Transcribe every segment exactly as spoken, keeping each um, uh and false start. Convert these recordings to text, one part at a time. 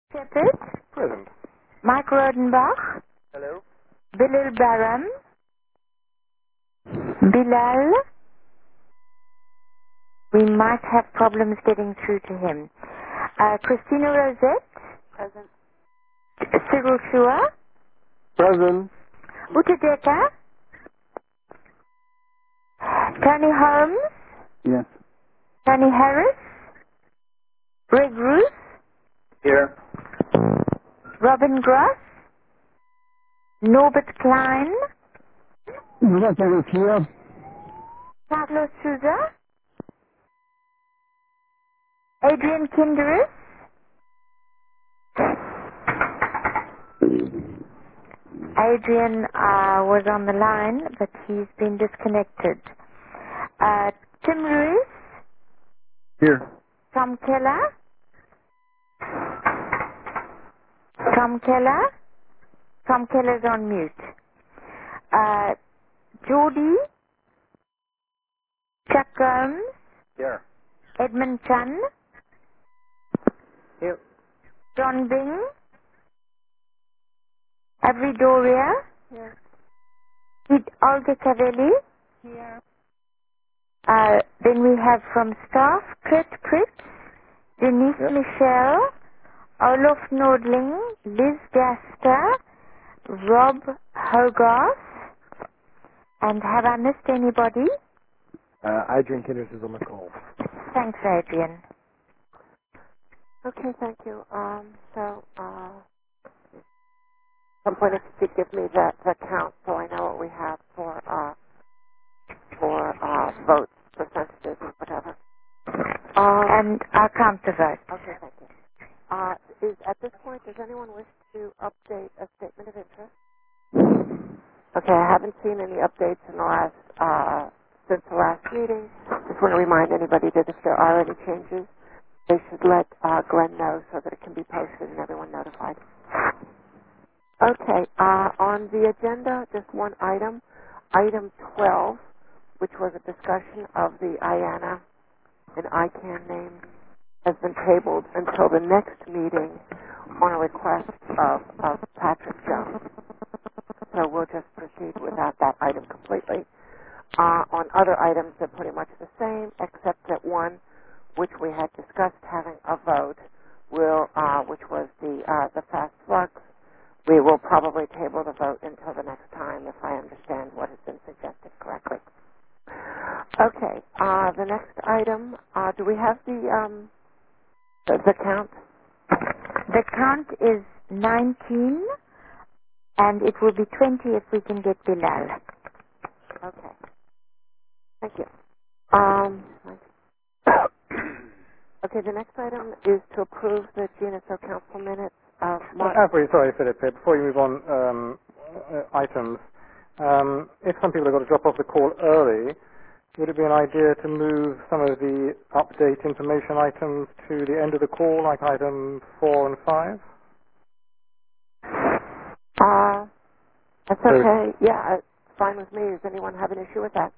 Shepherd, Present. Mike Rodenbach, Hello? Bilal Baram, Bilal. We might have problems getting through to him. Uh, Christina Rosette, Present. Cyril Shua, Present. Uta Decker, Tony Holmes, Yes. Tony Harris, Greg Ruth, Here. Robin Gross, Norbert Klein, Nothing is here. Carlos Souza, Adrian Kinderis. Adrian uh, was on the line, but he's been disconnected. Uh, Tim Ruiz, Here. Tom Keller, Tom Keller, Tom Keller's on mute. Uh, Geordie, Chuck Gomes, Here. Edmund Chun, Here. John Bing, Avery Doria, Here. Pete Olga Cavelli. Here. Uh, then we have from staff, Kurt Pritz, Denise Yep. Michelle, Olaf Nordling, Liz Gaster, Rob Hogarth, and have I missed anybody? Uh, Adrian Kinders is on the call. Thanks, Adrian. Okay, thank you. Um, so, uh, at some point if you could give me the, the count so I know what we have for, uh, for, uh, votes, percentages, and whatever. Um, And I'll count the vote. okay, thank you. Uh, is, at this point, does anyone wish to update a statement of interest? Okay, I haven't seen any updates in the last, uh, since the last meeting. Just want to remind anybody that if there are any changes, they should let uh, Glenn know so that it can be posted and everyone notified. Okay, uh, on the agenda, just one item, item twelve, which was a discussion of the I A N A and I CANN names, has been tabled until the next meeting on a request of, of Patrick Jones. So we'll just proceed without that item completely. Uh, on other items, they're pretty much the same, except that one, which we had discussed having a vote, will, uh, which was the uh, the fast flux. We will probably table the vote until the next time, if I understand what has been suggested correctly. Okay, uh, the next item. Uh, do we have the um, the, the count? The count is nineteen, and it will be twenty if we can get Bilal. Okay, thank you. Um, okay, the next item is to approve the G N S O Council minutes of March. Uh, Avery, sorry, Philip, here, before you move on um, uh, items, um, if some people have got to drop off the call early, would it be an idea to move some of the update information items to the end of the call, like item four and five? Uh, that's So, okay. Yeah, it's fine with me. Does anyone have an issue with that?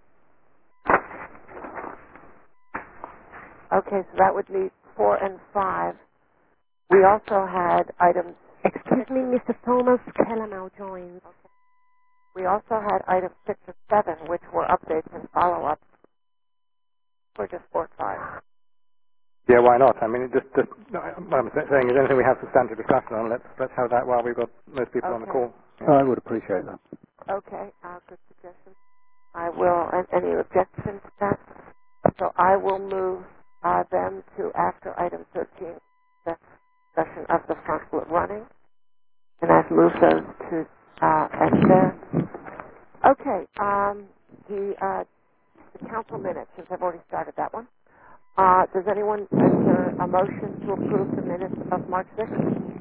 Okay, so that would leave four and five. We also had items. Excuse me, Mister Thomas Keller now joins. We also had items six and seven, which were updates and follow-ups for just four and five. yeah, why not? I mean, it just, just what I'm saying is anything we have substantive discussion on, let's let's have that while we've got most people on the Okay. call. I would appreciate that. Okay, uh, good suggestion. I will. And any objections to that? So I will move uh, them to after item thirteen, the discussion of the front foot running, and I've moved those to uh, end there. Okay, um, the, uh, the council minutes, since I've already started that one. Uh, does anyone, is there a motion to approve the minutes of March sixth?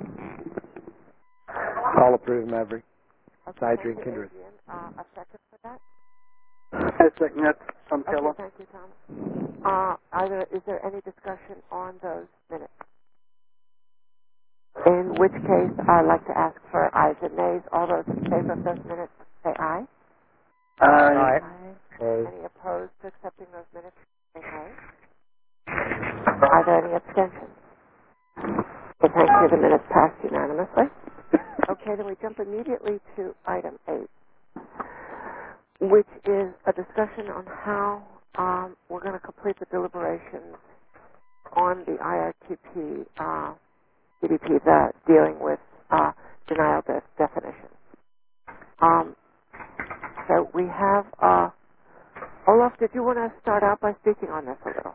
I'll approve, Maverick. Okay, Adrian thank you, Kindred. Adrian. Uh, a second for that? I second that. Tom Okay, Keller. thank you, Tom. Uh, are there, is there any discussion on those minutes? In which case, I'd like to ask for ayes and nays. All those in favor of those minutes, say aye. Aye. Aye. Aye. Any opposed to accepting those minutes, say nay. Are there any abstentions? Okay, thank you. The minutes passed unanimously. Okay, then we jump immediately to item eight, which is a discussion on how um, we're going to complete the deliberations on the I R T P, uh, D D P, the dealing with uh, denial de- definition. Um, so we have, uh, Olaf, did you want to start out by speaking on this a little?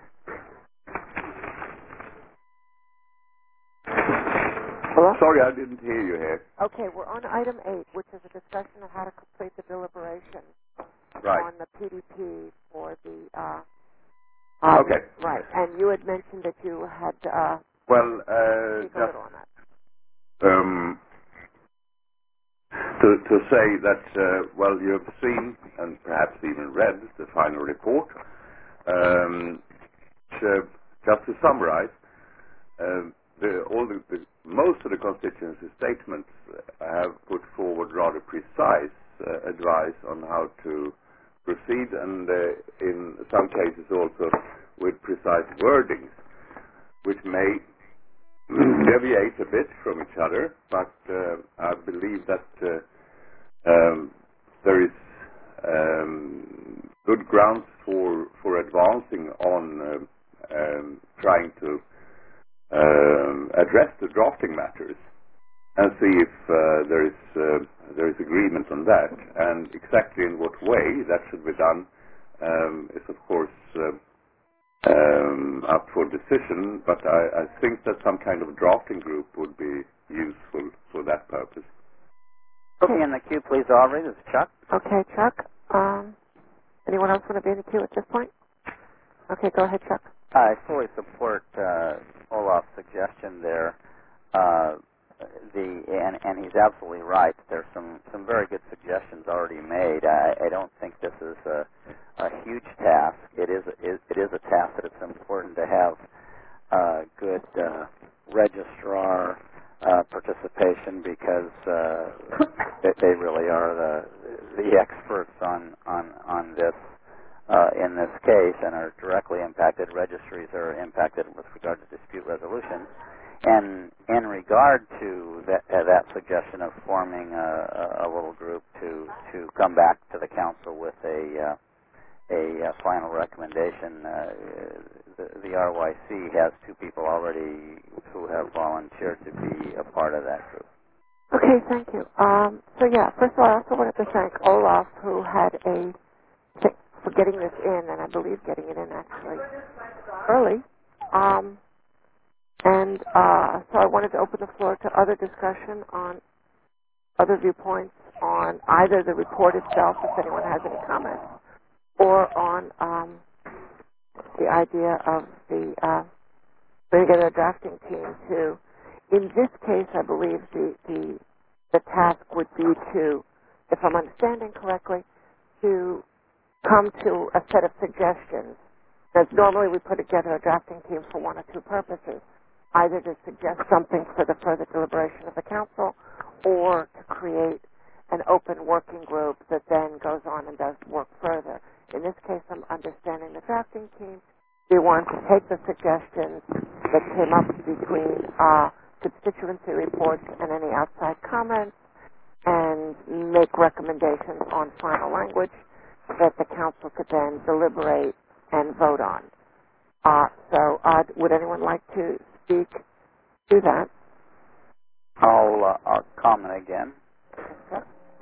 Olaf? Sorry, I didn't hear you here. Okay, we're on item eight, which is a discussion of how to complete the deliberation Right. on the P D P for the, uh, um, Okay. right, and you had mentioned that you had, uh, Well, uh, speak a just little on that. um, to, to say that, uh, well, you have seen and perhaps even read the final report. Um, so just to summarize, uh, the, all the, the, most of the constituency statements have put forward rather precise uh, advice on how to proceed, and uh, in some cases also with precise wordings, which may deviate a bit from each other, but uh, I believe that uh, um, there is um, good grounds for for advancing on um, um, trying to um, address the drafting matters and see if uh, there is uh, there is agreement on that, and exactly in what way that should be done um, is of course uh, um, up for decision, but I, I think that some kind of drafting group would be useful for that purpose. Okay, in the queue, please, Aubrey. This is Chuck. Okay, Chuck. Um, anyone else want to be in the queue at this point? Okay, go ahead, Chuck. I fully support uh, Olaf's suggestion there. Uh, the and, and he's absolutely right. There's some, some very good suggestions already made. I, I don't think this is a, a huge task. It is it, it is a task that it's important to have uh, good uh, registrar uh, participation because uh, they, they really are the the experts on on on this. Uh, in this case, and are directly impacted. Registries are impacted with regard to dispute resolution. And in regard to that, uh, that suggestion of forming a, a little group to, to come back to the council with a uh, a uh, final recommendation, uh, the, the R Y C has two people already who have volunteered to be a part of that group. Okay, thank you. Um, so yeah, first of all, I also wanted to thank Olaf, who had a for getting this in, and I believe getting it in actually early. Um, and uh, so I wanted to open the floor to other discussion on other viewpoints on either the report itself, if anyone has any comments, or on um, the idea of the uh, putting together a drafting team to. In this case, I believe the, the the task would be to, if I'm understanding correctly, to come to a set of suggestions. As normally we put together a drafting team for one or two purposes, either to suggest something for the further deliberation of the council or to create an open working group that then goes on and does work further. In this case, I'm understanding the drafting team. We want to take the suggestions that came up between uh, constituency reports and any outside comments and make recommendations on final language that the council could then deliberate and vote on. Uh, so uh, would anyone like to speak to that? I'll, uh, I'll comment again. Okay.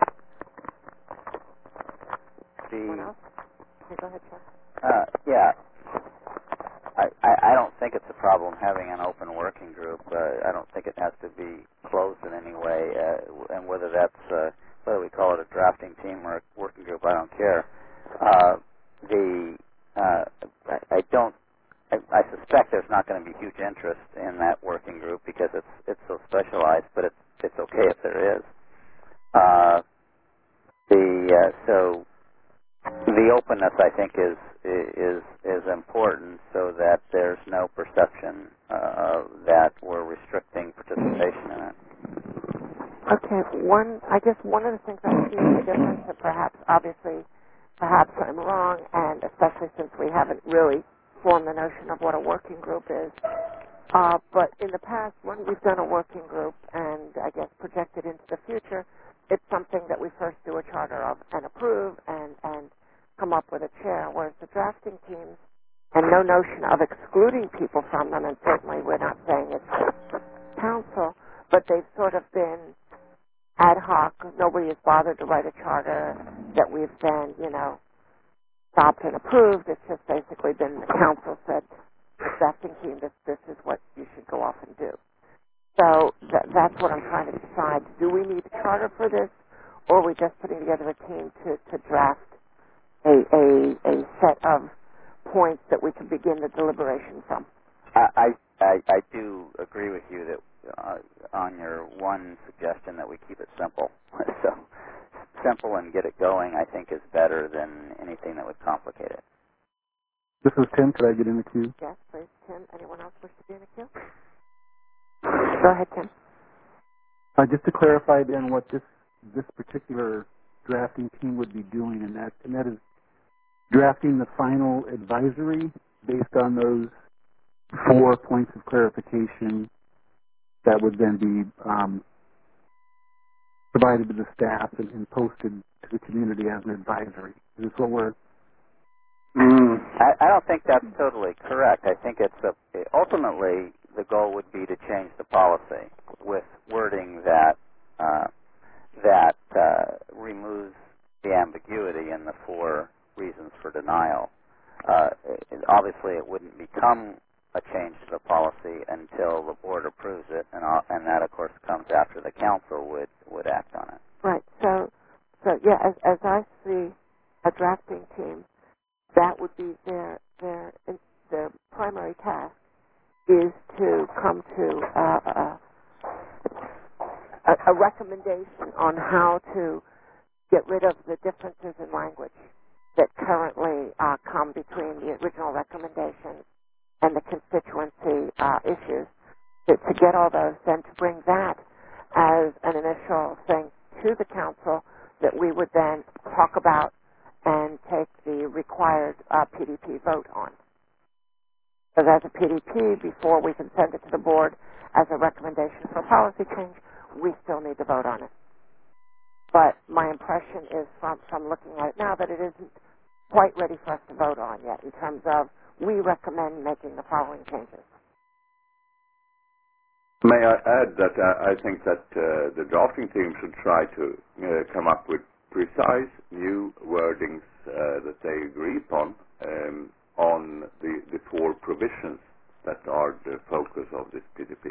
Anyone The, else? Okay, go ahead, Chuck. uh, yeah, I, I, I don't think it's a problem having an open working group. Uh, I don't think it has to be closed in any way, uh, and whether that's uh, whether we call it a drafting team or a working group, I don't care. Uh, the uh, I, I don't. I, I suspect there's not going to be huge interest in that working group because it's it's so specialized. But it's it's okay if there is. Uh, the uh, so the openness, I think, is is is important so that there's no perception uh, that we're restricting participation in it. Okay, one, I guess one of the things I see as a difference, and perhaps, obviously, perhaps I'm wrong, and especially since we haven't really formed the notion of what a working group is, Uh, but in the past, when we've done a working group and I guess projected into the future, it's something that we first do a charter of and approve and, and come up with a chair, whereas the drafting teams, and no notion of excluding people from them, and certainly we're not saying it's council, but they've sort of been ad hoc. Nobody has bothered to write a charter that we've then, you know, stopped and approved. It's just basically been the council said, drafting team, this, this is what you should go off and do. So th- that's what I'm trying to decide. Do we need a charter for this, or are we just putting together a team to, to draft a, a, a set of points that we can begin the deliberation from? I, I, I do agree with you that uh, on your one suggestion that we keep it simple. So simple and get it going, I think, is better than anything that would complicate it. This is Tim. Could I get in the queue? Yes, please, Tim. Anyone else wish to be in the queue? Go ahead, Tim. Uh, just to clarify then what this this particular drafting team would be doing, and that and that is drafting the final advisory based on those four points of clarification that would then be um, provided to the staff and, and posted to the community as an advisory. Is this what we're... Mm, I, I don't think that's totally correct. I think it's a, ultimately the goal would be to change the policy with wording that uh, that uh, removes the ambiguity in the four reasons for denial. Uh, it, obviously, it wouldn't become a change to the policy until the board approves it, and, uh, and that, of course, comes after the council would, would act on it. Right. So, so yeah, as, as I see a drafting team, that would be their their their primary task is to come to uh, a, a recommendation on how to get rid of the differences in language that currently uh, come between the original recommendation and the constituency uh, issues. To, to get all those, then to bring that as an initial thing to the council that we would then talk about and take the required uh, P D P vote on. Because as a P D P, before we can send it to the board as a recommendation for policy change, we still need to vote on it. But my impression is from, from looking at it now that it isn't quite ready for us to vote on yet in terms of we recommend making the following changes. May I add that uh, I think that uh, the drafting team should try to uh, come up with precise new wordings uh, that they agree upon um, on the, the four provisions that are the focus of this P D P.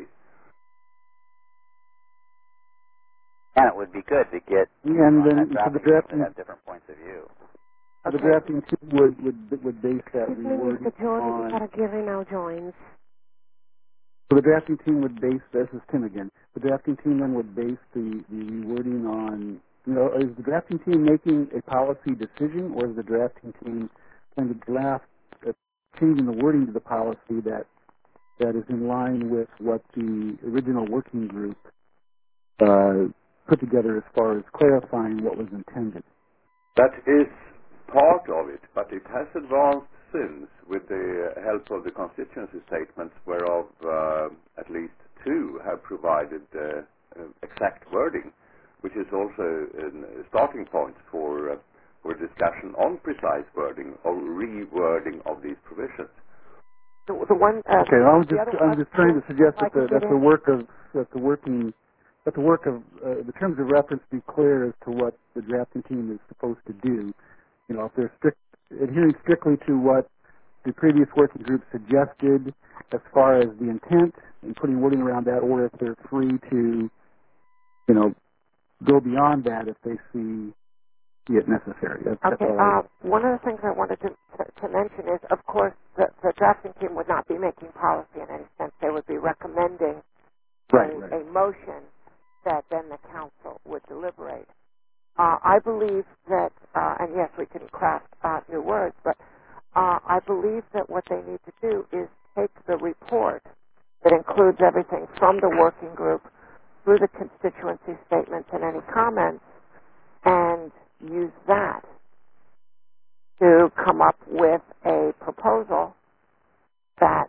And it would be good to get And then a for the drafting team drafting, that have different points of view. the Okay. drafting team would, would, would base that Excuse me, rewording Mister Jordan, on... Taragiri now joins. So the drafting team would base, this is Tim again, the drafting team then would base the, the rewording on, you know, is the drafting team making a policy decision, or is the drafting team trying to draft, uh, changing the wording to the policy that that is in line with what the original working group uh, put together as far as clarifying what was intended? That is part of it, but it has advanced since with the help of the constituency statements, whereof uh, at least two have provided uh, uh, exact wording, which is also a starting point for, uh, for discussion on precise wording or rewording of these provisions. The, the one. Uh, Okay, I'm the just other I'm one, just trying to suggest if I that the could that get the in. work of that the working that the work of uh, the terms of reference be clear as to what the drafting team is supposed to do. You know, if they're strict adhering strictly to what the previous working group suggested as far as the intent and putting wording around that, or if they're free to, you know, go beyond that if they see it necessary. That's, that's Okay. all I Uh, one of the things I wanted to, to, to mention is, of course, the, the drafting team would not be making policy in any sense. They would be recommending right, a, right. a motion that then the council would deliberate. Uh, I believe that, uh, and yes, we can craft uh, new words, but uh, I believe that what they need to do is take the report that includes everything from the working group through the constituency statements and any comments and use that to come up with a proposal that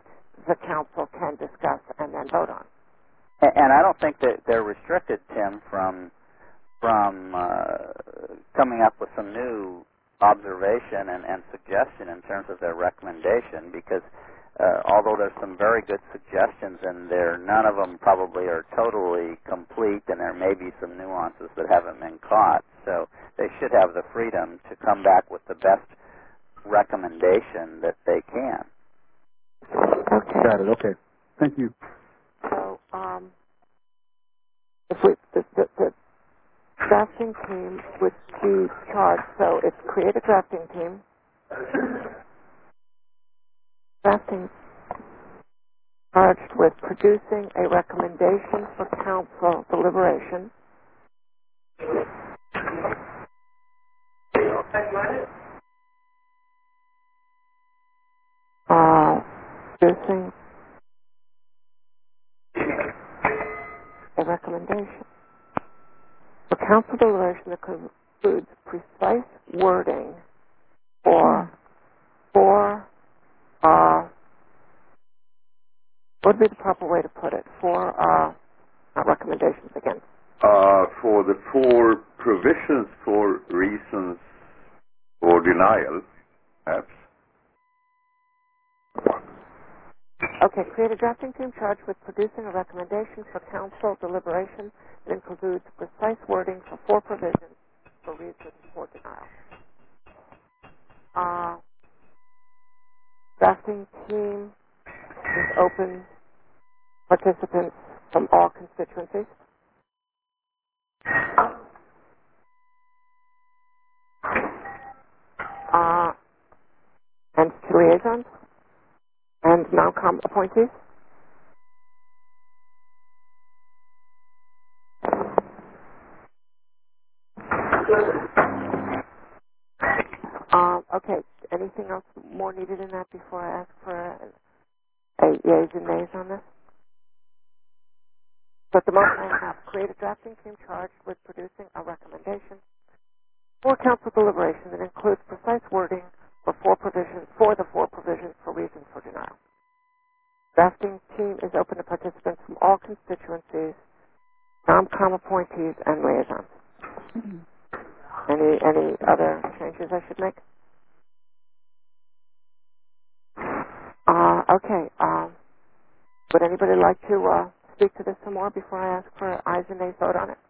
the council can discuss and then vote on. And, and I don't think that they're restricted, Tim, from from uh, coming up with some new observation and, and suggestion in terms of their recommendation, because uh, although there's some very good suggestions in there, none of them probably are totally complete, and there may be some nuances that haven't been caught. So they should have the freedom to come back with the best recommendation that they can. Okay. Got it. Okay. Thank you. So, um, if we, the, the, the drafting team would be charged, so it's create a drafting team. Drafting charged with producing a recommendation for council deliberation. Uh, producing a recommendation for council deliberation that includes precise wording for for uh, what would be the proper way to put it? For uh, not recommendations again. Uh, for the four provisions for reasons for denial, perhaps. Okay, create a drafting team charged with producing a recommendation for council deliberation that includes precise wording for four provisions for reasons for denial. Uh, drafting team is open participants from all constituencies. Uh, and two liaisons and non-com appointees. Um, okay, anything else more needed in that before I ask for a, a yeas and nays on this? So at the moment I have create a drafting team charged with producing a recommendation for council deliberation that includes precise wording for four provisions for the four provisions for reasons for denial. Drafting team is open to participants from all constituencies, non-com appointees, and liaisons. Mm-hmm. Any any other changes I should make? Uh, okay. Um, would anybody like to uh, speak to this some more before I ask for ayes and nays vote on it?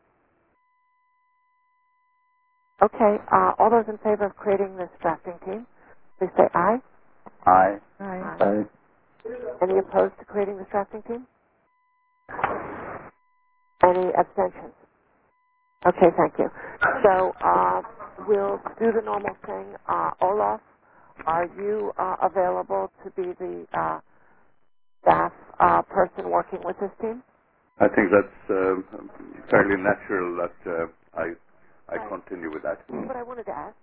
Okay. Uh, all those in favor of creating this drafting team, please say aye. Aye. Aye. Aye. Any opposed to creating this drafting team? Any abstentions? Okay, thank you. So uh, we'll do the normal thing. Uh, Olaf, are you uh, available to be the uh, staff uh, person working with this team? I think that's um, fairly natural that uh, I I Right. continue with that. What I wanted to ask,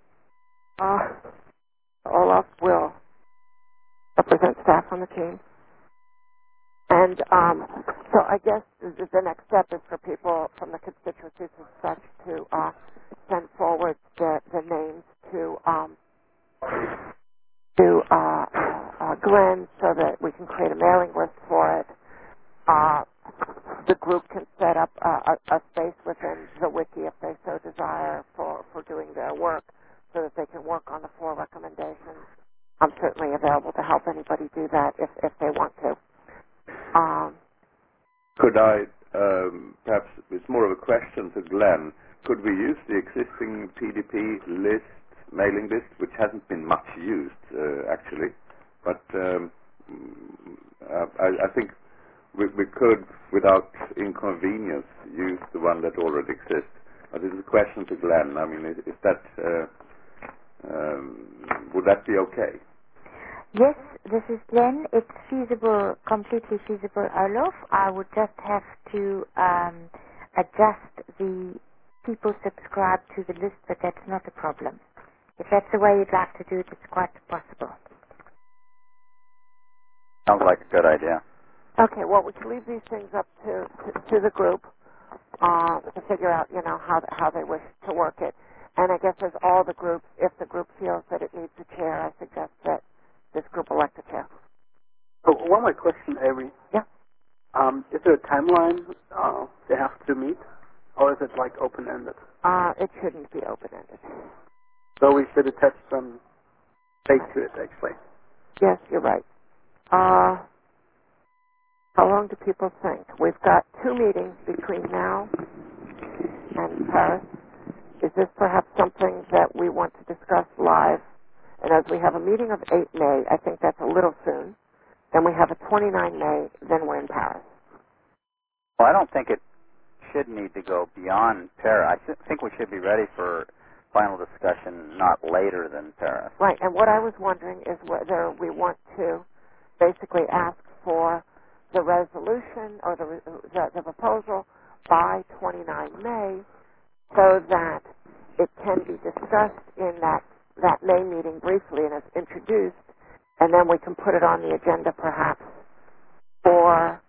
uh, Olaf will represent staff on the team. And um, so I guess the, the next step is for people from the constituencies and such to uh, send forward the, the names to um, to uh, uh, uh, Glenn so that we can create a mailing list for it. Uh, the group can set up a, a, a space within the wiki if they so desire for, for doing their work so that they can work on the four recommendations. I'm certainly available to help anybody do that if, if they want to. Um, Could I, um, perhaps it's more of a question to Glenn, could we use the existing P D P list, mailing list, which hasn't been much used, uh, actually, but um, uh, I, I think we, we could, without inconvenience, use the one that already exists. But it's a question to Glenn. I mean, is, is that, uh, um, would that be okay? Yes, this is Glenn. It's feasible, completely feasible, Olaf. I would just have to um, adjust the people subscribed to the list, but that's not a problem. If that's the way you'd like to do it, it's quite possible. Sounds like a good idea. okay, well, we can leave these things up to, to, to the group uh, to figure out, you know, how how they wish to work it. And I guess as all the groups, if the group feels that it needs a chair, I suggest that this group elect a chair. So one more question, Avery. Yeah. Um, is there a timeline uh, they have to meet, or is it like open-ended? Uh, it shouldn't be open-ended. So we should attach some date to it, actually. Yes, you're right. Uh, how long do people think? We've got two meetings between now and Paris. Is this perhaps something that we want to discuss live? And as we have a meeting of eight May, I think that's a little soon. Then we have a twenty-nine May, then we're in Paris. Well, I don't think it should need to go beyond Paris. I th- think we should be ready for final discussion not later than Paris. Right, and what I was wondering is whether we want to basically ask for the resolution or the, the, the proposal by twenty-nine May so that it can be discussed in that, that May meeting briefly and is introduced, and then we can put it on the agenda perhaps for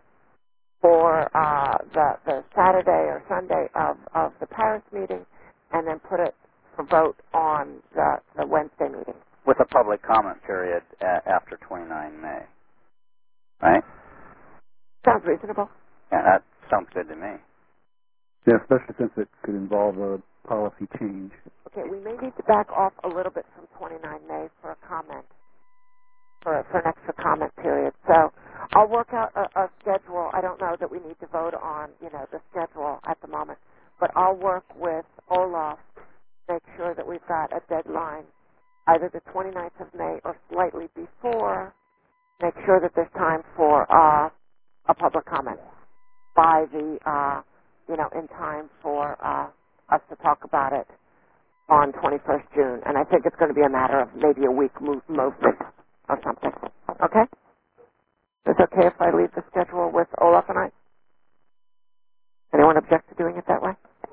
for uh, the, the Saturday or Sunday of, of the Paris meeting, and then put it for vote on the, the Wednesday meeting. With a public comment period a- after twenty-nine May. Right? Sounds reasonable. Yeah, that sounds good to me. Yeah, especially since it could involve a policy change. Okay, we may need to back off a little bit from twenty-nine May for a comment, for, for an extra comment period. So I'll work out a, a schedule. I don't know that we need to vote on, you know, the schedule at the moment, but I'll work with Olaf to make sure that we've got a deadline, either the twenty-ninth of May or slightly before, make sure that there's time for uh, a public comment by the, uh, you know, in time for uh, us to talk about it on twenty-first June. And I think it's going to be a matter of maybe a week move, movement or something. Okay? Is it okay if I leave the schedule with Olaf and I? Anyone object to doing it that way?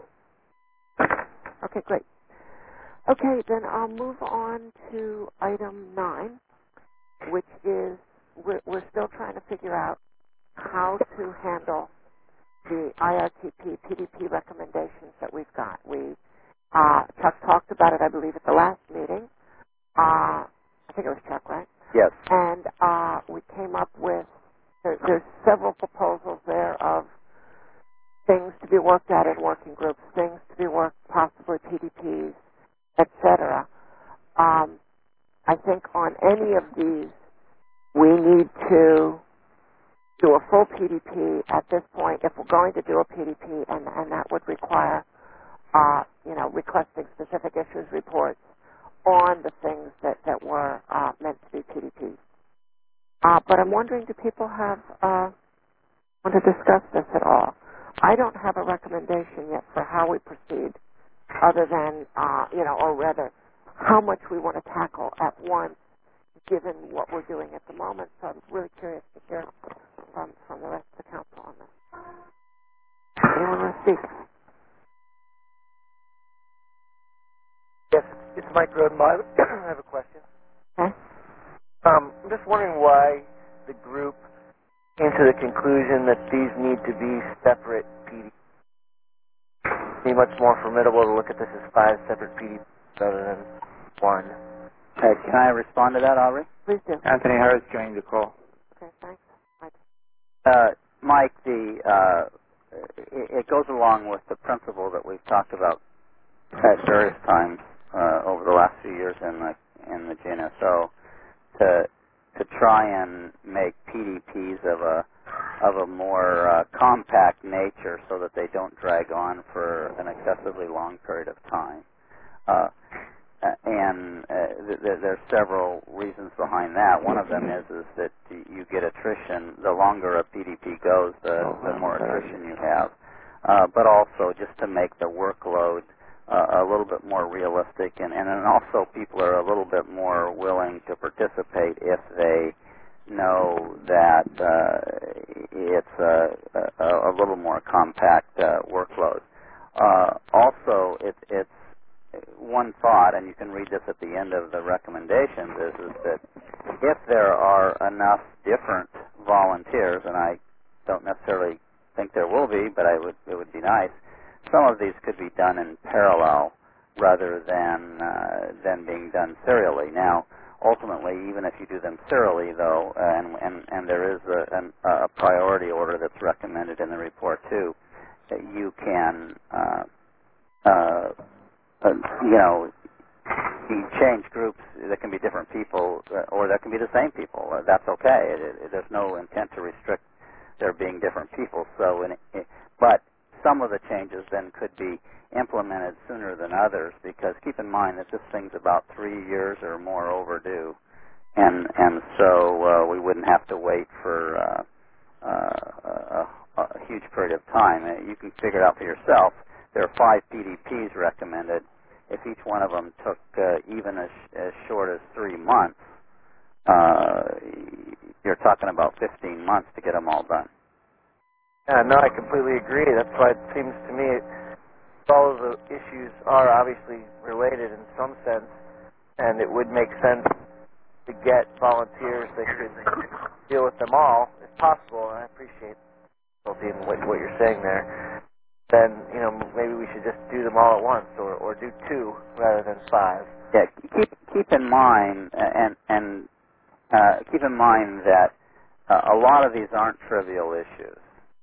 Okay, great. Okay, then I'll move on to item nine, which is we're, we're still trying to figure out how to handle the I R T P, P D P recommendations that we've got. We, uh, Chuck talked about it, I believe, at the last meeting. Uh, I think it was Chuck, right? Yes. And uh, we came up with, there, there's several proposals there of things to be worked at in working groups, things to be worked, possibly P D Ps, et cetera. Um, I think on any of these, we need to do a full P D P at this point if we're going to do a P D P, and, and that would require, uh, you know, requesting specific issues reports on the things that, that were uh, meant to be P D Ps. Uh, but I'm wondering, do people have uh, want to discuss this at all? I don't have a recommendation yet for how we proceed, other than, uh, you know, or rather, how much we want to tackle at once, given what we're doing at the moment. So I'm really curious to hear from, from the rest of the council on this. Anyone want to speak? Yes, it's Mike Rodenbaugh. I have a question. Okay. Um, I'm just wondering why the group came to the conclusion that these need to be separate P D Ps. It'd be much more formidable to look at this as five separate P D Ps rather than one. Uh, can I respond to that, Aubrey? Please do. Anthony Harris joining the call. Okay, thanks. Mike. Uh, Mike, the uh, it, it goes along with the principle that we've talked about at various times uh, over the last few years in the in the G N S O to to try and make P D Ps of a of a more uh, compact nature so that they don't drag on for an excessively long period of time. Uh, and uh, th- th- there are several reasons behind that. One of them is is that you get attrition. The longer a P D P goes, the, the more attrition you have. Uh, but also just to make the workload uh, a little bit more realistic, and, and then also people are a little bit more willing to participate if they know that uh, it's a, a, a little more compact uh, workload. Uh, also, it, it's one thought, and you can read this at the end of the recommendations, is, is that if there are enough different volunteers, and I don't necessarily think there will be, but I would, it would be nice, some of these could be done in parallel rather than uh, than being done serially. Now, ultimately, even if you do them thoroughly, though, and and, and there is a, an, a priority order that's recommended in the report too, that you can, uh, uh, uh, you know, you change groups. There can be different people, uh, or there can be the same people. Uh, that's okay. It, it, there's no intent to restrict there being different people. So, in, it, but some of the changes then could be implemented sooner than others, because keep in mind that this thing's about three years or more overdue, and and so uh, we wouldn't have to wait for uh, uh, a, a huge period of time. Uh, you can figure it out for yourself. There are five P D Ps recommended. If each one of them took uh, even as, as short as three months, uh, you're talking about fifteen months to get them all done. Yeah, no, I completely agree. That's why it seems to me it, all of the issues are obviously related in some sense, and it would make sense to get volunteers that could deal with them all, if possible. And I appreciate what, what you're saying there. Then, you know, maybe we should just do them all at once, or, or do two rather than five. Yeah, keep keep in mind, and and uh, keep in mind that uh, a lot of these aren't trivial issues.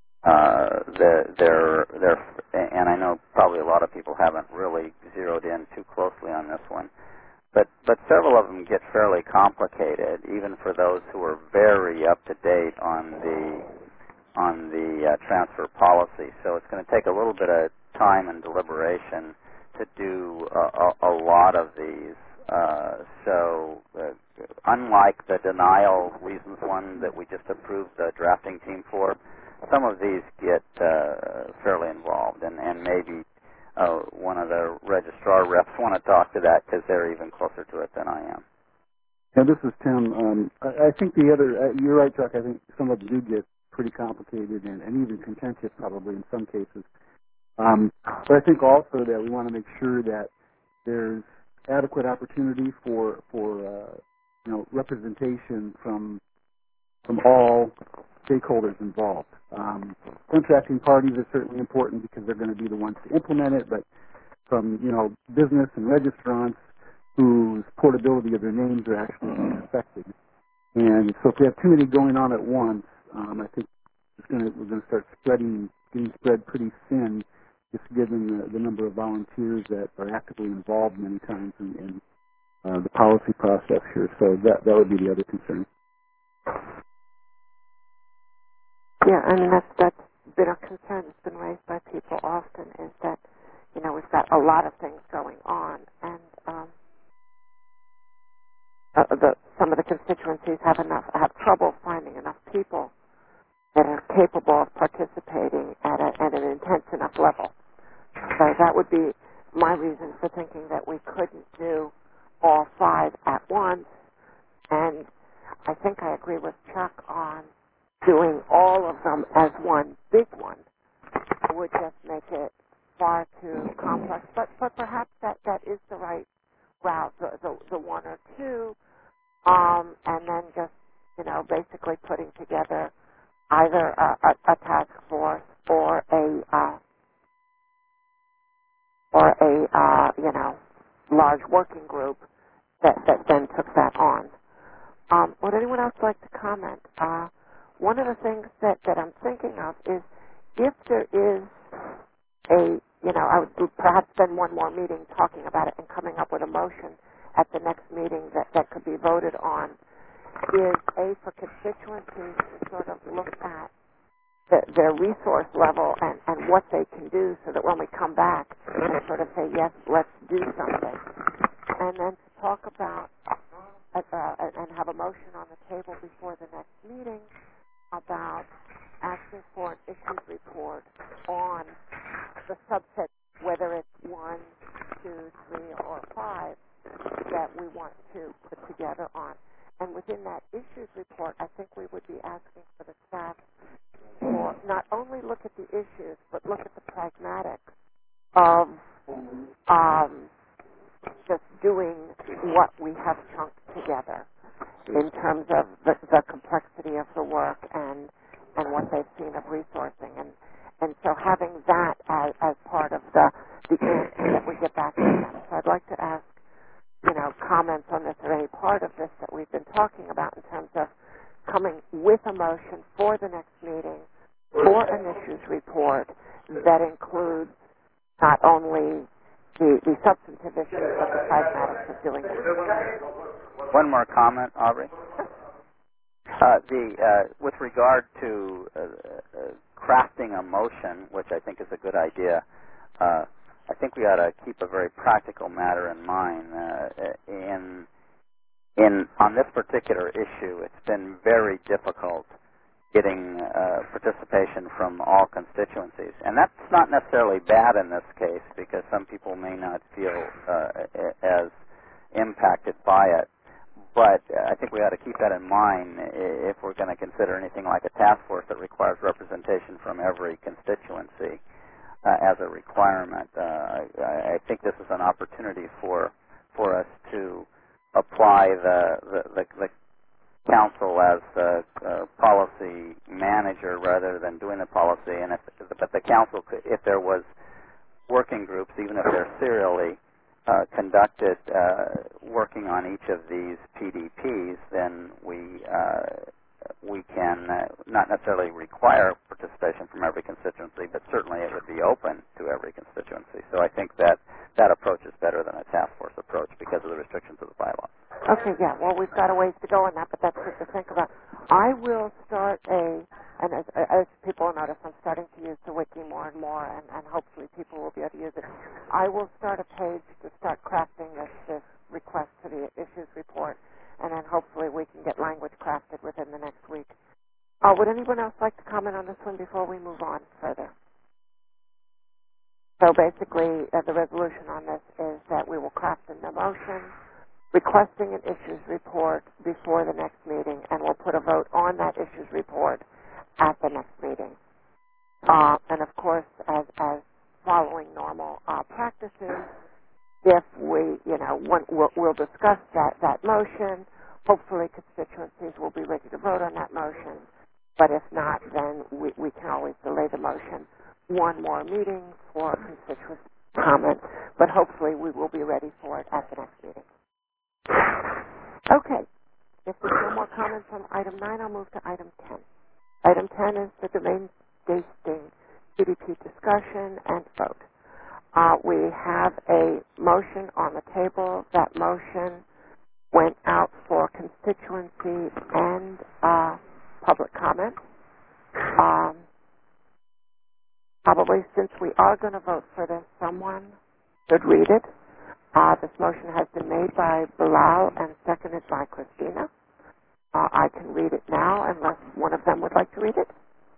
Uh, they're, they're, they're, and I know probably a lot of people haven't really zeroed in too closely on this one, but but several of them get fairly complicated, even for those who are very up to date on the on the uh, transfer policy. So it's going to take a little bit of time and deliberation to do a, a, a lot of these. Uh, so uh, unlike the denial reasons one that we just approved the drafting team for, some of these get uh, fairly involved, and, and maybe uh, one of the registrar reps want to talk to that because they're even closer to it than I am. Yeah, this is Tim. Um, I, I think the other, uh, you're right, Chuck. I think some of them do get pretty complicated and, and even contentious probably in some cases. Um, but I think also that we want to make sure that there's adequate opportunity for for uh, you know representation from from all stakeholders involved. Um, contracting parties are certainly important because they're going to be the ones to implement it, but from you know business and registrants whose portability of their names are actually being affected. And so if we have too many going on at once, um, I think it's gonna, we're going to start spreading, getting spread pretty thin, just given the, the number of volunteers that are actively involved many times in, in uh, the policy process here. So that that would be the other concern. Yeah, I mean, that's, that's been a concern that's been raised by people often, is that, you know, we've got a lot of things going on, and um, uh, the, some of the constituencies have enough, have trouble finding enough people that are capable of participating at, a, at an intense enough level. So that would be my reason for thinking that we couldn't do all five at once, and I think I agree with Chuck on doing all of them as one big one. It would just make it far too complex, but, but perhaps that, that is the right route, the, the, the one or two, um, and then just, you know, basically putting together either a, a, a task force or a, uh, or a, uh, you know, large working group that, that then took that on. Um, would anyone else like to comment? Uh, one of the things that, that I'm thinking of is if there is a, you know, I would perhaps spend one more meeting talking about it and coming up with a motion at the next meeting that, that could be voted on, is A, for constituencies to sort of look at the, their resource level and, and what they can do so that when we come back and sort of say, yes, let's do something. And then to talk about uh, and have a motion on the table before the next meeting about asking for an issues report on the subset, whether it's one, two, three, or five, that we want to put together on. And within that issues report, I think we would be asking for the staff for not only look at the issues, but look at the pragmatics of um, just doing what we have chunked together in terms of the, the complexity of the work and and what they've seen of resourcing. And, and so having that as, as part of the, the answer that we get back to them. So I'd like to ask, you know, comment comments on this or any part of this that we've been talking about in terms of coming with a motion for the next meeting for an issues report that includes not only the, the substantive issues but the pragmatics of doing it. One more comment, Aubrey. Uh, the uh, with regard to uh, uh, crafting a motion, which I think is a good idea, uh, I think we ought to keep a very practical matter in mind. Uh, in in on this particular issue, it's been very difficult getting uh, participation from all constituencies, and that's not necessarily bad in this case because some people may not feel uh, as impacted by it. But I think we ought to keep that in mind if we're going to consider anything like a task force that requires representation from every constituency uh, as a requirement. Uh, I, I think this is an opportunity for for us to apply the the, the, the council as a, a policy manager rather than doing the policy. And if but the council, could, if there was working groups, even if they're serially Uh, conducted uh, working on each of these P D Ps, then we uh, we can uh, not necessarily require participation from every constituency, but certainly it would be open to every constituency. So I think that that approach is better than a task force approach because of the restrictions of the bylaws. Okay, yeah. Well, we've got a ways to go on that, but that's good to think about. I will start a, and as, as people notice, I'm starting to use the wiki more and more, and, and hopefully people will be able to use it. I will start a page to start crafting this, this request for the issues report, and then hopefully we can get language crafted within the next week. Uh, would anyone else like to comment on this one before we move on further? So basically, uh, the resolution on this is that we will craft in the motion requesting an issues report before the next meeting, and we'll put a vote on that issues report at the next meeting. Uh, and of course, as, as following normal uh, practices, if we, you know, one, we'll, we'll discuss that, that motion. Hopefully constituencies will be ready to vote on that motion. But if not, then we, we can always delay the motion one more meeting for constituent comment. But hopefully we will be ready for it at the next meeting. Okay. If there's no more comments on item nine, I'll move to item ten. Item ten is the domain-basing P D P discussion and vote. Uh, we have a motion on the table. That motion went out for constituency and uh, public comment. Um, probably since we are going to vote for this, someone should read it. Uh, this motion has been made by Bilal and seconded by Christina. Uh, I can read it now unless one of them would like to read it.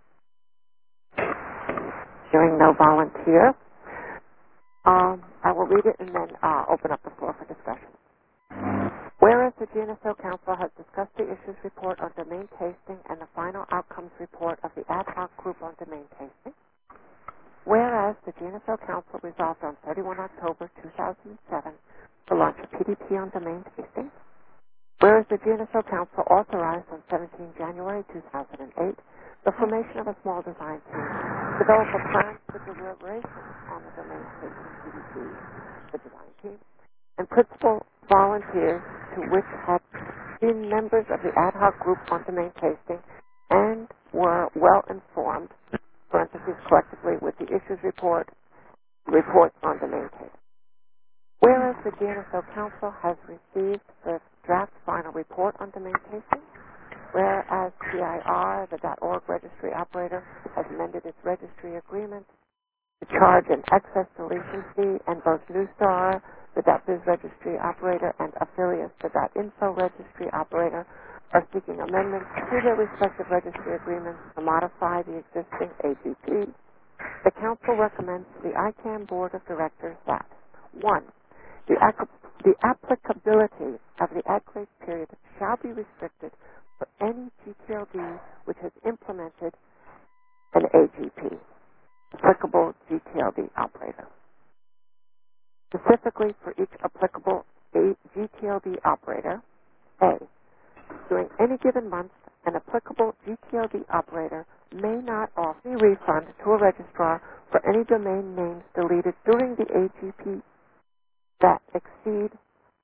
Hearing no volunteer. Um, I will read it and then uh, open up the floor for discussion. Whereas the G N S O Council has discussed the issues report on domain tasting and the final outcomes report of the ad hoc group on domain tasting. Whereas the G N S O Council resolved on thirty-first October two thousand seven to launch a P D P on domain tasting. Whereas the G N S O Council authorized on seventeenth January two thousand eight the formation of a small design team to develop a plan for deliberations on the domain tasting P D P, the design team, and principal volunteers to which had been members of the ad hoc group on domain tasting and were well informed, parentheses collectively with the issues report, reports on domain tasting. Whereas the G N S O Council has received the draft final report on domain tasting, whereas T I R, the .org registry operator, has amended its registry agreement to charge an excess deletion fee, and both Newstar, the .biz registry operator, and Affiliates, the .info registry operator, are seeking amendments to their respective registry agreements to modify the existing A G P. The Council recommends to the I CANN Board of Directors that one. The, ac- the applicability of the ad grace period shall be restricted for any G T L D which has implemented an A G P, applicable G T L D operator. Specifically for each applicable A- G T L D operator, A. During any given month, an applicable G T L D operator may not offer a refund to a registrar for any domain names deleted during the A G P that exceed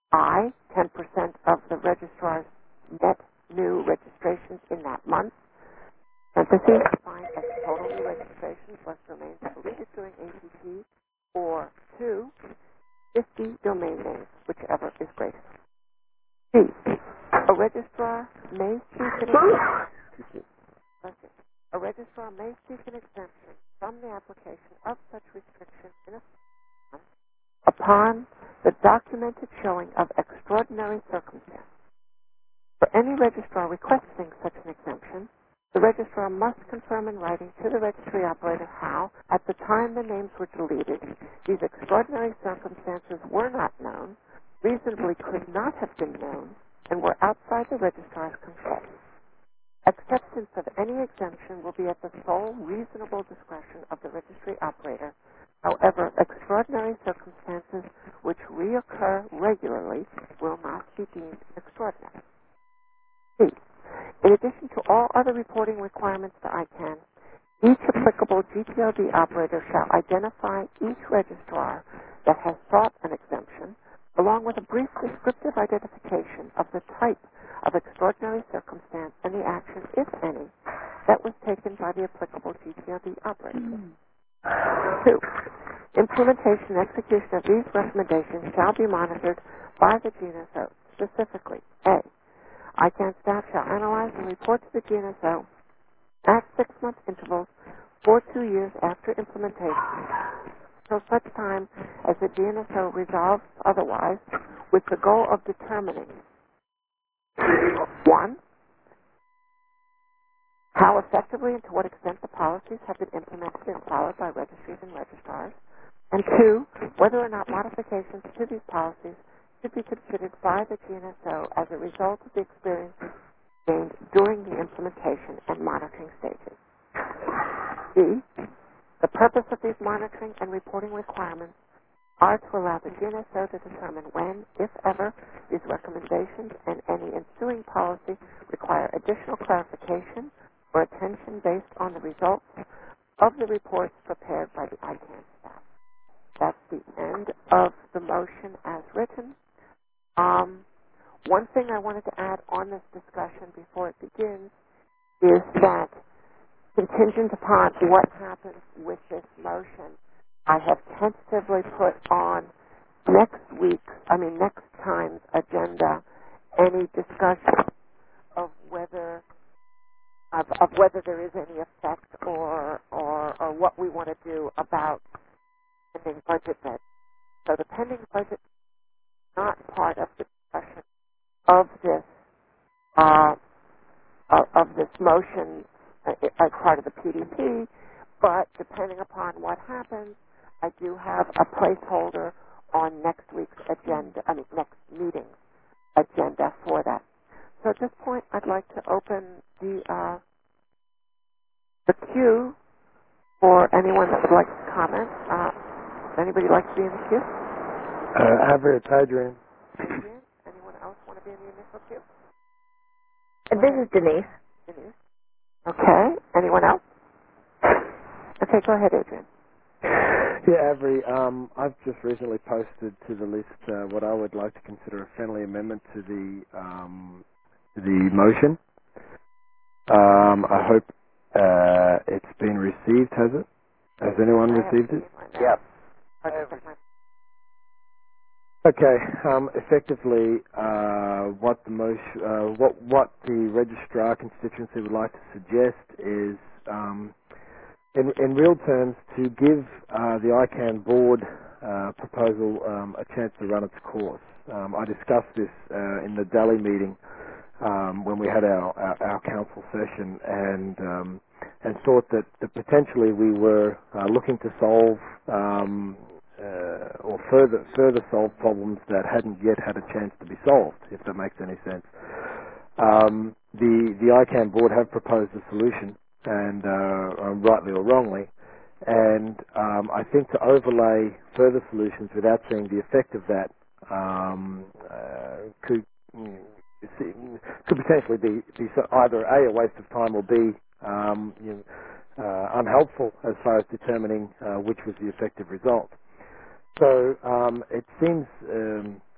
I, ten percent of the registrar's net new registrations in that month, parentheses, defined as total new registrations plus domains deleted during A T P, or two, fifty domain names, whichever is greater. C, a registrar may seek an exemption. A registrar may seek an exemption from the application of such restriction in a form upon the documented showing of extraordinary circumstances. For any registrar requesting such an exemption, the registrar must confirm in writing to the registry operator how, at the time the names were deleted, these extraordinary circumstances were not known, reasonably could not have been known, and were outside the registrar's control. Acceptance of any exemption will be at the sole reasonable discretion of the registry operator. However, extraordinary circumstances which reoccur regularly will not be deemed extraordinary. C. In addition to all other reporting requirements to I CANN, each applicable G T O B operator shall identify each registrar that has sought an exemption, along with a brief descriptive identification of the type of extraordinary circumstance and the action, if any, that was taken by the applicable G T O B operator. Mm. Two, implementation and execution of these recommendations shall be monitored by the G N S O. Specifically, A, I CANN staff shall analyze and report to the G N S O at six-month intervals for two years after implementation, until such time as the G N S O resolves otherwise, with the goal of determining one, how effectively and to what extent the policies have been implemented and followed by registries and registrars, and two, whether or not modifications to these policies should be considered by the G N S O as a result of the experiences gained during the implementation and monitoring stages. B, the purpose of these monitoring and reporting requirements are to allow the G N S O to determine when, if ever, these recommendations and any ensuing policy require additional clarification or attention based on the results of the reports prepared by the I CANN staff. That's the end of the motion as written. Um, one thing I wanted to add on this discussion before it begins is that, contingent upon what happens with this motion, I have tentatively put on next week's, I mean next time's agenda, any discussion of whether of, of whether there is any effect or or or what we want to do about pending budget bed. So the pending budget is not part of the discussion of this uh, of, of this motion uh, as part of the P D P, but depending upon what happens, I do have a placeholder on next week's agenda, I mean next meeting's agenda for that. So at this point, I'd like to open the uh, the queue for anyone that would like to comment. Uh, would anybody like to be in the queue? Uh, Avery, it's Adrian. Adrian? Anyone else want to be in the initial queue? This is Denise. Denise. Okay. Anyone else? Okay, go ahead, Adrian. Yeah, Avery, um, I've just recently posted to the list uh, what I would like to consider a friendly amendment to the um, to the motion. Um, I hope uh, it's been received, has it? Has anyone received it? Yep. Okay. Um, effectively, uh, what the motion, uh, what what the registrar constituency would like to suggest is, um, in, in real terms, to give uh, the I CANN board uh, proposal um, a chance to run its course. Um, I discussed this uh, in the Delhi meeting um, when we had our, our, our council session, and um, and thought that, that potentially we were uh, looking to solve um, uh, or further further solve problems that hadn't yet had a chance to be solved, if that makes any sense. Um, the the I CANN board have proposed a solution, and uh, rightly or wrongly, and um, I think to overlay further solutions without seeing the effect of that um, uh, could could potentially be, be either A, a waste of time, or B, um, you know, uh, unhelpful as far as determining uh, which was the effective result. So um, it seems um,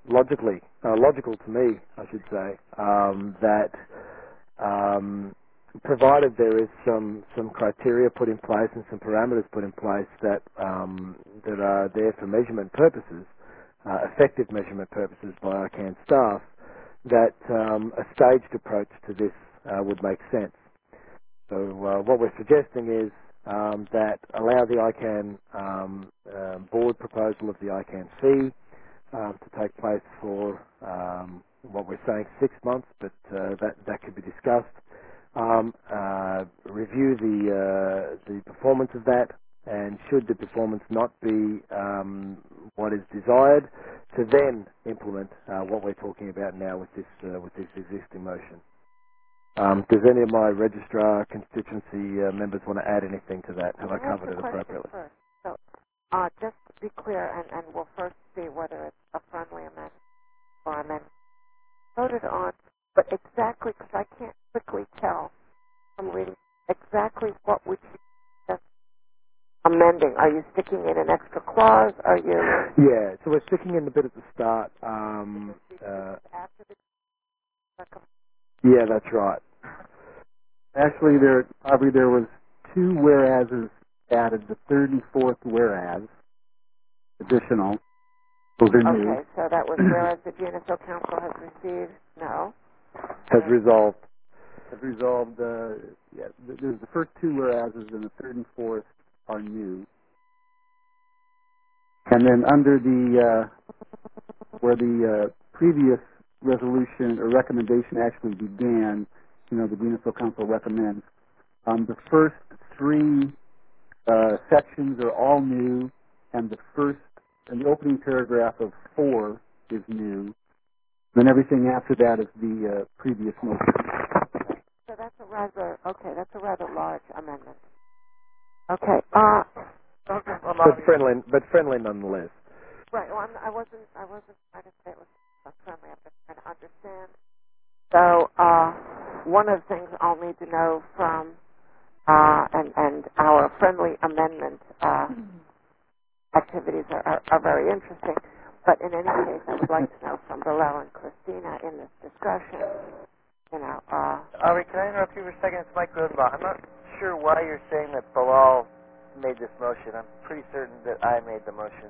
logically uh, logical to me, I should say, um, that um, provided there is some some criteria put in place and some parameters put in place that um, that are there for measurement purposes, uh, effective measurement purposes by I CANN staff, that um, a staged approach to this uh, would make sense. So uh, what we're suggesting is um, that allow the I CANN um, uh, board proposal of the I CANN fee um, to take place for um, what we're saying six months, but uh, that that could be discussed. Um, uh, review the uh, the performance of that, and should the performance not be um, what is desired, to then implement uh, what we're talking about now with this uh, with this existing motion. Um, does any of my registrar constituency uh, members want to add anything to that? Have I covered it appropriately? First. So, uh, just to be clear, and, and we'll first see whether it's a friendly amendment or amendment voted on, but exactly, because I can't quickly tell from reading, exactly what would you suggest amending? Are you sticking in an extra clause? Are you... Yeah, so we're sticking in the bit at the start. Um, uh, After the... yeah, that's right. Actually, there, Aubrey, there was two whereases added. The third and fourth whereas, additional. Those are new. Okay, so that was whereas the G N S O Council has received, no. Has resolved. Has resolved, uh, yeah, th- there's the first two whereases, and the third and fourth are new. And then under the, uh, where the uh, previous resolution or recommendation actually began, you know, the G N S O Council recommends, um, the first three uh, sections are all new, and the first, and the opening paragraph of four is new. Then everything after that is the uh, previous motion. So that's a rather, okay, that's a rather large amendment. Okay, uh... But friendly, but friendly nonetheless. Right, well, I'm, I wasn't, I wasn't trying to say it was friendly, I'm just trying to understand. So, uh, one of the things I'll need to know from, uh, and, and our friendly amendment, uh, activities are, are, are very interesting, but in any case, I would like to know from Bilal and Christina in this discussion, you know, uh... Ari, can I interrupt you for a second? It's Mike Rodenbaugh. I'm not sure why you're saying that Bilal made this motion. I'm pretty certain that I made the motion.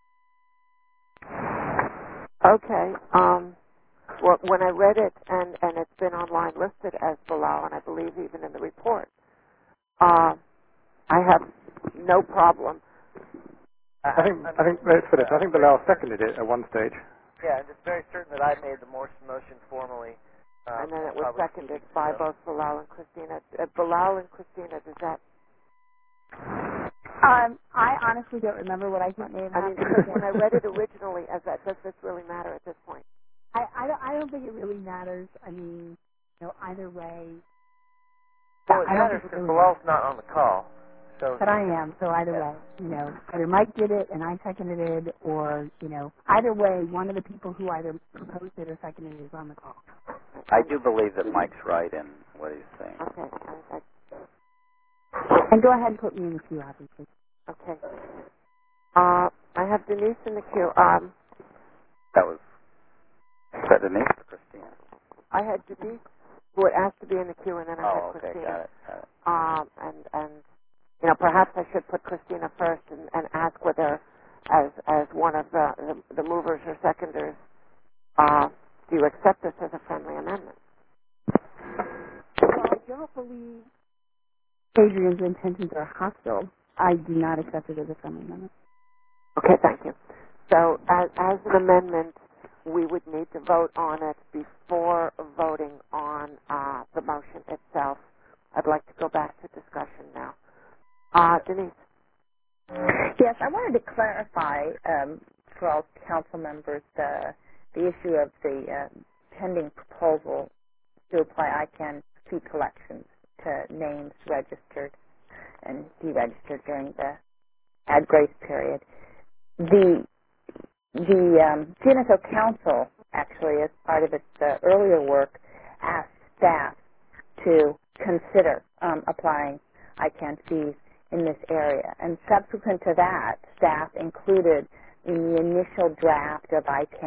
Okay, um... Well, when I read it, and, and it's been online listed as Bilal, and I believe even in the report, uh, I have no problem. I think, I think, let's put it, I think Bilal seconded it at one stage. Yeah, I'm just very certain that I made the motion formally. Um, and then it was seconded by both Bilal and Christina. Uh, Bilal and Christina, does that... Um, I honestly don't remember what I think may have I mean, happened. because when I read it originally as that, does this really matter at this point? I, I, don't, I don't think it really matters. I mean, you know, either way. Well, it I matters because Bilal's not on the call. So but I am, so either yeah. way, you know, either Mike did it and I seconded it, or, you know, either way, one of the people who either proposed it or seconded it is on the call. I do believe that Mike's right in what he's saying. Okay. I, I, And go ahead and put me in the queue, obviously. okay. Uh, I have Denise in the queue. Um, That was, is that Denise or Christina? I had Denise, who had asked to be in the queue, and then I oh, had okay, Christina. got it, got it. Um, and, and, you know, perhaps I should put Christina first and, and ask whether, as as one of the, the, the movers or seconders, uh, do you accept this as a friendly amendment? Well, I don't believe Adrian's intentions are hostile. I do not accept it as a friendly amendment. Okay, thank you. So, as, as an amendment, we would need to vote on it before voting on uh, the motion itself. I'd like to go back to discussion now. Uh, Denise? Yes, I wanted to clarify um, for all council members the, the issue of the uh, pending proposal to apply I CANN fee collections to names registered and deregistered during the ad grace period. The the um, G N S O Council, actually, as part of its uh, earlier work, asked staff to consider um, applying I CANN fees in this area. And subsequent to that, staff included in the initial draft of I CANN's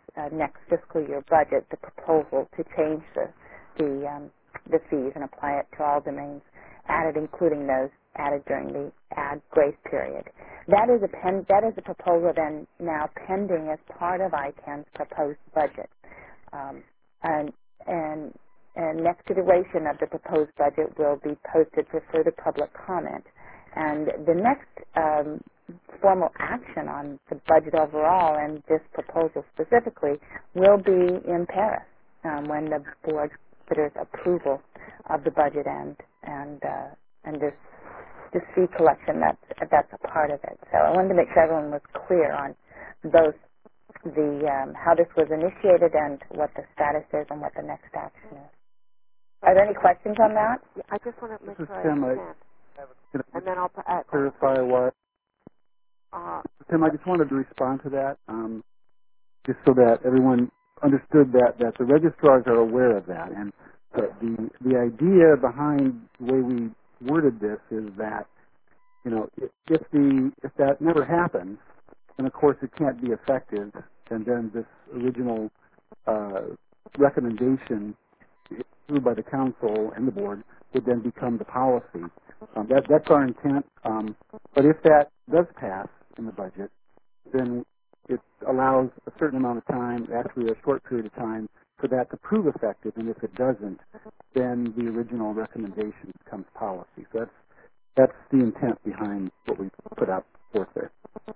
uh, next fiscal year budget the proposal to change the the um, the fees and apply it to all domains added, including those added during the ad grace period. That is a pen, that is a proposal then now pending as part of I CANN's proposed budget. Um, and and and next iteration of the proposed budget will be posted for further public comment. And the next um, formal action on the budget overall and this proposal specifically will be in Paris um, when the board considers approval of the budget and and uh, and this this fee collection that's that's a part of it. So I wanted to make sure everyone was clear on those the um, how this was initiated and what the status is and what the next action is. Are there any questions on that? Yeah, I just want to make This is sure I Tim. I, understand. And then I'll uh, clarify what. Uh, Tim, I just wanted to respond to that, um, just so that everyone understood that, that the registrars are aware of that. And the, the the idea behind the way we worded this is that, you know, if, if the if that never happens, then of course it can't be effective, and then this original uh, recommendation approved by the council and the board would then become the policy. Um, that, that's our intent. Um, but if that does pass in the budget, then it allows a certain amount of time, actually a short period of time, for that to prove effective. And if it doesn't, then the original recommendation becomes policy. So that's that's the intent behind what we put out forth there.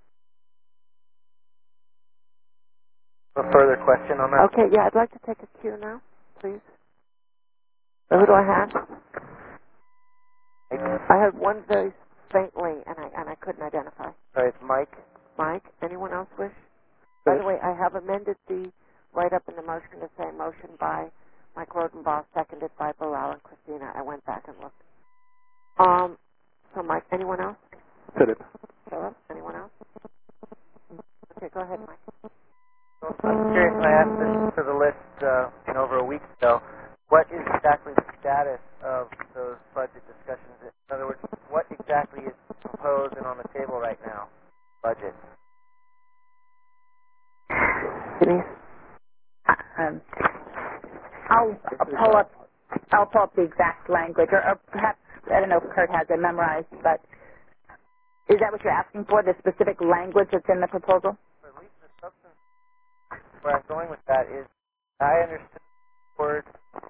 A further question on that? okay, yeah, I'd like to take a cue now, please. So who do I have? I heard one very faintly, and I and I couldn't identify. Sorry, it's Mike. Mike, anyone else wish? By the way, I have amended the write-up in the motion to say motion by Mike Rodenbaugh, seconded by Bilal and Christina. I went back and looked. Um, so Mike, anyone else? Philip. Philip, anyone else? Okay, go ahead, Mike. Well, I'm curious, and I asked this to the list uh, you know, over a week ago. What is exactly the status of those budget discussions? In other words, what exactly is proposed and on the table right now? Budget. Denise? Um, I'll, I'll pull up. I'll pull up the exact language, or, or perhaps I don't know if Kurt has it memorized, but is that what you're asking for? The specific language that's in the proposal? At least the substance. Where I'm going with that is, I understood the word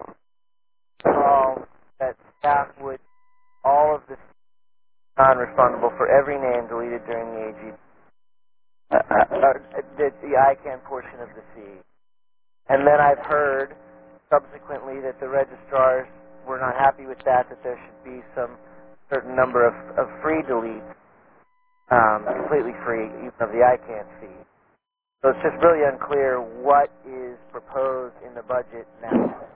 all that staff would all of the non-responsible for every name deleted during the A G. Uh, uh, the, the I CANN portion of the fee. And then I've heard subsequently that the registrars were not happy with that, that there should be some certain number of, of free deletes, um, completely free, even of the I CANN fee. So it's just really unclear what is proposed in the budget now.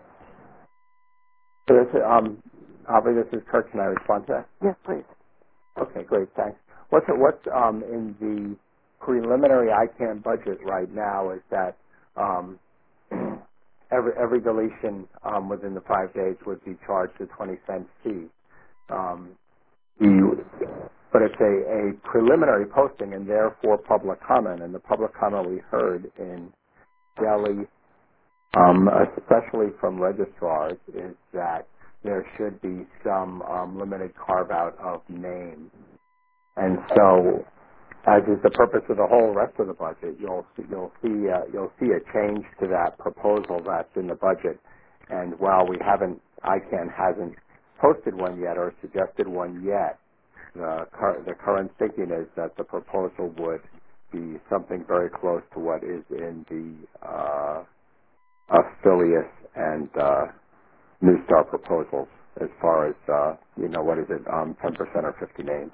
So this, um, Aubrey, this is Kurt. Can I respond to that? Yes, please. Okay, great, thanks. What's what's um, in the preliminary I CANN budget right now is that um, every every deletion um, within the five days would be charged a twenty cent fee. Um, the, but it's a, a preliminary posting and therefore public comment. And the public comment we heard in Delhi, um, especially from registrars, is that there should be some um, limited carve-out of names. And so, as is the purpose of the whole rest of the budget, you'll see, you'll see uh, you'll see a change to that proposal that's in the budget. And while we haven't, I CANN hasn't posted one yet or suggested one yet, the, cur- the current thinking is that the proposal would be something very close to what is in the uh, affiliate and uh, New Star proposals, as far as uh, you know, what is it, um, ten percent or fifty names.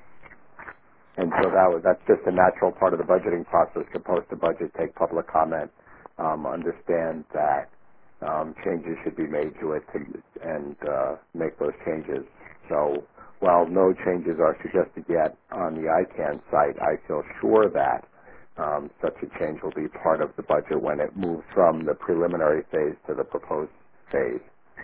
And so that was, that's just a natural part of the budgeting process to post a budget, take public comment, um, understand that um, changes should be made to it, to, and uh, make those changes. So while no changes are suggested yet on the I CANN site, I feel sure that um, such a change will be part of the budget when it moves from the preliminary phase to the proposed phase.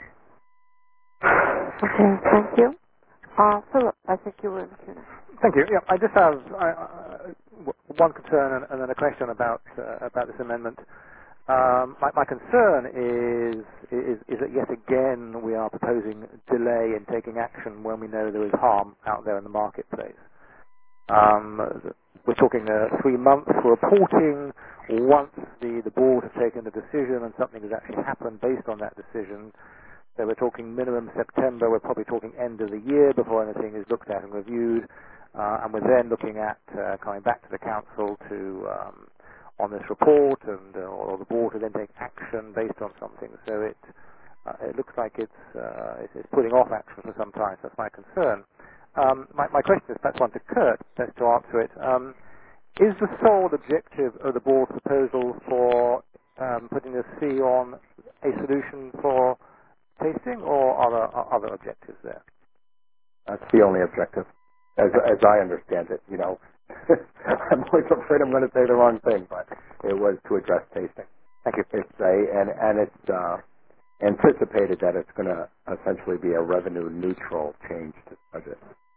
Okay, thank you. Uh, Philip, I think you were in the queue now. Thank you. Yeah, I just have uh, one concern and, and then a question about uh, about this amendment. Um, my, my concern is, is is that yet again we are proposing delay in taking action when we know there is harm out there in the marketplace. Um, we're talking uh, three months for reporting. Once the, the board has taken a decision and something has actually happened based on that decision, so we're talking minimum September. We're probably talking end of the year before anything is looked at and reviewed, uh, and we're then looking at uh, coming back to the council to um, on this report, and uh, or the board to then take action based on something. So it uh, it looks like it's, uh, it's it's putting off action for some time. So that's my concern. Um, my, my question is perhaps one to Kurt, best to answer it. Um, is the sole objective of the board's proposal for um, putting a C on a solution for tasting, or are there are other objectives there? That's the only objective, as as I understand it. You know, I'm always afraid I'm going to say the wrong thing, but it was to address tasting. Thank you. It's a and and it's uh, anticipated that it's going to essentially be a revenue neutral change to the budget.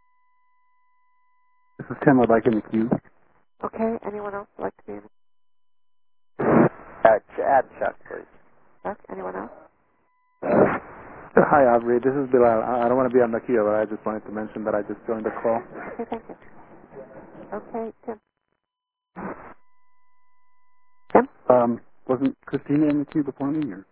This is Tim. I'd like in the queue. Okay. Anyone else like to be in? Add, add Chuck, please. Chuck, anyone else? Hi, Aubrey. This is Bilal. I I don't want to be on the queue, but I just wanted to mention that I just joined the call. Okay, thank you. Okay, Tim. Tim? Um, wasn't Christina in the queue before me, or?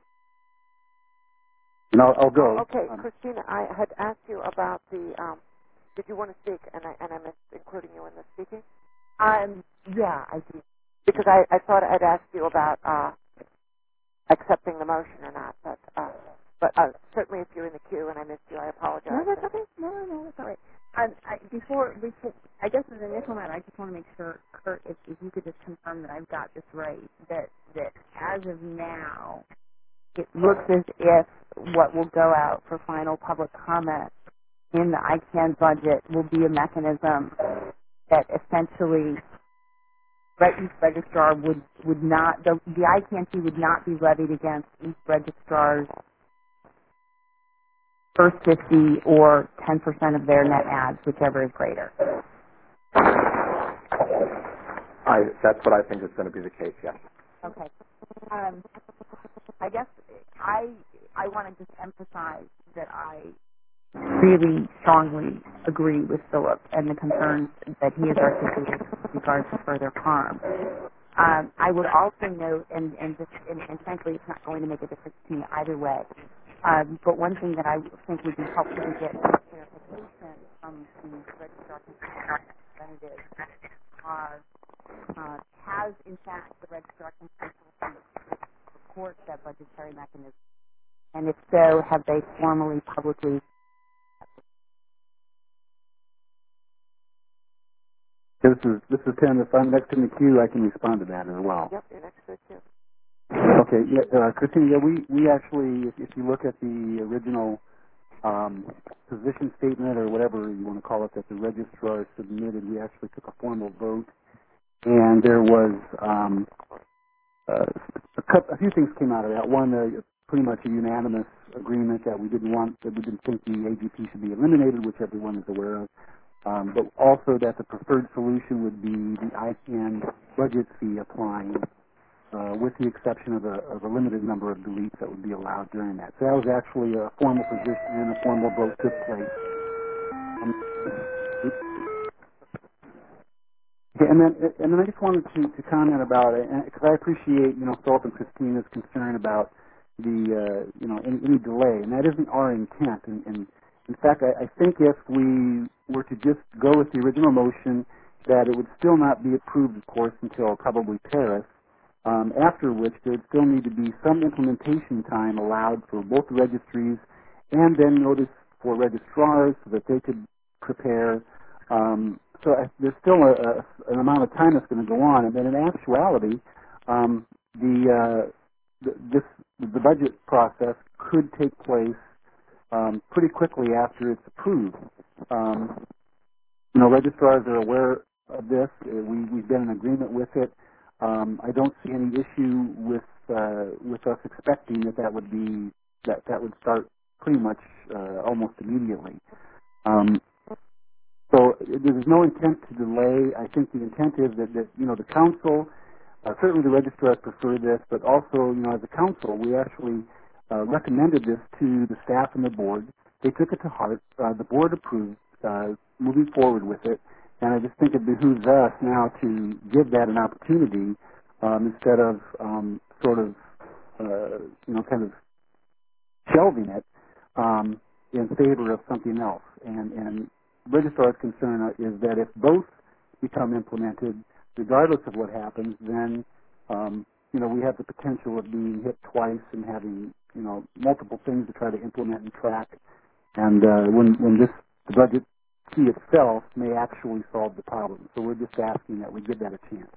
And I'll, I'll go. Oh, okay, Um, Christina, I had asked you about the, um, did you want to speak, and I, and I missed including you in the speaking? Um, yeah, I do. Because I, I thought I'd asked you about uh, accepting the motion or not, but uh, but uh, certainly if you're in the queue and I missed you, I apologize. No, that's okay. No, no, no, that's all right. Um, I, before, before, I guess as an initial matter, I just want to make sure, Kurt, if, if you could just confirm that I've got this right, that that as of now, it looks as if what will go out for final public comment in the I CANN budget will be a mechanism that essentially re- each registrar would, would not, the, the I CANN fee would not be levied against each registrar's first fifty or ten percent of their net ads, whichever is greater. I that's what I think is going to be the case. Yes. Okay. Um, I guess I I want to just emphasize that I really strongly agree with Philip and the concerns that he has articulated with regard to further harm. Um, I would also note, and, and just and, and frankly, it's not going to make a difference to me either way. Um, but one thing that I think would be helpful to get some clarification from the registrar representative are, uh, has in fact the registrar support that budgetary mechanism, and if so, have they formally publicly? this is this is Tim. If I'm next in the queue, I can respond to that as well. Yep, you're next to it too. Okay, yeah, uh, Christina, yeah, we, we actually, if, if you look at the original um, position statement or whatever you want to call it that the registrar submitted, we actually took a formal vote, and there was um, uh, a, couple, a few things came out of that. One, uh, pretty much a unanimous agreement that we didn't want, that we didn't think the A G P should be eliminated, which everyone is aware of, um, but also that the preferred solution would be the I CANN budget fee applying. Uh, with the exception of a, of a limited number of deletes that would be allowed during that. So that was actually a formal position and a formal vote took place. Um, okay, and then and then I just wanted to, to comment about it, because I appreciate, you know, Philip and Christina's concern about the, uh, you know, any, any delay, and that isn't our intent. And, and in fact, I, I think if we were to just go with the original motion, that it would still not be approved, of course, until probably Paris. Um, after which there would still need to be some implementation time allowed for both the registries and then notice for registrars so that they could prepare. Um, so I, there's still a, a, an amount of time that's going to go on. And then in actuality, um, the, uh, the, this, the budget process could take place um, pretty quickly after it's approved. Um, you know, registrars are aware of this. Uh, we, we've been in agreement with it. Um, I don't see any issue with uh, with us expecting that that would be that that would start pretty much uh, almost immediately. Um, so there's no intent to delay. I think the intent is that, that you know the council Uh, certainly the registrars prefer this, but also, you know, as a council, we actually uh, recommended this to the staff and the board. They took it to heart. Uh, the board approved uh, moving forward with it, and I just think it behooves us now to give that an opportunity um, instead of um, sort of, uh, you know, kind of shelving it um, in favor of something else. And, and registrar's concern is that if both become implemented, regardless of what happens, then um, you know we have the potential of being hit twice and having you know multiple things to try to implement and track. And uh, when when this the budget key itself may actually solve the problem, so we're just asking that we give that a chance.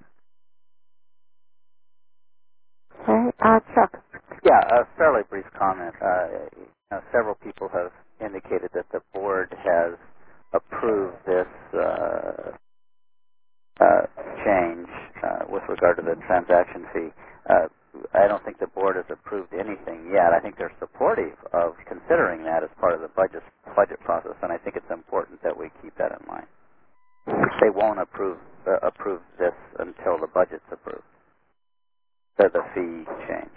Okay, uh, Chuck. Yeah, a fairly brief comment. Uh, you know, several people have indicated that the board has approved this uh, uh, change uh, with regard to the transaction fee. Uh, I don't think the board has approved anything yet. I think they're supportive of considering that as part of the budget budget process, and I think it's important that we keep that in mind. They won't approve uh, approve this until the budget's approved. The, the fee change.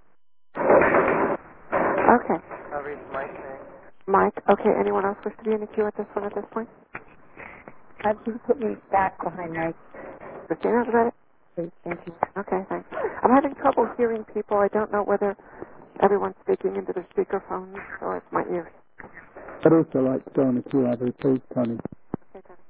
Okay. I'll read Mike next. Mike, okay, anyone else wish to be in the queue at this one at this point? Uh, please put me back behind Mike. Christina, is that it? Please, thank you. Okay, thanks. I'm having trouble hearing people. I don't know whether everyone's speaking into their speakerphones or it's my ears. I'd also like to go on the queue, Avery, please, Tony. Okay, Tony.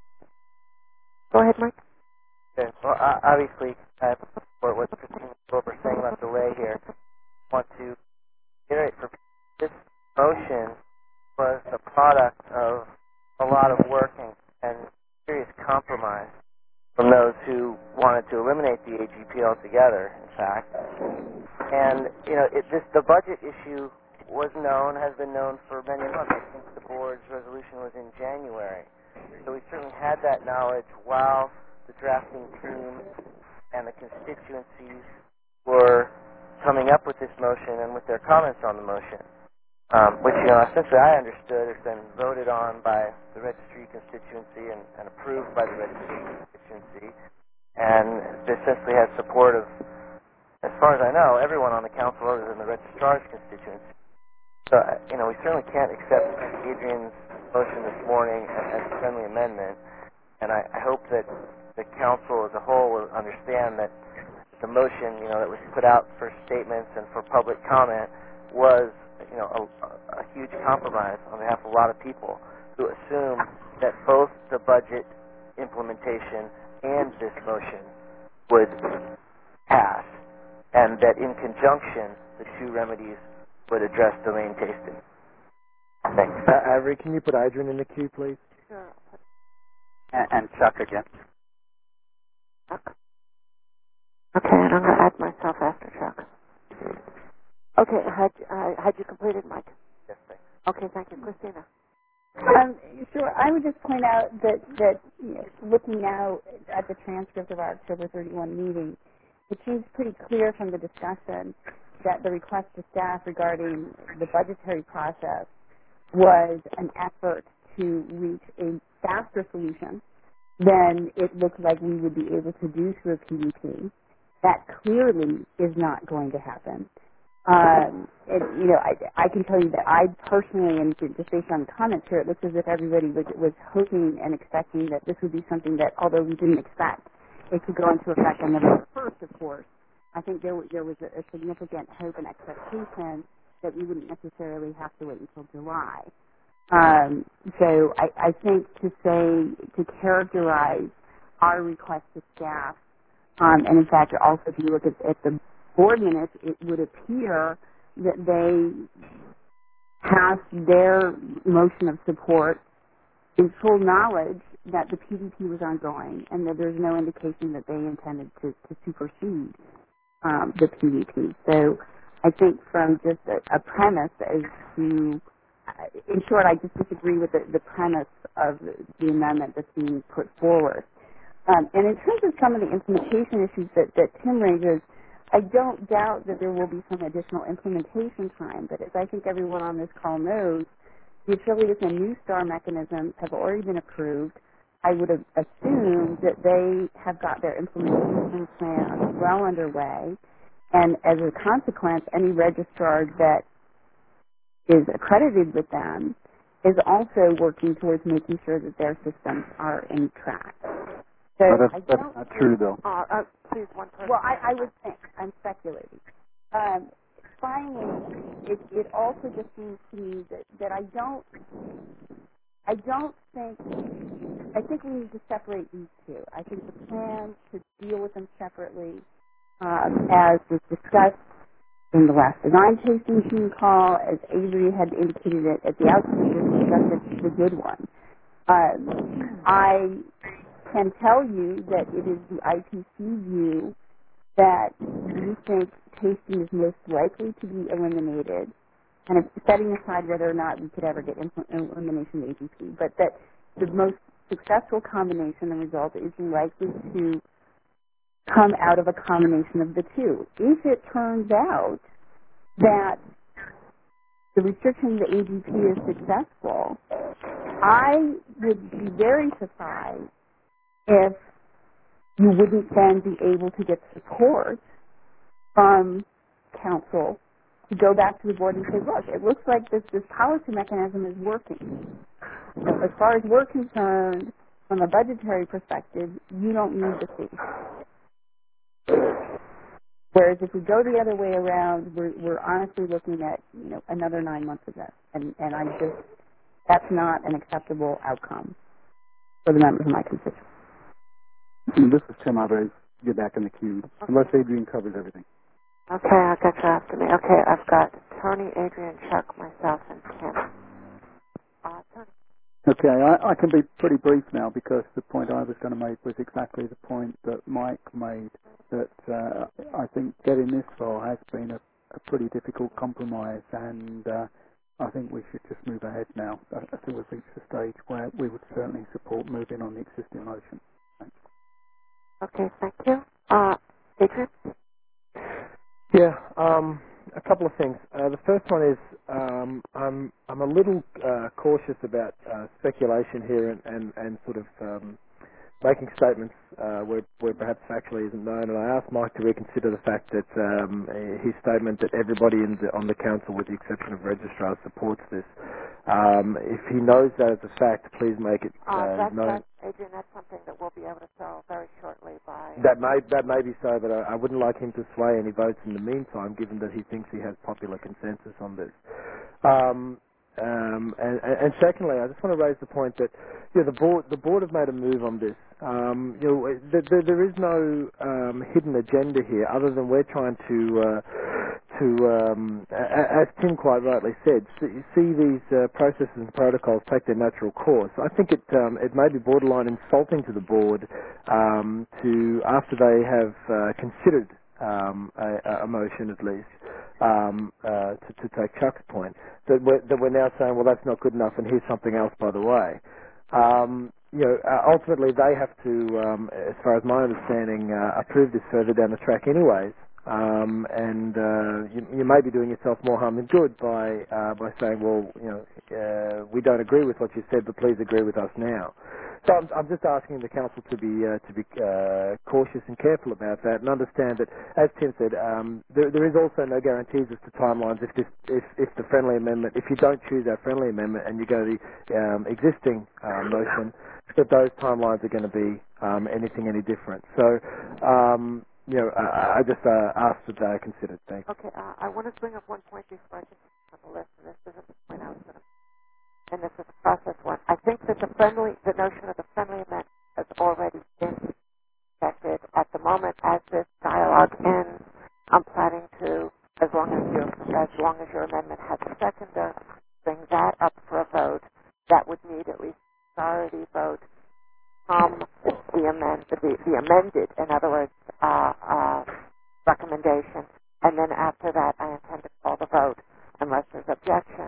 Go ahead, Mike. Okay. Well, uh, obviously, I support what Christina Wilbur saying about delay here. I want to reiterate for this motion was a product of a lot of working and serious compromise from those who wanted to eliminate the A G P altogether, in fact. And, you know, it, this, the budget issue was known, has been known for many months. I think the board's resolution was in January. So we certainly had that knowledge while the drafting team and the constituencies were coming up with this motion and with their comments on the motion, um, which, you know, essentially I understood has been voted on by the registry constituency and, and approved by the registry constituency, and essentially has support of, as far as I know, everyone on the council other than the registrar's constituency. So, you know, we certainly can't accept Adrian's motion this morning as a friendly amendment, and I, I hope that the council as a whole will understand that the motion, you know, that was put out for statements and for public comment was, you know, a, a huge compromise on behalf of a lot of people who assumed that both the budget implementation and this motion would pass, and that in conjunction the two remedies would address domain tasting. Thanks. Uh, Avery, can you put Adrian in the queue, please? Sure. And, and Chuck again. Chuck? Okay, and I'm going to add myself after Chuck. Okay, had, uh, had you completed, Mike? Yes, thanks. Okay, thank you. Christina? Um, sure. I would just point out that, that you know, looking now at the transcript of our October thirty-first meeting, it seems pretty clear from the discussion that the request to staff regarding the budgetary process was an effort to reach a faster solution than it looked like we would be able to do through a P D P. That clearly is not going to happen. Um, and, you know, I, I can tell you that I personally, and just based on the comments here, it looks as if everybody was, was hoping and expecting that this would be something that, although we didn't expect, it could go into effect on November first, of course. I think there, there was a, a significant hope and expectation that we wouldn't necessarily have to wait until July. Um, so I, I think to say, to characterize our request to staff, um, and in fact, also if you look at, at the board minutes, it would appear that they passed their motion of support in full knowledge that the P D P was ongoing and that there's no indication that they intended to, to supersede um, the P D P. So I think from just a, a premise as to, uh, in short, I just disagree with the, the premise of the, the amendment that's being put forward. Um, and in terms of some of the implementation issues that, that Tim raises, I don't doubt that there will be some additional implementation time, but as I think everyone on this call knows, the affiliates and new STAR mechanisms have already been approved. I would have assumed that they have got their implementation plan well underway, and as a consequence, any registrar that is accredited with them is also working towards making sure that their systems are in track. So But that's, I that's don't not true, though. Uh, uh, please, one person. Well, I, I would think. I'm speculating. Um, finally, it, it also just seems to me that, that I don't, I don't think, I think we need to separate these two. I think the plan to deal with them separately, um, as was discussed in the last design tasting team call, as Avery had indicated it at the outset, was discussed, is a good one. Um, I can tell you that it is the I P C view that we think tasting is most likely to be eliminated, kind of setting aside whether or not we could ever get impl- elimination of A G P, but that the most successful combination and result is likely to come out of a combination of the two. If it turns out that the restriction of the A G P is successful, I would be very surprised if you wouldn't then be able to get support from council to go back to the board and say, look, it looks like this, this policy mechanism is working. So as far as we're concerned, from a budgetary perspective, you don't need the fee. Whereas if we go the other way around, we're, we're honestly looking at, you know, another nine months of this. And, and I just, that's not an acceptable outcome for the members of my constituency. This is Tim. I'll get back in the queue, unless Adrian covers everything. Okay, I'll get you after me. Okay, I've got Tony, Adrian, Chuck, myself, and Tim. Uh, Tony. Okay, I, I can be pretty brief now because the point I was going to make was exactly the point that Mike made, that uh, I think getting this far has been a, a pretty difficult compromise, and uh, I think we should just move ahead now. I, I think we've reached the stage where we would certainly support moving on the existing motion. Thanks. Okay, thank you. Uh, Adrian? Yeah, um, a couple of things. Uh, the first one is um, I'm I'm a little uh, cautious about uh, speculation here and, and, and sort of um, making statements uh, where, where perhaps factually isn't known. And I asked Mike to reconsider the fact that um, his statement that everybody in the, on the council, with the exception of registrars, supports this. Um, if he knows that as a fact, please make it Uh, uh, that's, known. that's, Adrian, that's something that we'll be able to solve very shortly by... That may that may be so, but I, I wouldn't like him to sway any votes in the meantime, given that he thinks he has popular consensus on this. Um, um, and, and secondly, I just want to raise the point that yeah, the board the board have made a move on this. Um, you know, th- th- there is no um, hidden agenda here, other than we're trying to uh, to, um, a- as Tim quite rightly said, see, see these uh, processes and protocols take their natural course. I think it um, it may be borderline insulting to the board um, to, after they have uh, considered um, a, a motion at least, um, uh, to, to take Chuck's point, that we're, that we're now saying, well, that's not good enough, and here's something else, by the way. Um, you know, uh, ultimately they have to, um, as far as my understanding, uh, approve this further down the track anyways. Um, and uh, you, you may be doing yourself more harm than good by uh, by saying, well, you know, uh, we don't agree with what you said, but please agree with us now. So I'm, I'm just asking the council to be uh, to be uh, cautious and careful about that, and understand that, as Tim said, um, there, there is also no guarantees as to timelines. If this, if, if the friendly amendment, if you don't choose our friendly amendment and you go to the um, existing uh, motion, that those timelines are going to be um, anything any different. So, um, you know, I, I just uh, asked that they are considered. Thanks. Okay, uh, I want to bring up one point before I just on the list, and this isn't the point I was going to, and this is a process one. I think that the friendly, the notion of the friendly amendment has already been affected at the moment as this dialogue ends. I'm planning to, as long as your, as long as your amendment has a seconder, bring that up for a vote. That would need at least a majority vote from the amend, the, the amended, in other words, uh, uh, recommendation. And then after that, I intend to call the vote, unless there's objection,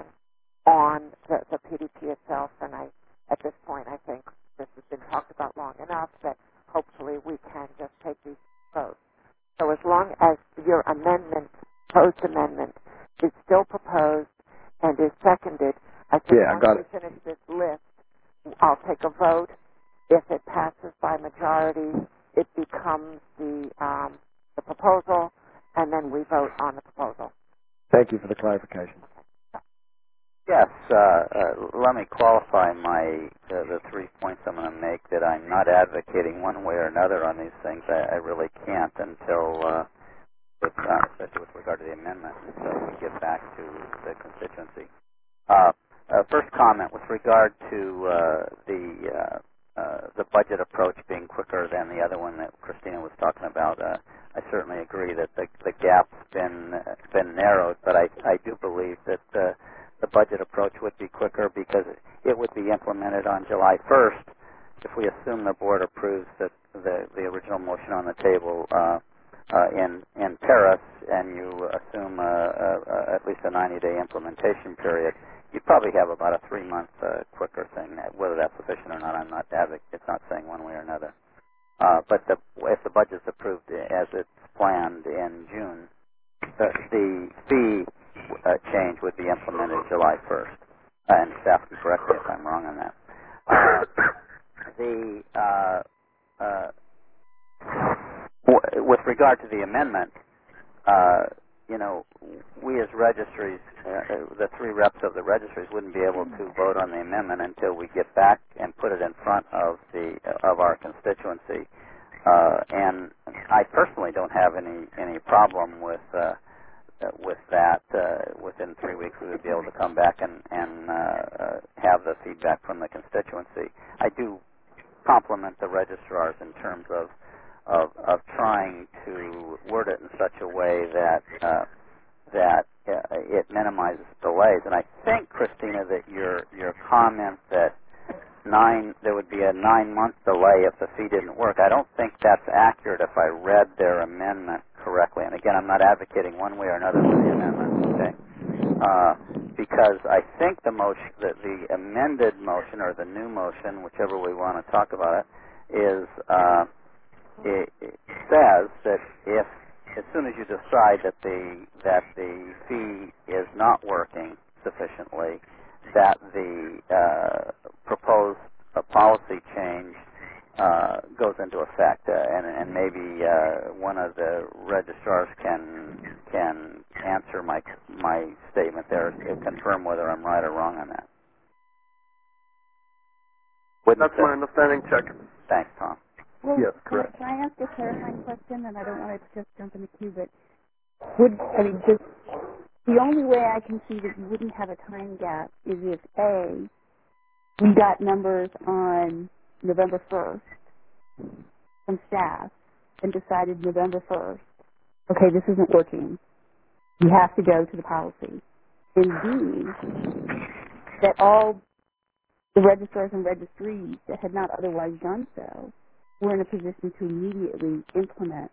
on the, the P D P itself. And I, at this point, I think this has been talked about long enough that hopefully we can just take these votes. So as long as your amendment, proposed amendment, is still proposed and is seconded, I think Yeah, I once got we it. finish this list, I'll take a vote. If it passes by majority, it becomes the um, the proposal, and then we vote on the proposal. Thank you for the clarification. Yes, uh, uh, let me qualify my uh, the three points I'm going to make, that I'm not advocating one way or another on these things. I, I really can't until, uh, with, uh, especially with regard to the amendment, until we get back to the constituency. Uh, uh, first comment with regard to uh, the uh, uh, the budget approach being quicker than the other one that Christina was talking about. Uh, I certainly agree that the, the gap's been uh, been narrowed, but I, I do believe that uh, the budget approach would be quicker because it would be implemented on July first. If we assume the board approves the the, the original motion on the table uh, uh, in in Paris, and you assume uh, uh, at least a ninety-day implementation period, you probably have about a three-month uh, quicker thing. Whether that's sufficient or not, I'm not advocating. It's not saying one way or another. Uh, but the, if the budget's approved as it's planned in June, the, the fee uh, change would be implemented July first. Uh, and staff can correct me if I'm wrong on that. Uh, the uh, uh, w- with regard to the amendment, uh, you know, we as registries, uh, the three reps of the registries, wouldn't be able to vote on the amendment until we get back and put it in front of the of our constituency. Uh, and I personally don't have any any problem with uh, with that. Uh, within three weeks, we would be able to come back and and uh, uh, have the feedback from the constituency. I do compliment the registrars in terms of of, of trying to word it in such a way that uh, that uh, it minimizes delays. And I think, Christina, that your your comment that nine there would be a nine month delay if the fee didn't work, I don't think that's accurate if I read their amendment correctly. And again, I'm not advocating one way or another for the amendment, okay? Uh, because I think the motion, the, the amended motion or the new motion, whichever we want to talk about it, is uh, it, it says that if as soon as you decide that the that the fee is not working sufficiently, that the uh, proposed uh, policy change uh, goes into effect, uh, and, and maybe uh, one of the registrars can can answer my my statement there, to confirm whether I'm right or wrong on that. Wouldn't That's my understanding, Chuck. Thanks, Tom. Well, Yes, can, I, correct. can I ask a clarifying question? And I don't want to just jump in the queue, but would I mean just the only way I can see that you wouldn't have a time gap is if A, we got numbers on November first from staff and decided November first, okay, this isn't working. You have to go to the policy. And B, that all the registrars and registries that had not otherwise done so were in a position to immediately implement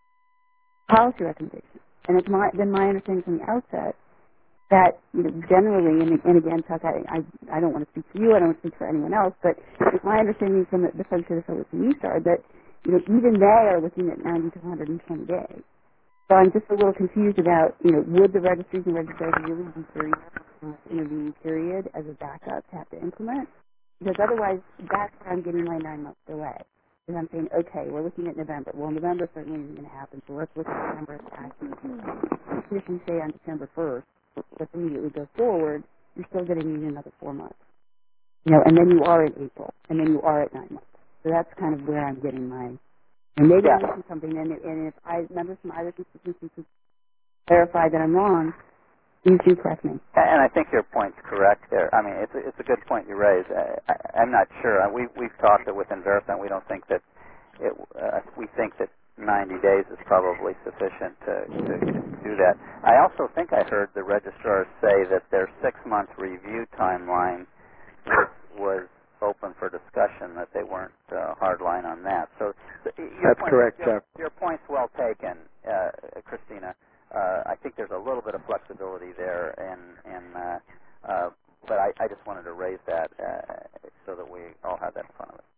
policy recommendations. And it's my, been my understanding from the outset that, you know, generally, and, and again, Chuck, I, I, I don't want to speak for you, I don't want to speak for anyone else, but it's my understanding from the, the folks that are with New Star that, you know, even they are looking at ninety to one hundred twenty days. So I'm just a little confused about, you know, would the registries and registrars really be during the intervening period as a backup to have to implement? Because otherwise, that's where I'm getting my nine-month delay. And I'm saying, okay, we're looking at November. Well, November certainly isn't going to happen, so let's look at December as action. Even if you say on December first, let's immediately go forward, you're still going to need another four months. You know, and then you are in April, and then you are at nine months. So that's kind of where I'm getting my, and maybe Yeah. I'm missing something, and, and if I members from either constituency could clarify that I'm wrong, please do correct me. And I think your point's correct there. I mean, it's a, it's a good point you raise. I, I, I'm not sure. We we've talked within Verifone. We don't think that it. Uh, we think that ninety days is probably sufficient to, to do that. I also think I heard the registrars say that their six-month review timeline was, was open for discussion. That they weren't uh, hardline on that. So, so your That's point, correct, your, Chuck. your point's well taken, uh, Christina. Uh, I think there's a little bit of flexibility there, and, and uh, uh, but I, I just wanted to raise that uh, so that we all have that in front of us.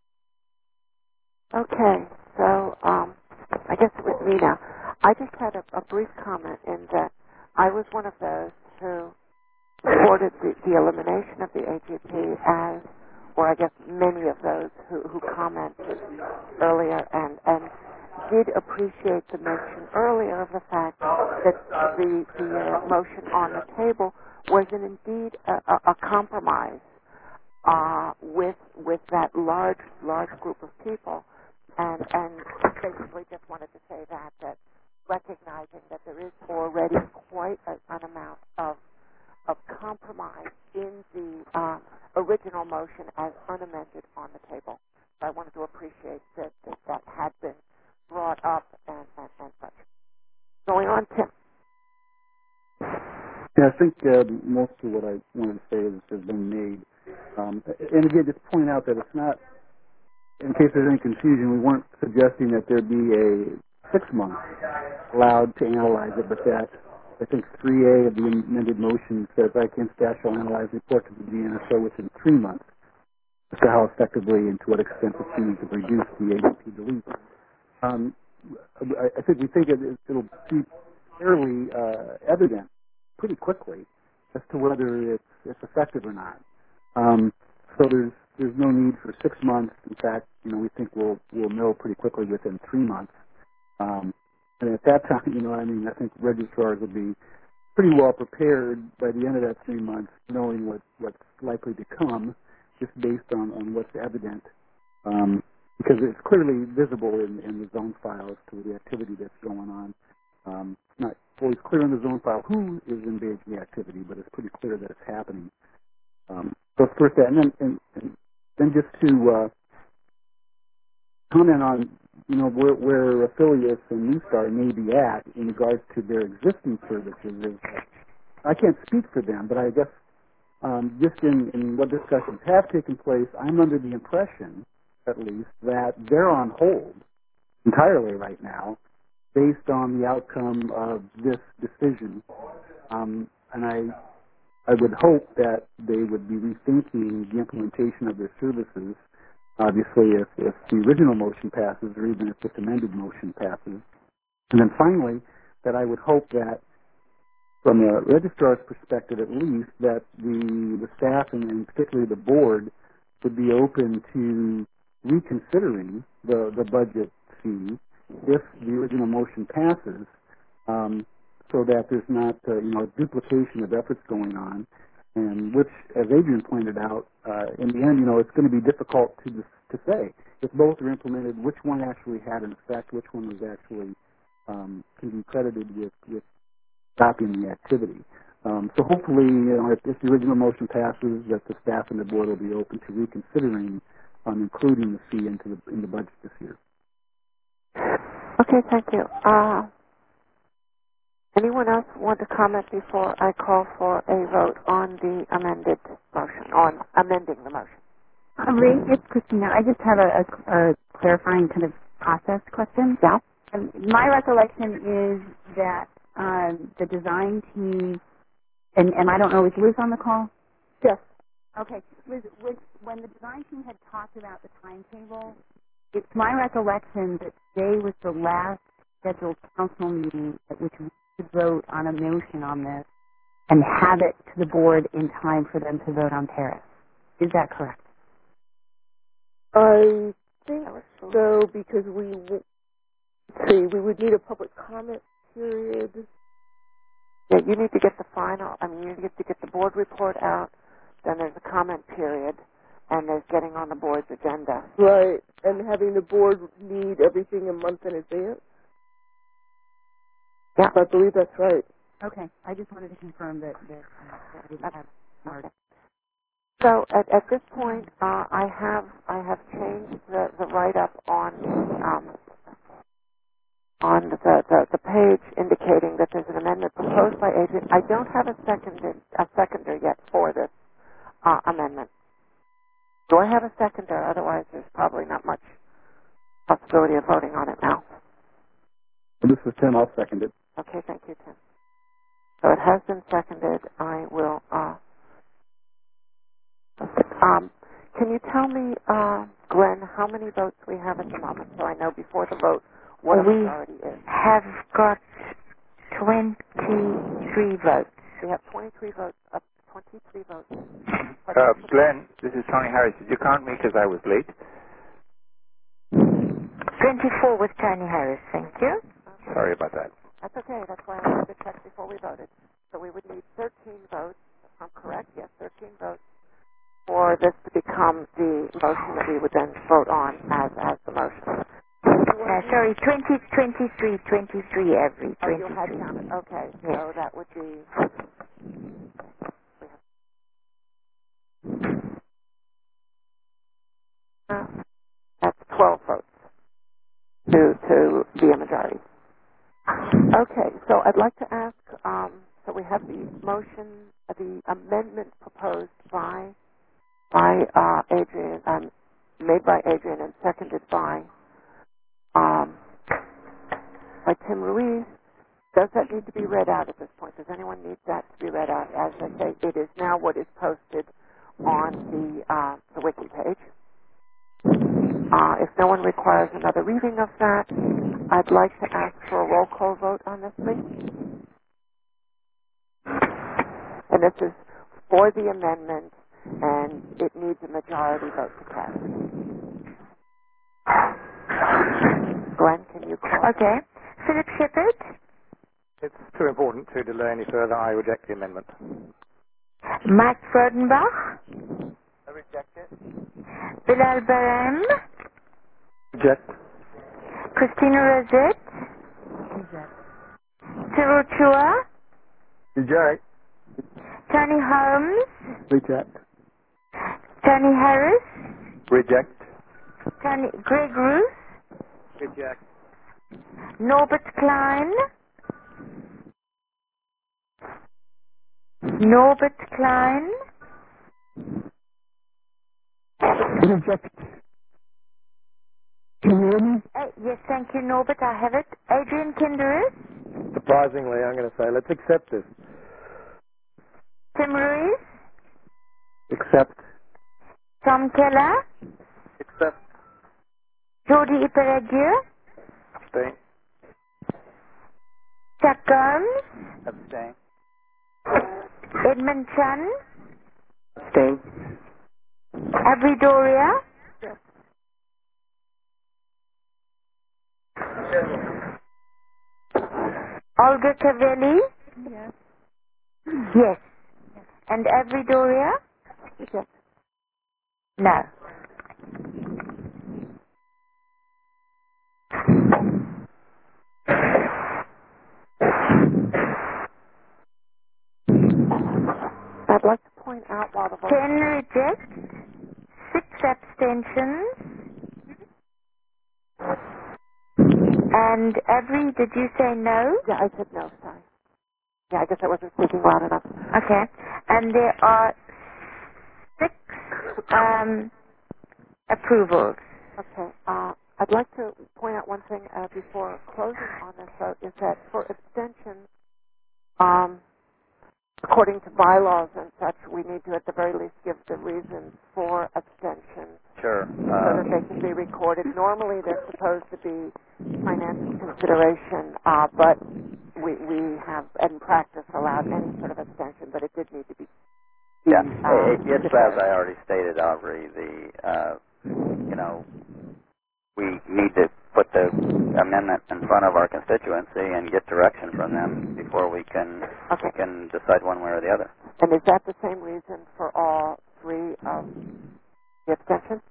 Okay, so um, I guess it was me now. I just had a, a brief comment in that I was one of those who supported the, the elimination of the A G P as or I guess many of those who, who commented earlier and, and did appreciate the mention earlier of the fact that the, the uh, motion on the table was an, indeed a, a, a compromise uh, with with that large large group of people, and and basically just wanted to say that that recognizing that there is already quite a, an amount of of compromise in the uh, original motion as unamended on the table. So I wanted to appreciate that that, that had been brought up and, and, and such. Going on, Tim. Yeah, I think uh, most of what I wanted to say is, has been made. Um, and again, just point out that it's not, in case there's any confusion, we weren't suggesting that there be a six months allowed to analyze it, but that I think three A of the amended motion says I can staff shall analyze the report to the G N S O within three months as to how effectively and to what extent it's used to reduce the A D P delete. Um, I, I think we think it, it'll be fairly uh, evident pretty quickly as to whether it's, it's effective or not. Um, so there's there's no need for six months. In fact, you know, we think we'll we'll know pretty quickly within three months. Um, and at that time, you know, I mean, I think registrars will be pretty well prepared by the end of that three months, knowing what, what's likely to come, just based on, on what's evident. Um, because it's clearly visible in, in the zone files to the activity that's going on. Um, it's not always clear in the zone file who is engaged in the activity, but it's pretty clear that it's happening. Um, so first that, and then, and, and then just to uh, comment on, you know, where, where affiliates and Newstar may be at in regards to their existing services. Is, I can't speak for them, but I guess um, just in, in what discussions have taken place, I'm under the impression, at least, that they're on hold entirely right now based on the outcome of this decision. Um, and I I would hope that they would be rethinking the implementation of their services, obviously, if, if the original motion passes or even if this amended motion passes. And then finally, that I would hope that from a registrar's perspective at least, that the, the staff and, and particularly the board would be open to reconsidering the, the budget fee if the original motion passes, um, so that there's not uh, you know, duplication of efforts going on, and which, as Adrian pointed out, uh, in the end, you know, it's going to be difficult to to say. If both are implemented, which one actually had an effect, which one was actually um, can be credited with, with stopping the activity. Um, so hopefully, you know, if, if the original motion passes, that the staff and the board will be open to reconsidering um, including the fee into the in the budget this year. Okay, thank you. Uh, anyone else want to comment before I call for a vote on the amended motion, on amending the motion? Uh, Ray, it's Christina. I just have a, a, a clarifying kind of process question. Yeah. Um, my recollection is that um, the design team, and, and I don't know, is Liz on the call? Yes. Okay. Liz, was, when the design team had talked about the timetable, it's my recollection that today was the last scheduled council meeting at which we could vote on a motion on this and have it to the board in time for them to vote on Paris. Is that correct? I think so, because we w- see we would need a public comment period. Yeah, you need to get the final. I mean, you need to get the board report out. Then there's a comment period, and there's getting on the board's agenda. Right, and having the board need everything a month in advance. Yeah, I believe that's right. Okay, I just wanted to confirm that that, uh, that I didn't have smart. So at, at this point, uh, I have I have changed the, the write-up on um, on the, the the page indicating that there's an amendment proposed by Adrian. I don't have a seconded a seconder yet for this uh, amendment. Do I have a seconder? Otherwise, there's probably not much possibility of voting on it now. This is Tim. I'll second it. Okay, thank you, Tim. So it has been seconded. I will. Uh, Um, can you tell me, uh, Glenn, how many votes we have at the moment, so I know before the vote what a we majority is? have got twenty-three votes. We have twenty-three votes up to twenty-three votes. Uh, Glenn, this is Tony Harris. Did you count me because I was late? twenty-four with Tony Harris, thank you. Sorry about that. That's okay. That's why I wanted to check before we voted. So we would need thirteen votes. If I'm correct, yes, thirteen votes for this to become the motion that we would then vote on as as the motion. Uh, sorry, twenty, twenty-three, twenty-three every, Oh, you had twenty-three. counted. Okay, Yes. so that would be. Uh, that's twelve votes to to be a majority. Okay, so I'd like to ask. Um, so we have the motion, uh, the amendment proposed by by uh, Adrian, um, made by Adrian and seconded by um, by Tim Ruiz. Does that need to be read out at this point? Does anyone need that to be read out? As I say, it is now what is posted on the uh, the wiki page. Uh, if no one requires another reading of that, I'd like to ask for a roll call vote on this, please. And this is for the amendment, and it needs a majority vote to pass. Glenn, can you call? Okay. Philip Shepard? It's too important to delay any further. I reject the amendment. Mike Frodenbach? I reject it. Bilal Baram? Reject. Christina Rosette? Reject. Cyril Chua? Reject. Tony Holmes? Reject. Tony Harris? Reject. Tony, Greg Ruth? Reject. Norbert Klein? Norbert Klein? Reject. Can you hear me? Uh, yes, thank you, Norbert. I have it. Adrian Kinderis? Surprisingly, I'm going to say, let's accept this. Tim Ruiz? Accept. Tom Keller? Accept. Jody Iperegiu? Abstain. Chuck Gomes? Abstain. Edmund Chun? Abstain. Abri Doria? Olga Cavelli? Yes. Yes. And Abri Doria? Yes. No. I'd like to point out while the vote. Ten reject, six abstentions, and Abri, did you say no? Yeah, I said no, sorry. Yeah, I guess I wasn't speaking loud enough. Okay. And there are six um, approvals. Okay. Uh, I'd like to point out one thing uh, before closing on this vote is that for abstention, um, according to bylaws and such, we need to at the very least give the reasons for abstention. Sure. So Uh, that they can be recorded. Normally they're supposed to be financial consideration, uh, but we, we have in practice allowed any sort of abstention, but it did need to be. yeah. Uh, It, it's as I already stated, Aubrey. The uh, you know, we need to put the amendment in front of our constituency and get direction from them before we can okay. we can decide one way or the other. And is that the same reason for all three of the abstentions?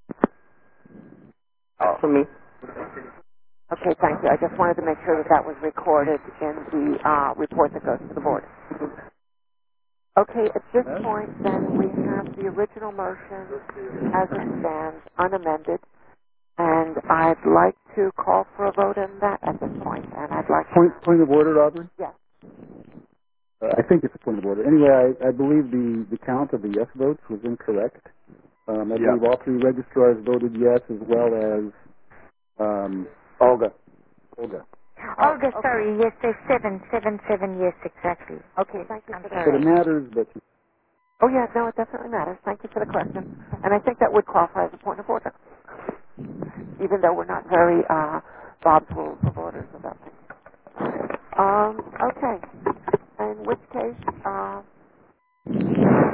Oh. For me. Okay, thank you. I just wanted to make sure that that was recorded in the uh, report that goes to the board. Okay, at this point, then, we have the original motion as it stands, unamended, and I'd like to call for a vote on that at this point, and I'd like Point, point of order, Aubrey? Yes. Uh, I think it's a point of order. Anyway, I, I believe the, the count of the yes votes was incorrect. Um, I Yeah. believe all three registrars voted yes, as well as um, Olga. Olga. Olga, okay. sorry, yes, there's seven, seven, seven, yes, exactly. Okay, thank you I'm for sorry. But it matters, but Oh, yeah, no, it definitely matters. Thank you for the question. And I think that would qualify as a point of order, even though we're not very uh, Bob's Rules of Orders about things. Um, okay. In which case, uh,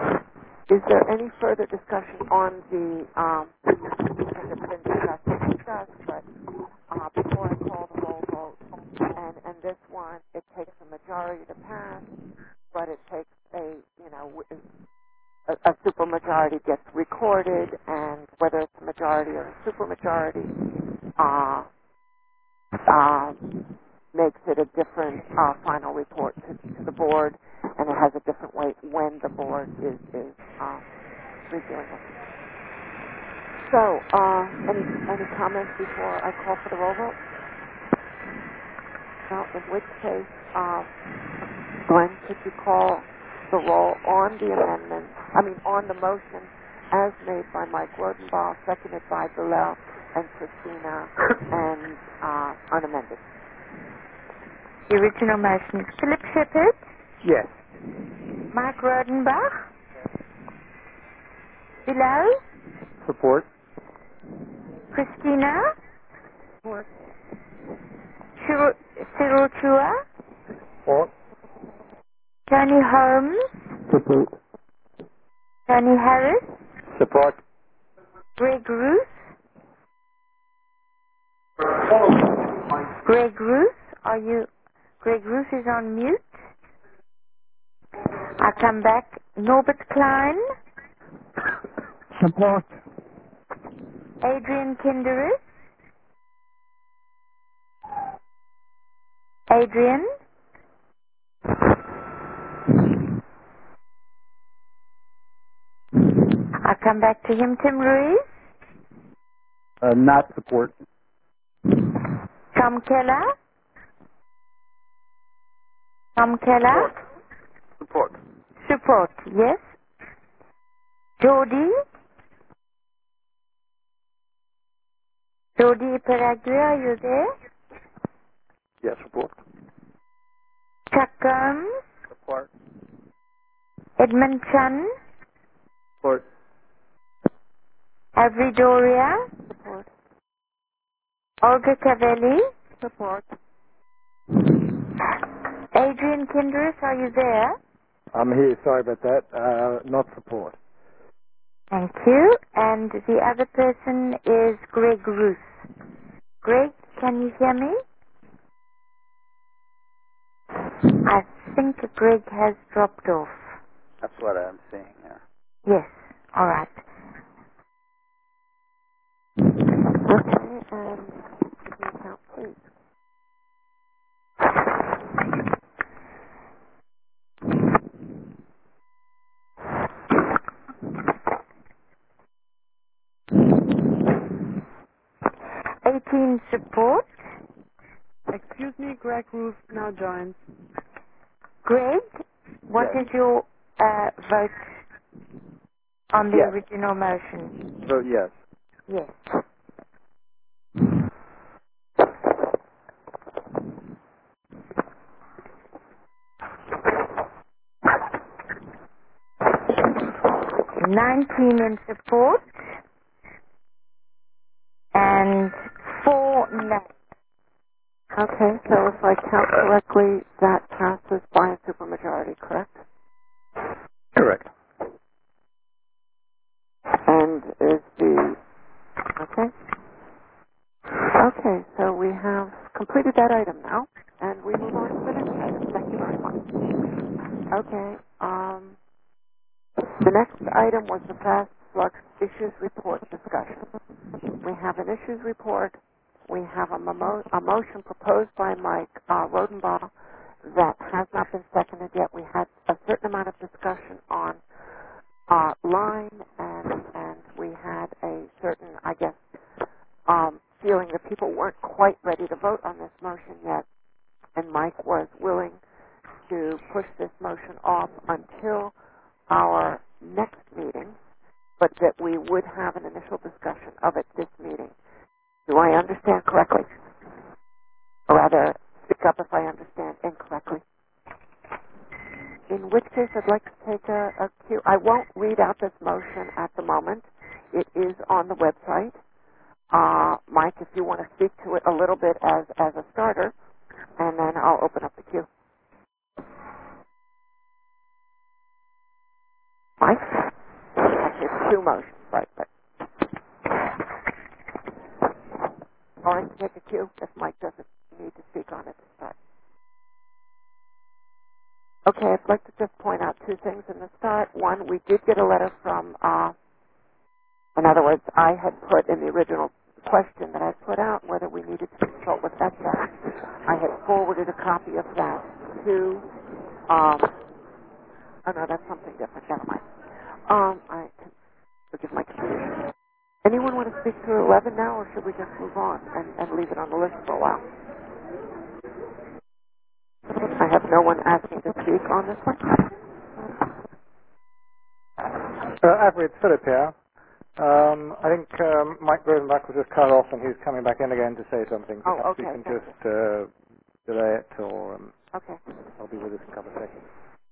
is there any further discussion on the, um, because it's been discussed and discussed, but uh, before I call the roll vote, and, and this one, it takes a majority to pass, but it takes a, you know, a, a supermajority gets recorded, and whether it's a majority or a supermajority, uh, uh, makes it a different uh, final report to, to the board, and it has a different weight when the board is, is uh, reviewing it. So, uh, any any comments before I call for the roll vote? No, in which case, uh, Glenn, could you call the roll on the amendment, I mean on the motion as made by Mike Rodenbaugh, seconded by Bilal and Christina, and uh, unamended? The original motion is Philip Shepherd, Yes. Mike Rodenbach, Bilal, Support. Christina, Cyril Cyril Chua, Support. Tony Holmes, Support. Tony Harris, Support. Greg Ruth, Greg Ruth, are you, Greg Ruth is on mute. I come back, Norbert Klein, Support. Adrian Kinderis, Adrian, I come back to him, Tim Ruiz, Uh, not support. Tom Keller, Tom Keller, Support. support, yes. Jody, Jody Peragua, are you there? Yes, support. Chuck Gomes, Support. Edmund Chun, Support. Avery Doria, Support. Olga Cavelli, Support. Adrian Kinderis, are you there? I'm here. Sorry about that. Uh, not support. Thank you. And the other person is Greg Ruth. Greg, can you hear me? I think Greg has dropped off. That's what I'm seeing there. Yes. All right. Okay, and give me a count, please. eighteen support. Excuse me, Greg Ruth now joins. Greg, what Yes. is your uh, vote on the Yes. original motion? Vote yes. Yes. nineteen in support and four no. Okay, so if I count correctly, that passes by a supermajority, correct? Correct. And is the, okay? Okay, so we have completed that item now, and we move on to the next item. Thank you very much. Okay, um, the next item was the past slug issues report discussion. We have an issues report. We have a, memo- a motion proposed by Mike uh, Rodenbaugh that has not been seconded yet. We had a certain amount of discussion on uh, line, and and we had a certain, I guess, um, feeling that people weren't quite ready to vote on this motion yet, and Mike was willing to push this motion off until our next meeting, but that we would have an initial discussion of it this meeting. Do I understand correctly? Or rather, speak up if I understand incorrectly. In which case, I'd like to take a, a cue. I won't read out this motion at the moment. It is on the website. Uh, Mike, if you want to speak to it a little bit as, as a starter, and then I'll open up the queue. Mike? two motions, right, right. Or I can take a cue if Mike doesn't need to speak on it to start. Okay, I'd like to just point out two things in the start. One, we did get a letter from, uh, in other words, I had put in the original question that I put out whether we needed to consult with E T S A. I had forwarded a copy of that to, um, oh no, that's something different, never mind. Um, I, forgive my confusion. Anyone want to speak to eleven now, or should we just move on and, and leave it on the list for a while? I have no one asking to speak on this one. Uh, Avery, it's Philip here. Um, I think um, Mike Rosenbach was just cut off and he's coming back in again to say something. Oh, Perhaps okay, we can thank just uh, delay it, or um, Okay. I'll be with us in a couple of seconds.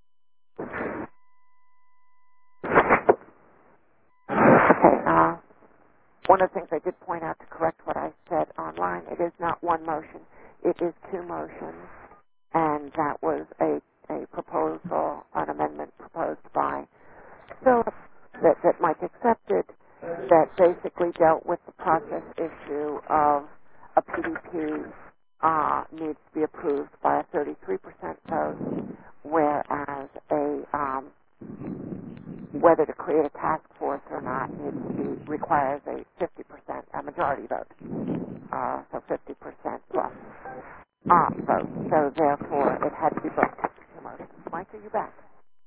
Okay, uh, one of the things I did point out to correct what I said online, it is not one motion, it is two motions, and that was a, a proposal, an amendment proposed by Philip that, that Mike accepted that basically dealt with the process issue of a P D P uh, needs to be approved by a thirty-three percent vote, whereas a um, whether to create a task force or not needs to be requires a fifty percent a majority vote, uh, so fifty percent plus uh, vote. So therefore, it had to be both motions. Mike, are you back?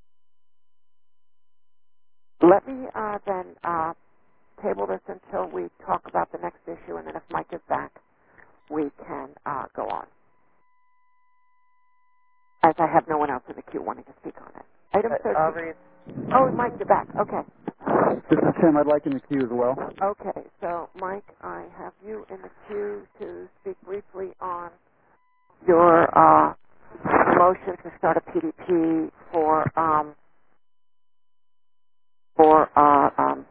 Let me uh, then uh, table this until we talk about the next issue, and then if Mike is back, we can uh, go on. As I have no one else in the queue wanting to speak on it. Item thirteen. Oh, Mike, you're back. Okay. This is Tim. I'd like in the queue as well. Okay, so Mike, I have you in the queue to speak briefly on your uh, motion to start a P D P for um, for uh, um,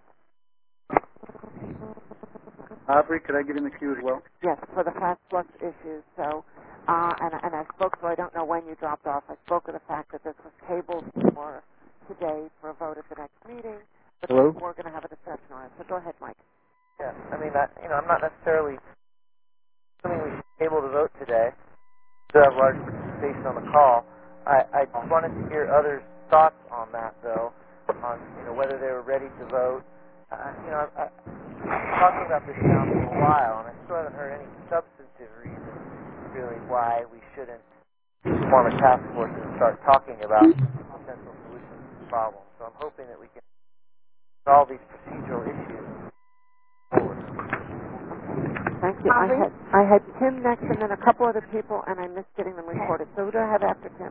Aubrey, could I get in the queue as well? yes, for the fast flux issues. So, uh, and and I spoke. So I don't know when you dropped off. I spoke of the fact that this was tabled for today for a vote at the next meeting. But Hello? we're going to have a discussion on it. So go ahead, Mike. Yeah, I mean, I, you know, I'm not necessarily assuming we should be able to vote today to have large participation on the call. I, I just wanted to hear others' thoughts on that, though, on, you know, whether they were ready to vote. Uh, you know, I, I've been talking about this now for a while, and I still haven't heard any substantive reason, really, why we shouldn't form a task force and start talking about potential solutions to the problem. So I'm hoping that we can solve these procedural issues forward. Thank you. I had I had Tim next, and then a couple other people, and I missed getting them recorded. So who do I have after Tim?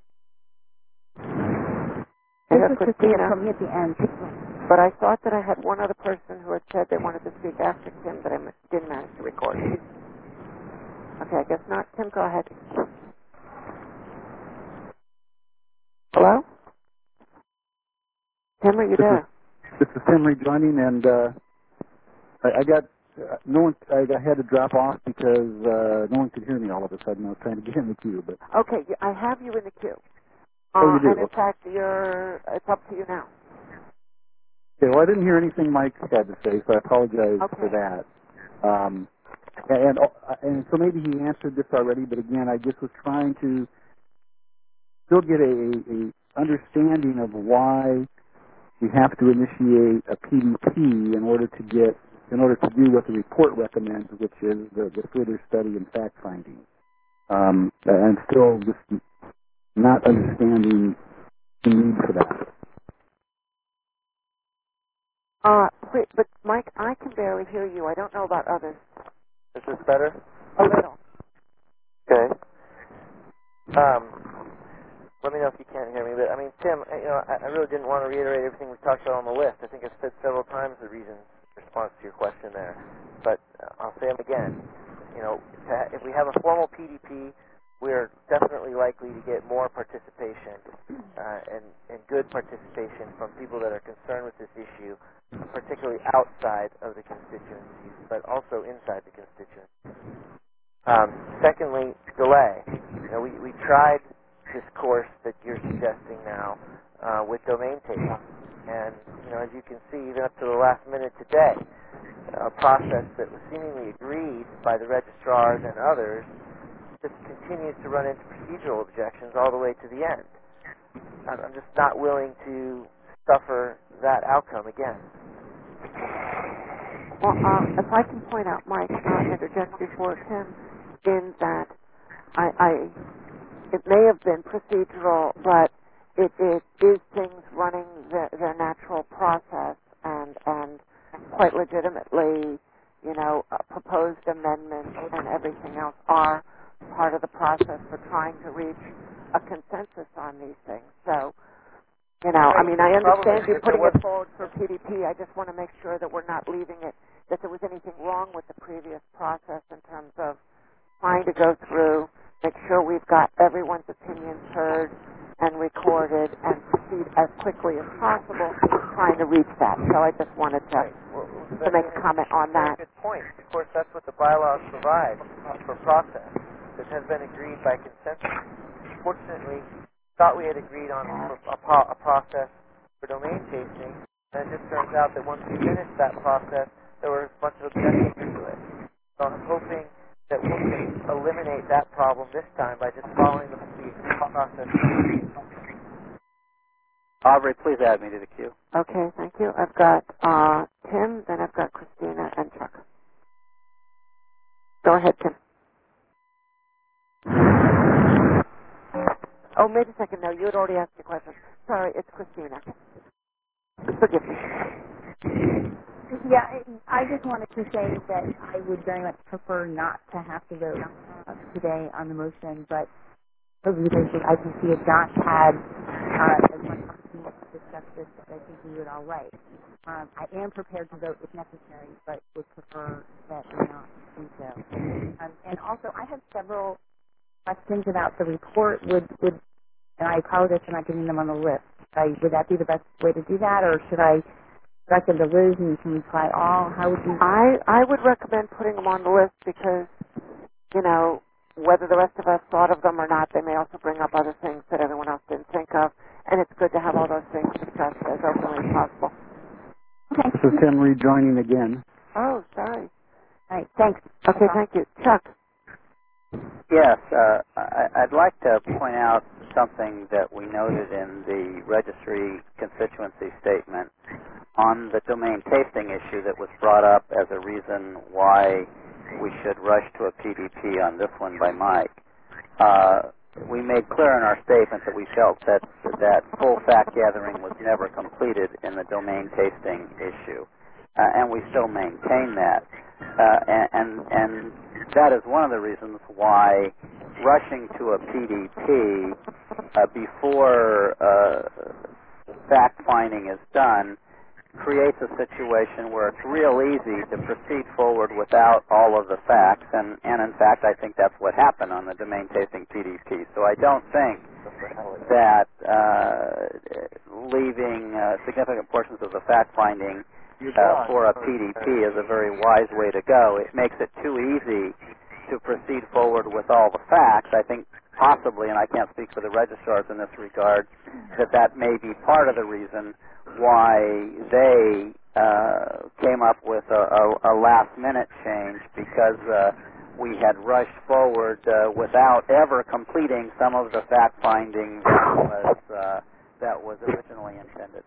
I This have is Christina Christina, from at the end. but I thought that I had one other person who had said they wanted to speak after Tim, but I m- didn't manage to record. Okay, I guess not. Tim, go ahead. Hello? Tim, are you This is, there? this is Tim rejoining, and uh, I, I got uh, no one. I, I had to drop off because uh, no one could hear me all of a sudden. I was trying to get in the queue, but Okay, y- I have you in the queue. Uh, oh, you do. and in fact, you're it's up to you now. Okay, well, I didn't hear anything Mike had to say, so I apologize Okay. for that. Um, and, and and so maybe he answered this already, but again, I just was trying to still get a, a understanding of why we have to initiate a P D P in order to get in order to do what the report recommends, which is the, the further study and fact finding. Um, and still just not understanding the need for that. Uh, wait, but Mike, I can barely hear you. I don't know about others. Is this better? A little. Okay. Um, let me know if you can't hear me. But I mean, Tim, you know, I, I really didn't want to reiterate everything we talked about on the list. I think I've said several times the reasons in response to your question there. But uh, I'll say them again. You know, to ha- if we have a formal P D P, we're definitely likely to get more participation uh, and, and good participation from people that are concerned with this issue, particularly outside of the constituency, but also inside the constituency. Um, secondly, delay. You know, we, we tried this course that you're suggesting now uh, with domain tables, And, you know, as you can see, even up to the last minute today, a process that was seemingly agreed by the registrars and others just continues to run into procedural objections all the way to the end. I'm just not willing to suffer that outcome again. Well, uh, if I can point out, Mike, uh, interject before Tim, in that I, I, it may have been procedural, but it, it is things running the, their natural process, and and quite legitimately, you know, uh, proposed amendments and everything else are part of the process for trying to reach a consensus on these things. So, you know, I mean, I understand you putting it forward for P D P. I just want to make sure that we're not leaving it, that there was anything wrong with the previous process in terms of trying to go through, make sure we've got everyone's opinions heard and recorded, and proceed as quickly as possible trying to reach that. So I just wanted to, well, to make a comment on that. Good point. Of course, that's what the bylaws provide for process. This has been agreed by consensus. Fortunately, thought we had agreed on a, a, a process for domain tasting, and it just turns out that once we finished that process, there were a bunch of objections to it. So I'm hoping that we can eliminate that problem this time by just following the, the process. Aubrey, please add me to the queue. Okay, thank you. I've got uh, Tim, then I've got Christina and Chuck. Go ahead, Tim. Oh, wait a second. No, you had already asked your question. Sorry, it's Christina. Forgive me. Yeah, I just wanted to say that I would very much prefer not to have to vote uh, today on the motion, but because the I P C had not had uh, as much opportunity to discuss this as I think we would all like. Um, I am prepared to vote if necessary, but would prefer that we not do so. Um, and also, I have several questions about the report. Would, would and I apologize for not getting them on the list. I, would that be the best way to do that, or should I direct them to Liz and you can reply all? How would you? I, I would recommend putting them on the list because, you know, whether the rest of us thought of them or not, they may also bring up other things that everyone else didn't think of, and it's good to have all those things discussed as openly as possible. Okay. This is Tim rejoining again. Oh, sorry. All right, thanks. Okay, thank you. Chuck. Yes, uh, I, I'd like to point out something that we noted in the registry constituency statement on the domain tasting issue that was brought up as a reason why we should rush to a P D P on this one by Mike. Uh, we made clear in our statement that we felt that that full fact gathering was never completed in the domain tasting issue, uh, and we still maintain that. Uh, and, and and that is one of the reasons why rushing to a P D P uh, before uh, fact finding is done creates a situation where it's real easy to proceed forward without all of the facts, and, and in fact I think that's what happened on the domain tasting P D P. So I don't think that uh, leaving uh, significant portions of the fact finding uh, for a P D P is a very wise way to go. It makes it too easy to proceed forward with all the facts. I think possibly, and I can't speak for the registrars in this regard, that that may be part of the reason why they uh, came up with a, a, a last-minute change, because uh, we had rushed forward uh, without ever completing some of the fact-finding that was, uh, that was originally intended.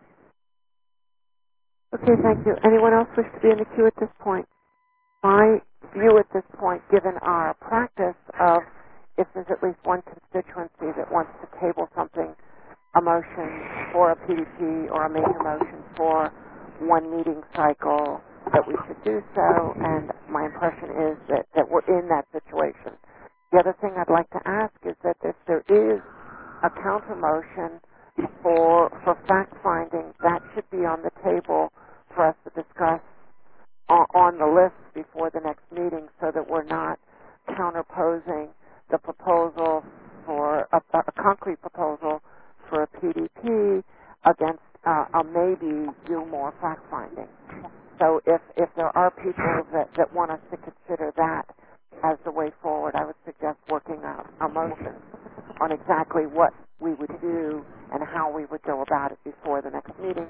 Okay, thank you. Anyone else wish to be in the queue at this point? My view at this point, given our practice of if there's at least one constituency that wants to table something, a motion for a P D P or a major motion for one meeting cycle, that we should do so, and my impression is that, that we're in that situation. The other thing I'd like to ask is that if there is a counter motion for, for fact-finding, that should be on the table for us to discuss on, on the list before the next meeting, so that we're not counterposing the proposal for a, a concrete proposal for a P D P against uh, a maybe do more fact-finding. So if, if there are people that, that want us to consider that as the way forward, I would suggest working out a motion on exactly what we would do and how we would go about it before the next meeting,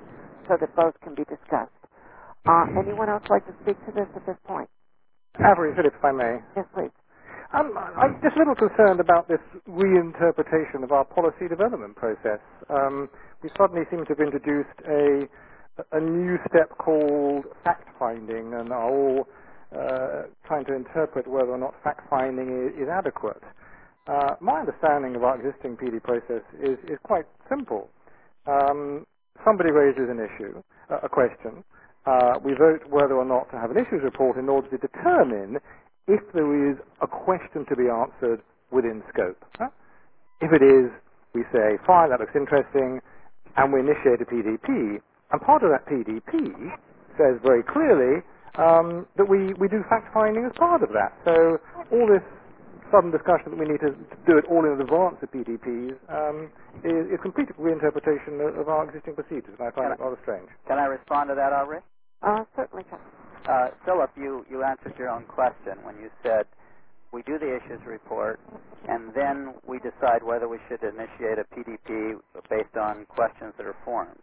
so that both can be discussed. Uh, anyone else like to speak to this at this point? Avery Phillips, if I may. Yes, please. Um, I'm just a little concerned about this reinterpretation of our policy development process. Um, we suddenly seem to have introduced a, a new step called fact-finding and are all uh, trying to interpret whether or not fact-finding is, is adequate. Uh, my understanding of our existing P D process is, is quite simple. Um, somebody raises an issue, uh, a question. Uh, we vote whether or not to have an issues report in order to determine if there is a question to be answered within scope. Huh? If it is, we say, fine, that looks interesting, and we initiate a P D P. And part of that P D P says very clearly um, that we, we do fact-finding as part of that. So all this sudden discussion that we need to, to do it all in advance of P D Ps um, is, is complete reinterpretation of, of our existing procedures, and I find it rather strange. Can I respond to that, Aubrey? Uh, certainly, Chuck. Uh, Philip, you, you answered your own question when you said we do the issues report and then we decide whether we should initiate a P D P based on questions that are formed.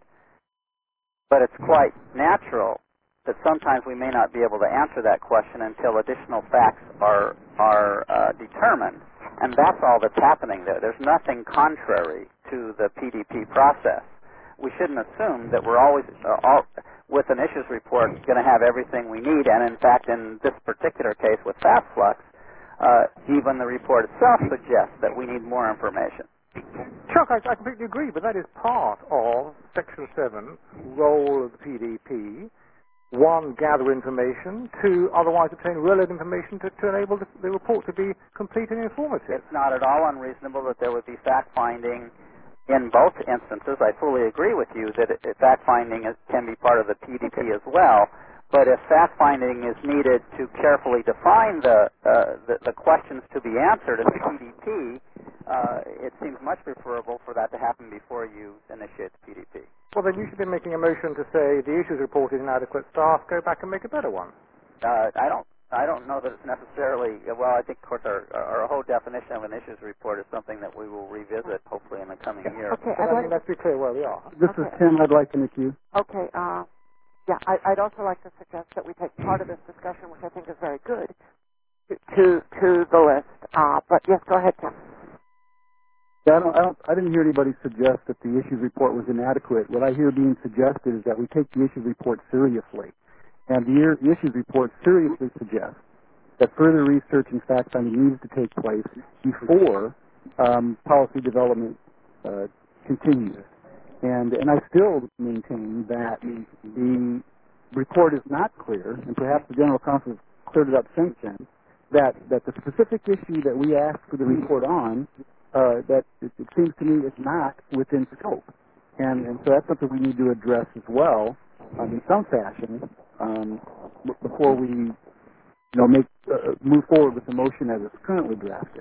But it's quite natural that sometimes we may not be able to answer that question until additional facts are, are uh, determined. And that's all that's happening there. There's nothing contrary to the P D P process. We shouldn't assume that we're always, uh, all, with an issues report, going to have everything we need. And in fact, in this particular case with FastFlux, uh, even the report itself suggests that we need more information. Chuck, I, I completely agree, but that is part of Section seven, role of the P D P. One, gather information. Two, otherwise obtain relevant information to, to enable the, the report to be complete and informative. It's not at all unreasonable that there would be fact-finding in both instances. I fully agree with you that it, fact-finding is, can be part of the P D P as well. But if fact-finding is needed to carefully define the, uh, the, the questions to be answered in the P D P, uh, it seems much preferable for that to happen before you initiate the P D P. Well, then you should be making a motion to say the issues report is inadequate staff, go back and make a better one. Uh, I don't I don't know that it's necessarily, well, I think, of course, our, our whole definition of an issues report is something that we will revisit, hopefully, in the coming yeah. year. Okay, but I'd I mean, like let's be clear where we are. This okay. is Tim. I'd like in the queue. Okay, uh, yeah, I, I'd also like to suggest that we take part of this discussion, which I think is very good, to to, to the list. Uh, but yes, go ahead, Tim. Yeah, I, don't, I, don't, I didn't hear anybody suggest that the issues report was inadequate. What I hear being suggested is that we take the issues report seriously. And the, the issues report seriously suggests that further research and fact-finding needs to take place before um, policy development uh, continues. And, and I still maintain that the report is not clear, and perhaps the General Counsel has cleared it up since then, that, that the specific issue that we asked for the report on, uh, that it, it seems to me is not within scope. And, and so that's something we need to address as well um, in some fashion um, b- before we you know, make, uh, move forward with the motion as it's currently drafted.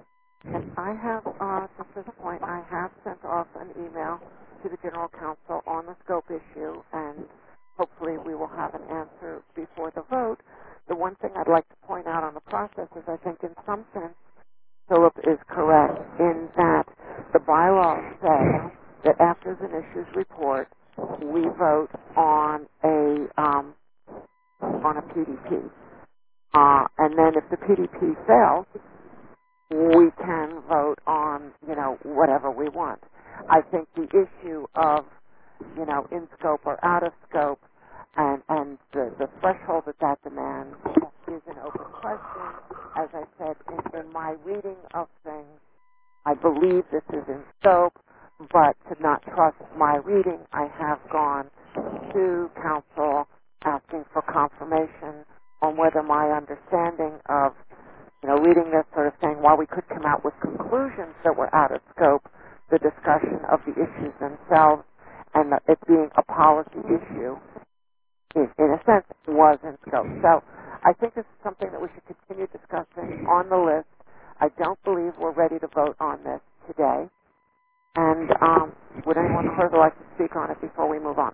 And I have, uh, at this point, I have sent off an email to the General Counsel on the scope issue, and hopefully we will have an answer before the vote. The one thing I'd like to point out on the process is I think in some sense Philip is correct in that the bylaws say that after the issues report, we vote on a um, on a P D P. Uh, and then if the P D P fails, we can vote on, you know, whatever we want. I think the issue of, you know, in scope or out of scope and, and the, the threshold that that demands is an open question. As I said, in, in my reading of things, I believe this is in scope, but to not trust my reading, I have gone to counsel asking for confirmation on whether my understanding of, you know, reading this sort of thing, while we could come out with conclusions that were out of scope, the discussion of the issues themselves and the, it being a policy issue, is, in a sense, was in scope. So I think this is something that we should continue discussing on the list. I don't believe we're ready to vote on this today. And um, would anyone further like to speak on it before we move on?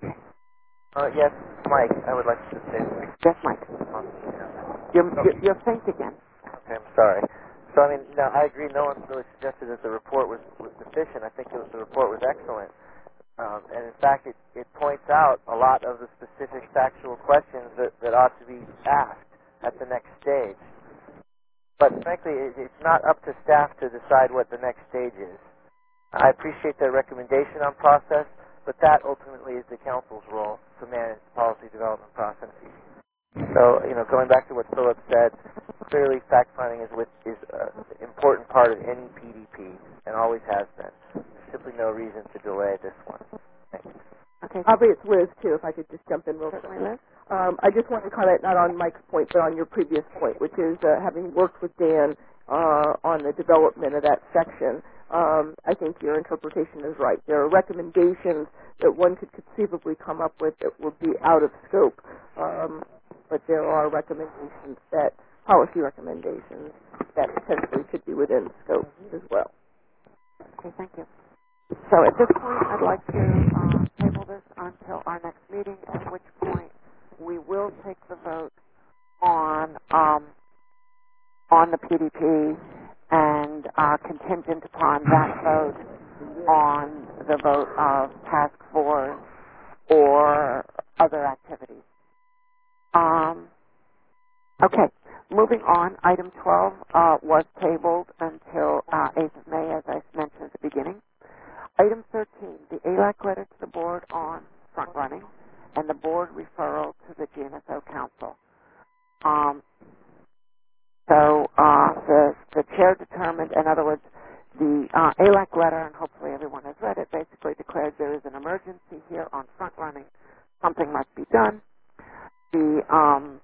Uh, yes, Mike, I would like to say something. Yes, Mike. You're, you're, you're faint again. Okay, I'm sorry. So, I mean, no, I agree. No one really suggested that the report was, was deficient. I think it was, the report was excellent. Um, and in fact, it, it points out a lot of the specific factual questions that, that ought to be asked at the next stage. But frankly, it, it's not up to staff to decide what the next stage is. I appreciate their recommendation on process, but that ultimately is the council's role to manage policy development processes. So, you know, going back to what Philip said, clearly fact-finding is with, is an important part of any P D P and always has been. There's simply no reason to delay this one. Thanks. Okay. Aubrey, it's Liz, too, if I could just jump in real quick. Liz. Um, I just want to comment not on Mike's point, but on your previous point, which is uh, having worked with Dan uh, on the development of that section, um, I think your interpretation is right. There are recommendations that one could conceivably come up with that would be out of scope, um, but there are recommendations that, policy recommendations, that potentially should be within scope as well. Okay, thank you. So at this point, I'd like to uh, table this until our next meeting, at which point we will take the vote on um, on the P D P and uh, contingent upon that vote on the vote of task force or other activities. Um, okay, moving on. Item twelve uh, was tabled until uh, eighth of May, as I mentioned at the beginning. Item thirteen, the A L A C letter to the board on front running and the board referral to the G N S O Council. Um, so uh, the, the chair determined, in other words, the uh, A L A C letter, and hopefully everyone has read it, basically declares there is an emergency here on front running. Something must be done. The, um,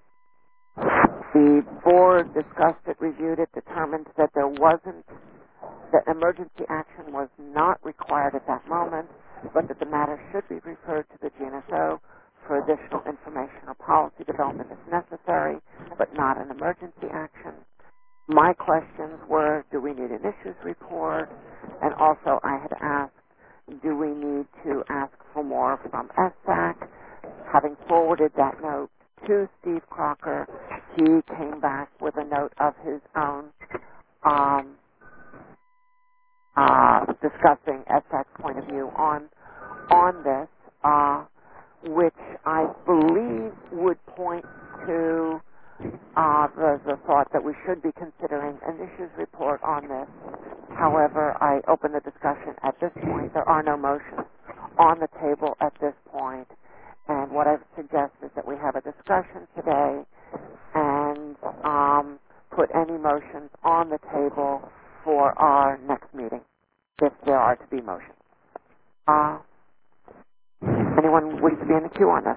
the board discussed it, reviewed it, determined that there wasn't that emergency action was not required at that moment, but that the matter should be referred to the G N S O for additional information or policy development if necessary, but not an emergency action. My questions were, do we need an issues report? And also I had asked, do we need to ask for more from S A C? Having forwarded that note to Steve Crocker, he came back with a note of his own um, Uh, discussing S A C's point of view on on this, uh, which I believe would point to uh, the, the thought that we should be considering an issues report on this. However, I open the discussion at this point. There are no motions on the table at this point, and what I suggest is that we have a discussion today and um, put any motions on the table for our next meeting, if there are to be motions. Uh, anyone wish to be in the queue on this?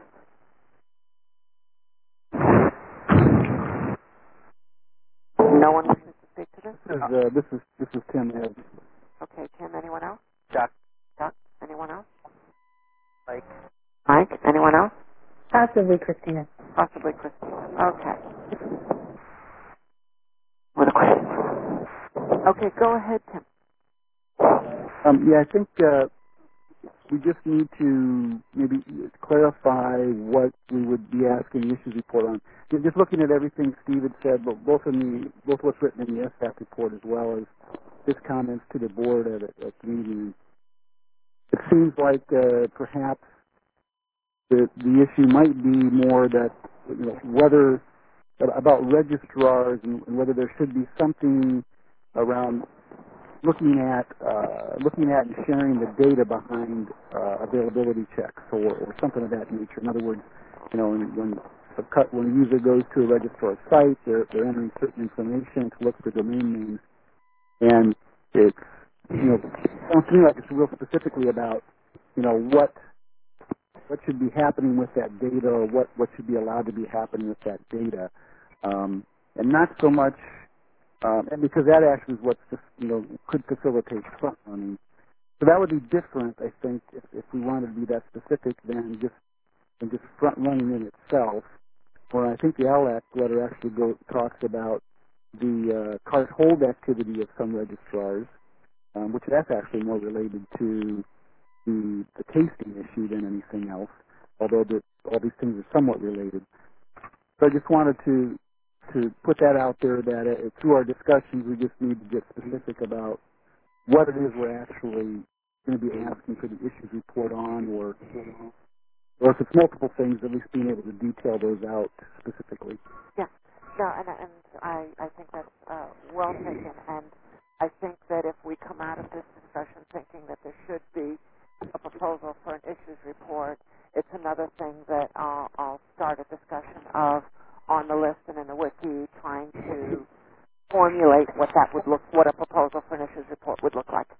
No one wishes to speak to this? This is, uh, this is, this is Tim Ed. Okay, Tim, anyone else? Chuck. Chuck, anyone else? Mike. Mike, anyone else? Possibly Christina. Possibly Christina. Okay. What a question. Okay, go ahead, Tim. Um, yeah, I think uh, we just need to maybe clarify what we would be asking the issues report on. Just looking at everything Steve had said, but both in the both what's written in the S A C report as well as his comments to the board at, a, at the meeting, it seems like uh, perhaps the the issue might be more that, you know, whether about registrars and, and whether there should be something around looking at uh, looking at and sharing the data behind uh, availability checks or, or something of that nature. In other words, you know, when when a, cut, when a user goes to a registrar's site, they're, they're entering certain information to look for domain names, and it's, you know, it sounds to me like it's real specifically about, you know, what what should be happening with that data, or what what should be allowed to be happening with that data, um, and not so much. Um, and because that actually is what, you know, could facilitate front running. So that would be different, I think, if, if we wanted to be that specific than just than just front running in itself. Where I think the L A C letter actually go, talks about the uh, cart hold activity of some registrars, um, which that's actually more related to the the tasting issue than anything else. Although the, all these things are somewhat related. So I just wanted to. to put that out there that uh, through our discussions we just need to get specific about what it is we're actually going to be asking for the issues report on, or or if it's multiple things, at least being able to detail those out specifically. Yeah. No, and, and I, I think that's uh, well taken. And I think that if we come out of this discussion thinking that there should be a proposal for an issues report, it's another thing that uh, I'll start a discussion of on the list and in the wiki, trying to formulate what that would look, what a proposal for an issues report would look like.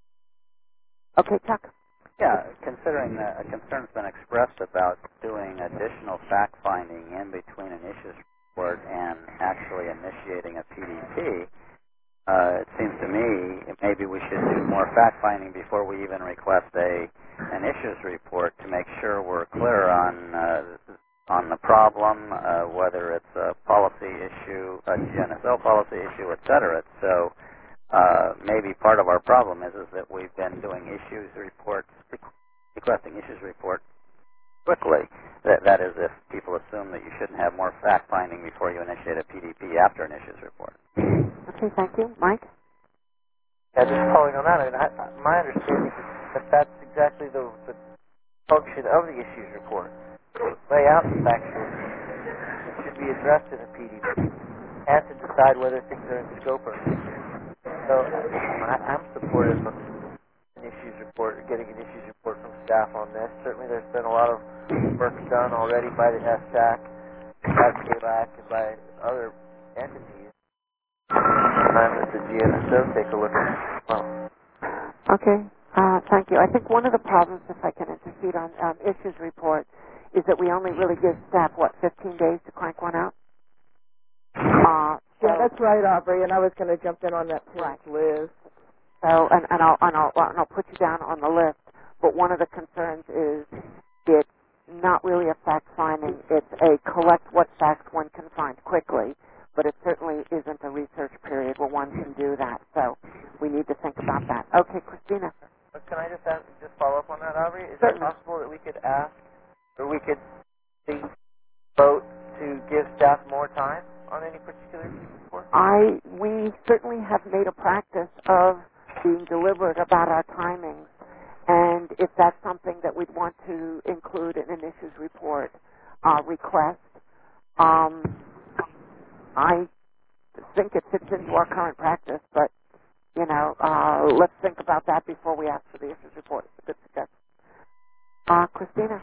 Okay, Chuck. Yeah, considering that a concern's been expressed about doing additional fact-finding in between an issues report and actually initiating a P D P, uh, it seems to me maybe we should do more fact-finding before we even request a an issues report to make sure we're clear on uh, on the problem, uh, whether it's a policy issue, a G N S O policy issue, et cetera. So uh, maybe part of our problem is is that we've been doing issues reports, requesting issues report quickly. That, that is, if people assume that you shouldn't have more fact-finding before you initiate a P D P after an issues report. Okay, thank you. Mike? Yeah, just following on that, I mean, I, my understanding is that that's exactly the, the function of the issues report. Lay out the factual that should be addressed in a P D P and to decide whether things are in scope or not. So I, I'm supportive of an issues report, getting an issues report from staff on this. Certainly there's been a lot of work done already by the S S A C, by K L A C, and by other entities. Time that the G N S O take a look at it as well. Okay, uh, thank you. I think one of the problems, if I can intercede on um, issues report, is that we only really give staff, what, fifteen days to crank one out? Uh, so yeah, that's right, Aubrey, and I was going to jump in on that too, right. Liz. So, and, and, I'll, and, I'll, and I'll put you down on the list, but one of the concerns is it's not really a fact-finding. It's a collect what facts one can find quickly, but it certainly isn't a research period where one can do that. So we need to think about that. Okay, Christina. But can I just ask, just follow up on that, Aubrey? Is Certainly. it possible that we could ask, or we could see, vote to give staff more time on any particular report? I, we certainly have made a practice of being deliberate about our timings, and if that's something that we'd want to include in an issues report uh, request, um, I think it fits into our current practice, but, you know, uh, let's think about that before we ask for the issues report. It's a good suggestion. Uh, Christina?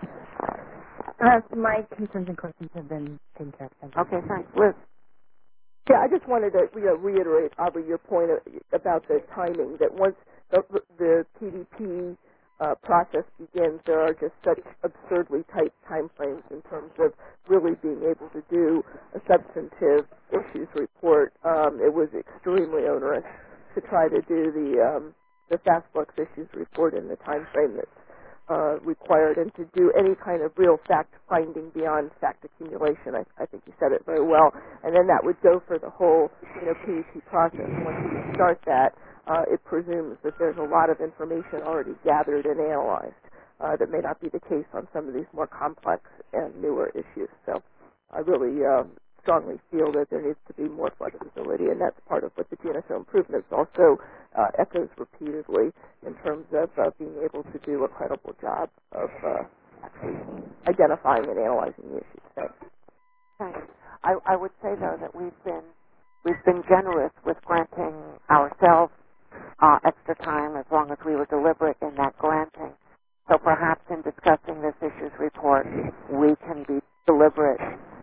Uh, my concerns and questions have been taken care of. Thank you. Okay, thanks. Liz? Yeah, I just wanted to you know, reiterate, Aubrey, your point about the timing, that once the, the P D P uh, process begins, there are just such absurdly tight time frames in terms of really being able to do a substantive issues report. Um, it was extremely onerous to try to do the um, the FastBooks issues report in the time frame that's uh, required, and to do any kind of real fact-finding beyond fact accumulation. I, I think you said it very well. And then that would go for the whole, you know, P D P process. Once you start that, uh, it presumes that there's a lot of information already gathered and analyzed uh, that may not be the case on some of these more complex and newer issues. So I really uh, strongly feel that there needs to be more flexibility, and that's part of what the G N S O improvements also uh, echoes repeatedly in terms of uh, being able to do a credible job of uh, actually identifying and analyzing the issues. Thanks. Thanks. I, I would say, though, that we've been we've been generous with granting ourselves uh, extra time as long as we were deliberate in that granting. So perhaps in discussing this issues report, we can be deliberate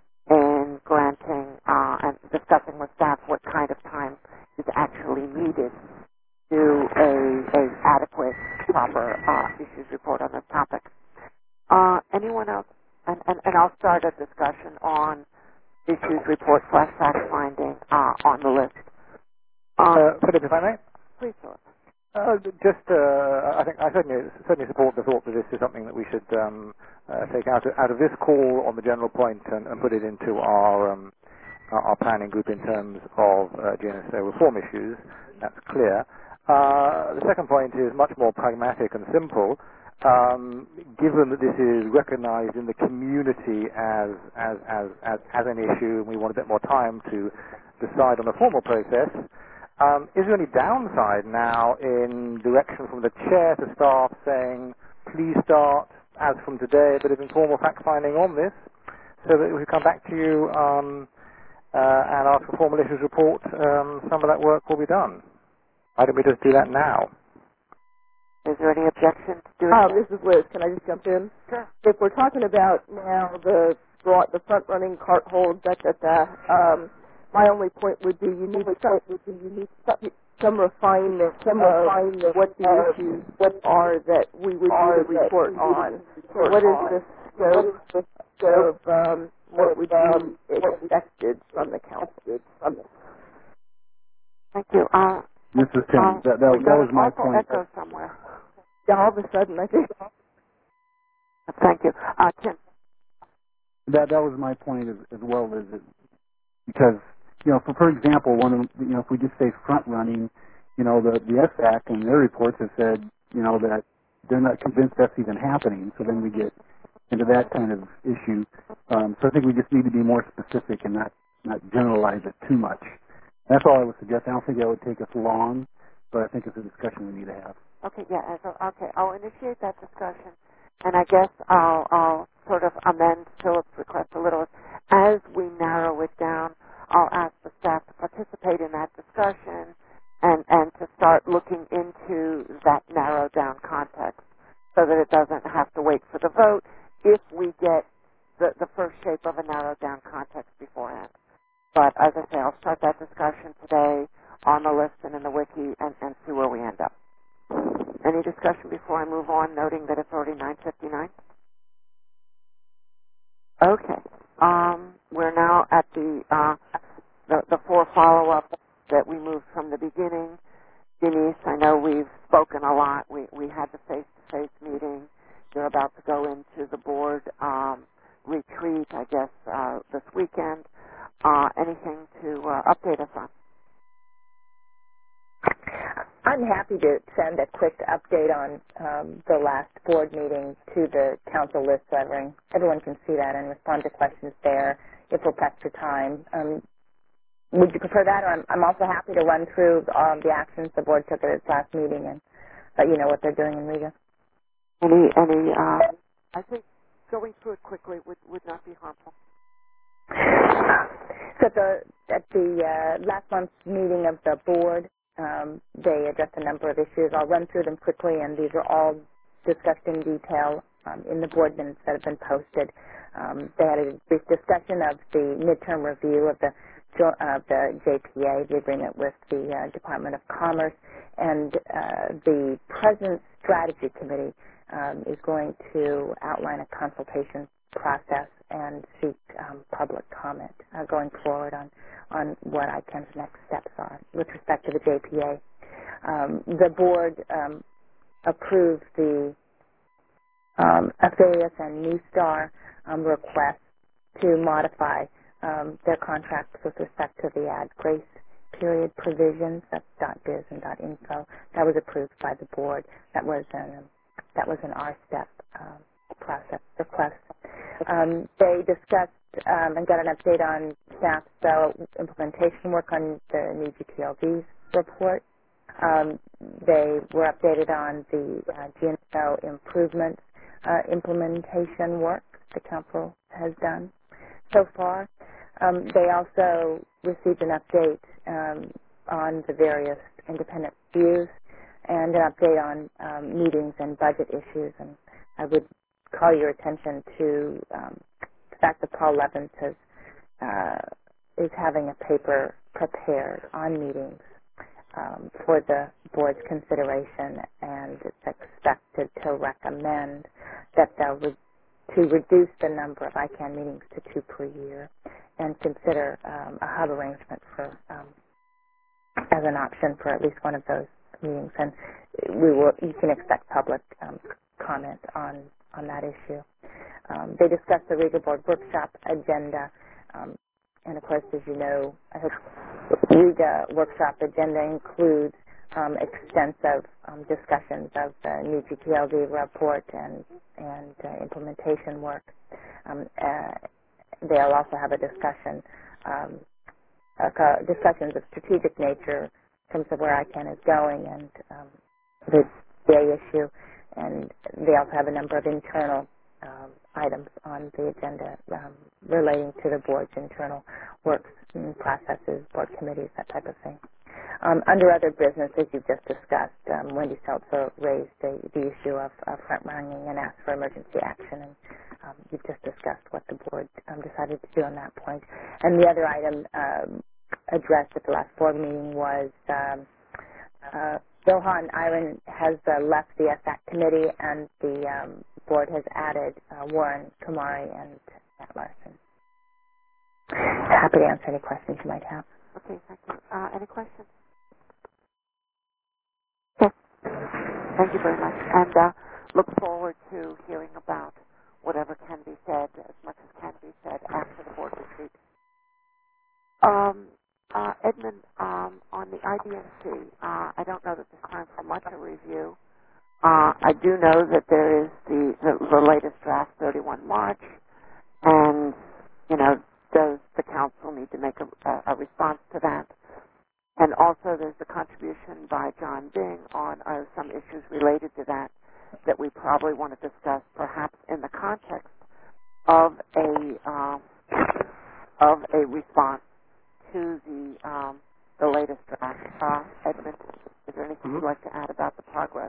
in granting uh, and discussing with staff what kind of time is actually needed to a, a adequate, proper uh, issues report on this topic. Uh, anyone else? And, and, and I'll start a discussion on issues report slash fact finding uh, on the list. Um, Uh, Philip, if I may? please, Philip. Uh, just, uh, I think I certainly certainly support the thought that this is something that we should um, uh, take out of, out of this call on the general point and, and put it into our um, our our planning group in terms of uh, G N S O reform issues. That's clear. Uh, the second point is much more pragmatic and simple. Um, given that this is recognized in the community as as, as as as an issue, and we want a bit more time to decide on the formal process. Um, is there any downside now in direction from the chair to staff saying, please start, as from today, a bit of informal fact-finding on this, so that if we come back to you um, uh, and ask for formal issues report, um, some of that work will be done? Why don't we just do that now? Is there any objection to doing Um, that? this is Liz. Can I just jump in? Sure. If we're talking about now the broad, the front-running cart hold, da da da, um, my only point would be you need some, would be you need some, some refinement some of refinement what the uh, issues what are that we would need a report on. So what is the scope of um, what would be expected from the council? Thank you. Uh, This is Tim. uh, That, that, we that got was an my awful point. echo somewhere. Yeah, all of a sudden I think. Thank you. Uh, Tim. That that was my point as, as well, is it, because you know, for for example, one of you know, if we just say front running, you know, the the S A C and their reports have said, you know, that they're not convinced that's even happening. So then we get into that kind of issue. Um, so I think we just need to be more specific and not not generalize it too much. That's all I would suggest. I don't think that would take us long, but I think it's a discussion we need to have. Okay, yeah, so, okay, I'll initiate that discussion, and I guess I'll, I'll sort of amend Philip's request a little. As we narrow it down, I'll ask the staff to participate in that discussion and, and to start looking into that narrowed down context so that it doesn't have to wait for the vote if we get the, the first shape of a narrowed down context beforehand. But as I say, I'll start that discussion today on the list and in the wiki and, and see where we end up. Any discussion before I move on, noting that it's already nine fifty-nine? Okay. Um, we're now at the, uh, the, the four follow-ups that we moved from the beginning. Denise, I know we've spoken a lot. We, we had the face-to-face meeting. You're about to go into the board um, retreat, I guess, uh, this weekend. Uh, anything to uh, update us on? I'm happy to send a quick update on um, the last board meeting to the council list so everyone, everyone can see that and respond to questions there if we're pressed for time. Um, would you prefer that? Or I'm, I'm also happy to run through um, the actions the board took at its last meeting and let you know what they're doing in Riga. Any, any, uh, I think going through it quickly would, would not be harmful. So at the, at the uh, last month's meeting of the board, um, they addressed a number of issues. I'll run through them quickly, and these are all discussed in detail um, in the board minutes that have been posted. Um, they had a brief discussion of the midterm review of the uh, the J P A, the agreement with the uh, Department of Commerce, and uh, the President's Strategy Committee um, is going to outline a consultation process and seek um, public comment uh, going forward on, on what I Can's next steps are with respect to the J P A. Um, the board um, approved the um, Affiliates and New Star um, request to modify um, their contracts with respect to the ad grace period provisions. That's .biz and .info. That was approved by the board. That was an that was an R step um, process request. Um, they discussed um, and got an update on staff's uh, implementation work on the new G P L V report. Um, they were updated on the uh, G N S O improvements uh, implementation work the council has done so far. Um, they also received an update um, on the various independent reviews and an update on um, meetings and budget issues. And I would call your attention to um, the fact that Paul Levins has, uh, is having a paper prepared on meetings um, for the board's consideration, and it's expected to recommend that they'll re- to reduce the number of I CANN meetings to two per year and consider um, a hub arrangement for um, as an option for at least one of those meetings. And we will, you can expect public um, comment on, on that issue. Um, they discussed the Riga Board workshop agenda, um, and of course, as you know, I hope Riga workshop agenda includes um, extensive um, discussions of the new G P L V report and and uh, implementation work. Um, uh, they'll also have a discussion, um, uh, discussions of strategic nature terms of where I CAN is going and um, the day issue. And they also have a number of internal um, items on the agenda um, relating to the board's internal works and processes, board committees, that type of thing. Um, under other business, as you've just discussed, um, Wendy Seltzer raised the, the issue of, of front-running and asked for emergency action, and um, you've just discussed what the board um, decided to do on that point. And the other item um, addressed at the last board meeting was um, uh, Johan Iron has uh, left the S A C committee, and the um, board has added uh, Warren Kumari and Matt Larson. Happy to answer any questions you might have. Okay, thank you. Uh, any questions? Yes. Thank you very much. And uh, look forward to hearing about whatever can be said, as much as can be said, after the board retreat. Um, uh, Edmund, um, on the I D N C, uh, I don't know that there's time for much a review. Uh, I do know that there is the, the, the latest draft, thirty-one March, and, you know, does the council need to make a, a, a response to that? And also there's the contribution by John Bing on uh, some issues related to that that we probably want to discuss, perhaps in the context of a uh, of a response to the um, the latest draft. Uh, Edmund, is there anything Mm-hmm. you'd like to add about the progress?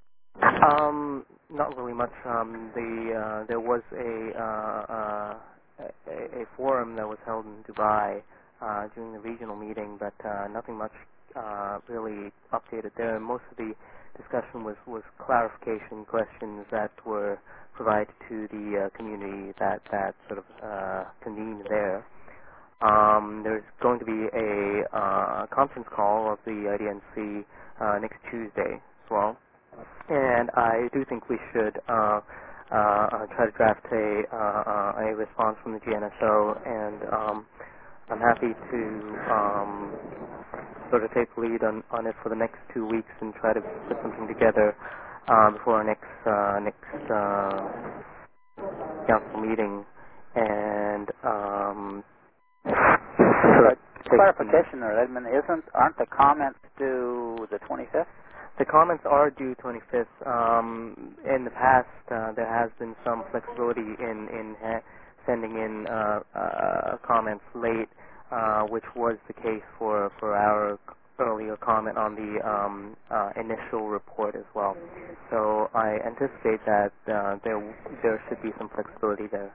Um, not really much. Um, the uh, there was a, uh, uh, a a forum that was held in Dubai uh, during the regional meeting, but uh, nothing much uh, really updated there. Most of the discussion was, was clarification questions that were provided to the uh, community that that sort of uh, convened there. Um, there's going to be a uh, conference call of the I D N C uh, next Tuesday as well. And I do think we should uh, uh, try to draft a, uh, a response from the G N S O, and um, I'm happy to um, sort of take the lead on, on it for the next two weeks and try to put something together uh, before our next uh, next uh, council meeting. And um, uh, clarification there, Edmund, isn't aren't the comments due the twenty-fifth? The comments are due twenty-fifth. Um, in the past, uh, there has been some flexibility in, in ha- sending in uh, uh, comments late, uh, which was the case for, for our earlier comment on the um, uh, initial report as well. So I anticipate that uh, there there should be some flexibility there.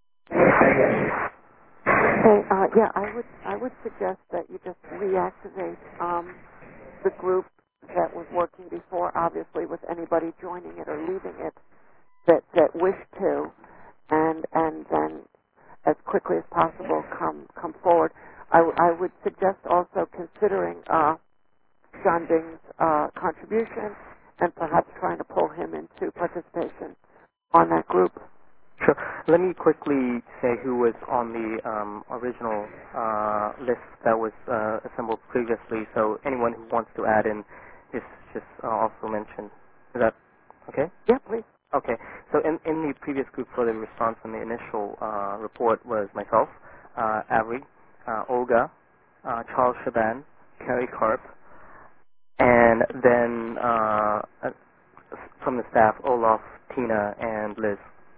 Okay, uh, yeah, I would I would suggest that you just reactivate um, the group that was working before, obviously with anybody joining it or leaving it that, that wished to, and and then as quickly as possible come come forward. I, w- I would suggest also considering uh, John Bing's uh, contribution and perhaps trying to pull him into participation on that group. Sure. Let me quickly say who was on the um, original uh, list that was uh, assembled previously, so anyone who wants to add in is just uh, also mentioned. Is that okay? Yeah, please. Okay. So in, in the previous group for the response on the initial uh, report was myself, uh, Avery, uh, Olga, uh, Charles Shaban, Carrie Karp, and then uh, from the staff, Olaf, Tina, and Liz.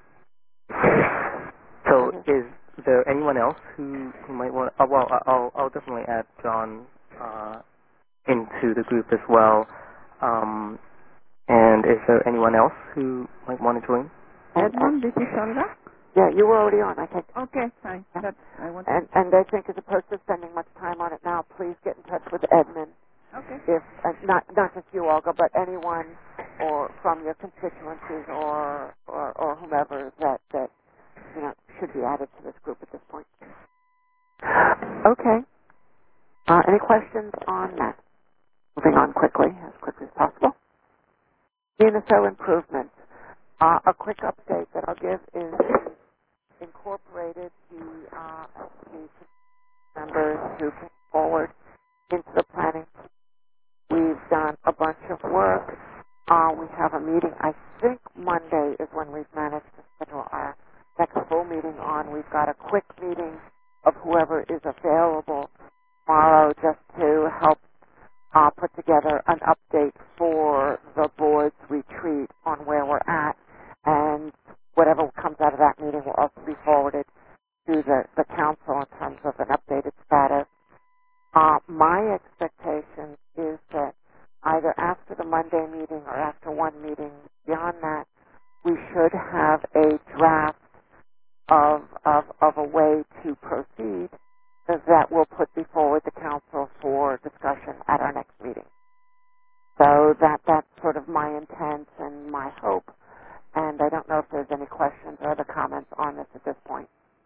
So is there anyone else who, who might want to, uh, well, I'll, I'll definitely add John uh, into the group as well. Um, and is there anyone else who might want to join? Edmund, this is Olga. Yeah, you were already on, I think. Okay, fine. Yeah. That's, I want and, and I think as opposed to spending much time on it now, please get in touch with Edmund. Okay. If uh, not not just you, Olga, but anyone or from your constituencies or or, or whomever that, that you know should be added to this group at this point. Okay. Uh, any questions on that? Moving on quickly, as quickly as possible. Uniso improvements. Uh, a quick update that I'll give is incorporated the, uh, the members who came forward into the planning. We've done a bunch of work. Uh, we have a meeting. I think Monday is when we've managed to schedule our next full meeting on. We've got a quick meeting of whoever is available tomorrow just to help uh, together an update for the board's retreat on where we're at, and whatever comes out of that meeting will also be forwarded to the, the council in terms of an updated status. Uh, my expectation is that either after the Monday meeting or after one meeting beyond that, we should have a draft of, of, of a way to proceed that we'll put before the council for discussion at our next meeting. So that that's sort of my intent and my hope, and I don't know if there's any questions or other comments on this at this point.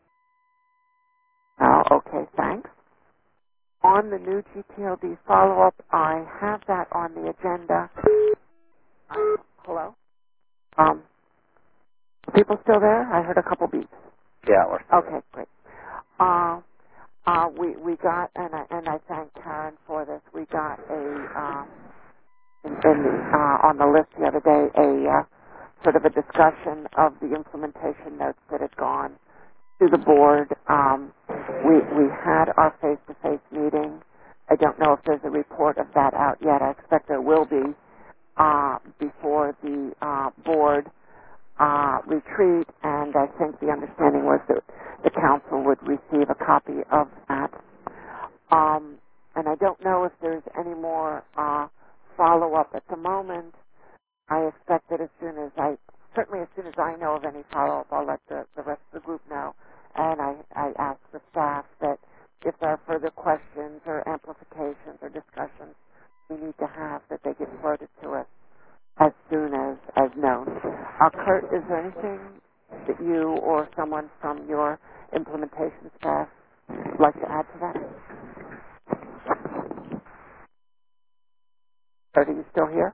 Oh, okay, thanks. On the new G T L D follow-up, I have that on the agenda. Uh, hello? Um, people still there? I heard a couple beeps. Yeah, we're still Okay, great. Uh, uh, we we got, and I and I thank Karen for this. We got a uh, in, in the, uh, on the list the other day a uh, sort of a discussion of the implementation notes that had gone to the board. Um, we we had our face-to-face meeting. I don't know if there's a report of that out yet. I expect there will be uh, before the uh, board uh, retreat, and I think the understanding was that the council would receive a copy of that. Um, and I don't know if there's any more uh, follow-up at the moment. I expect that as soon as I, certainly as soon as I know of any follow-up, I'll let the, the rest of the group know. And I, I ask the staff that if there are further questions or amplifications or discussions we need to have, that they get floated to us as soon as, as known. Uh, Kurt, is there anything that you or someone from your implementation staff would like to add to that? Kurt, are you still here?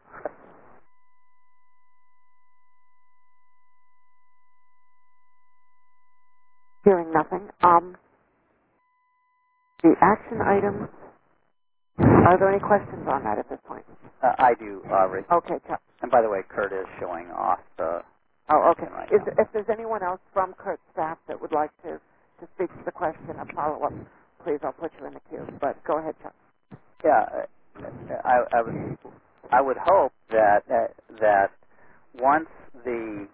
Hearing nothing. Um, the action items, are there any questions on that at this point? Uh, I do, uh, Rick. Okay, Chuck. And by the way, Kurt is showing off the... Oh, okay. Right Is, if there's anyone else from Kurt's staff that would like to, to speak to the question of follow-up, please, I'll put you in the queue. But go ahead, Chuck. Yeah, uh, I, I, would, I would hope that, uh, that once the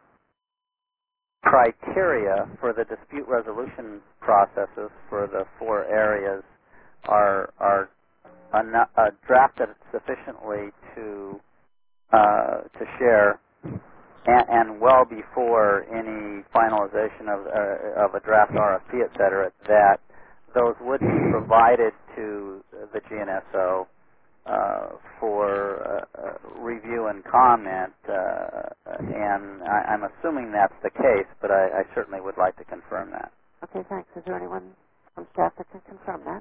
criteria for the dispute resolution processes for the four areas are, are enough, uh, drafted sufficiently to, uh, to share, And, and well before any finalization of, uh, of a draft R F P, et cetera, that those would be provided to the G N S O uh, for uh, uh, review and comment, uh, and I, I'm assuming that's the case, but I, I certainly would like to confirm that. Okay, thanks. Is there anyone from staff that can confirm that?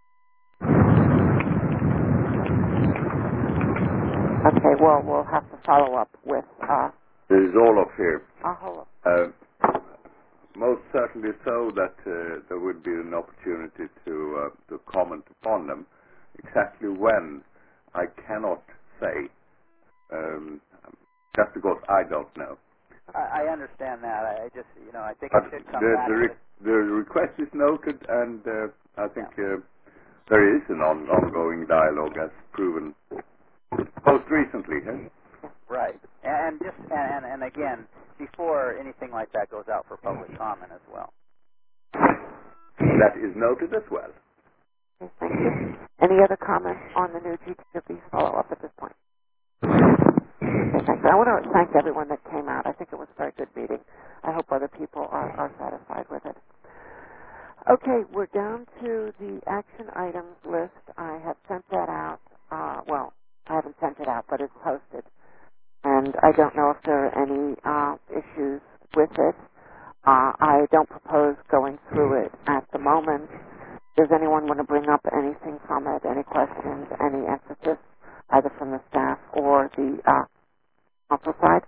Okay, well, we'll have to follow up with... Uh, This is Olof here. uh, hold on. Uh, most certainly so that uh, there would be an opportunity to uh, to comment upon them. Exactly when, I cannot say, um, just because I don't know. I, I understand that. I, I just, you know, I think But it should come the, back. the, re- the request is noted, and uh, I think uh, there is an on- ongoing dialogue, as proven most recently. Huh? Right, and just and and again, before anything like that goes out for public comment as well. That is noted as well. Okay, thank you. Any other comments on the new G T W follow-up at this point? Okay, thanks. I want to thank everyone that came out. I think it was a very good meeting. I hope other people are, are satisfied with it. Okay, we're down to the action items list. I have sent that out. Uh, well, I haven't sent it out, but it's posted. And I don't know if there are any uh, issues with it. Uh, I don't propose going through it at the moment. Does anyone want to bring up anything from it, any questions, any emphasis, either from the staff or the uh, council side?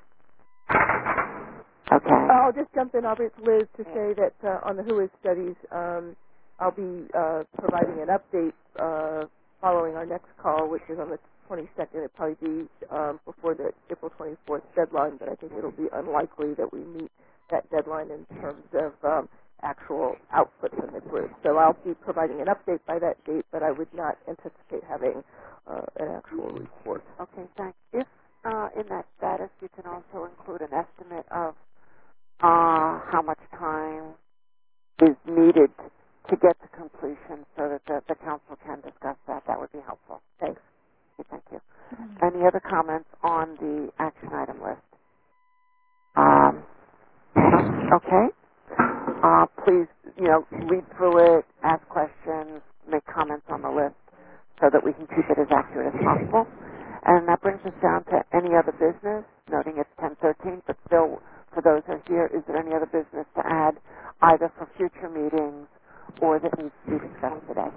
Okay. I'll just jump in, Albert, Liz, to say that uh, on the W H O studies, um, I'll be uh, providing an update uh, following our next call, which is on the twenty-second. It'll probably be um, before the April twenty-fourth deadline, but I think it'll be unlikely that we meet that deadline in terms of um, actual output from the group. So I'll be providing an update by that date, but I would not anticipate having uh, an actual report. Okay, thanks. If uh, in that status you can also include an estimate of uh, how much time is needed to get to completion so that the, the council can discuss that, that would be helpful. Thanks. Okay, thank you. Any other comments on the action item list? Um, okay. Uh, please, you know, read through it, ask questions, make comments on the list so that we can keep it as accurate as possible. And that brings us down to any other business, noting it's ten thirteen, but still, for those who are here, is there any other business to add, either for future meetings or that needs to be discussed today?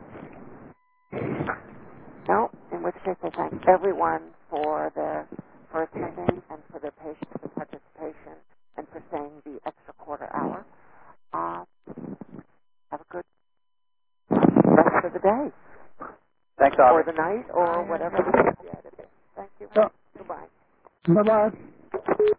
No? In which case, I thank everyone for their for attending and for their patience and participation and for staying the extra quarter hour. Uh, have a good rest of the day. Thanks, Aubrey. Or the night, or whatever it is. Thank you. Yeah. Goodbye. Bye-bye.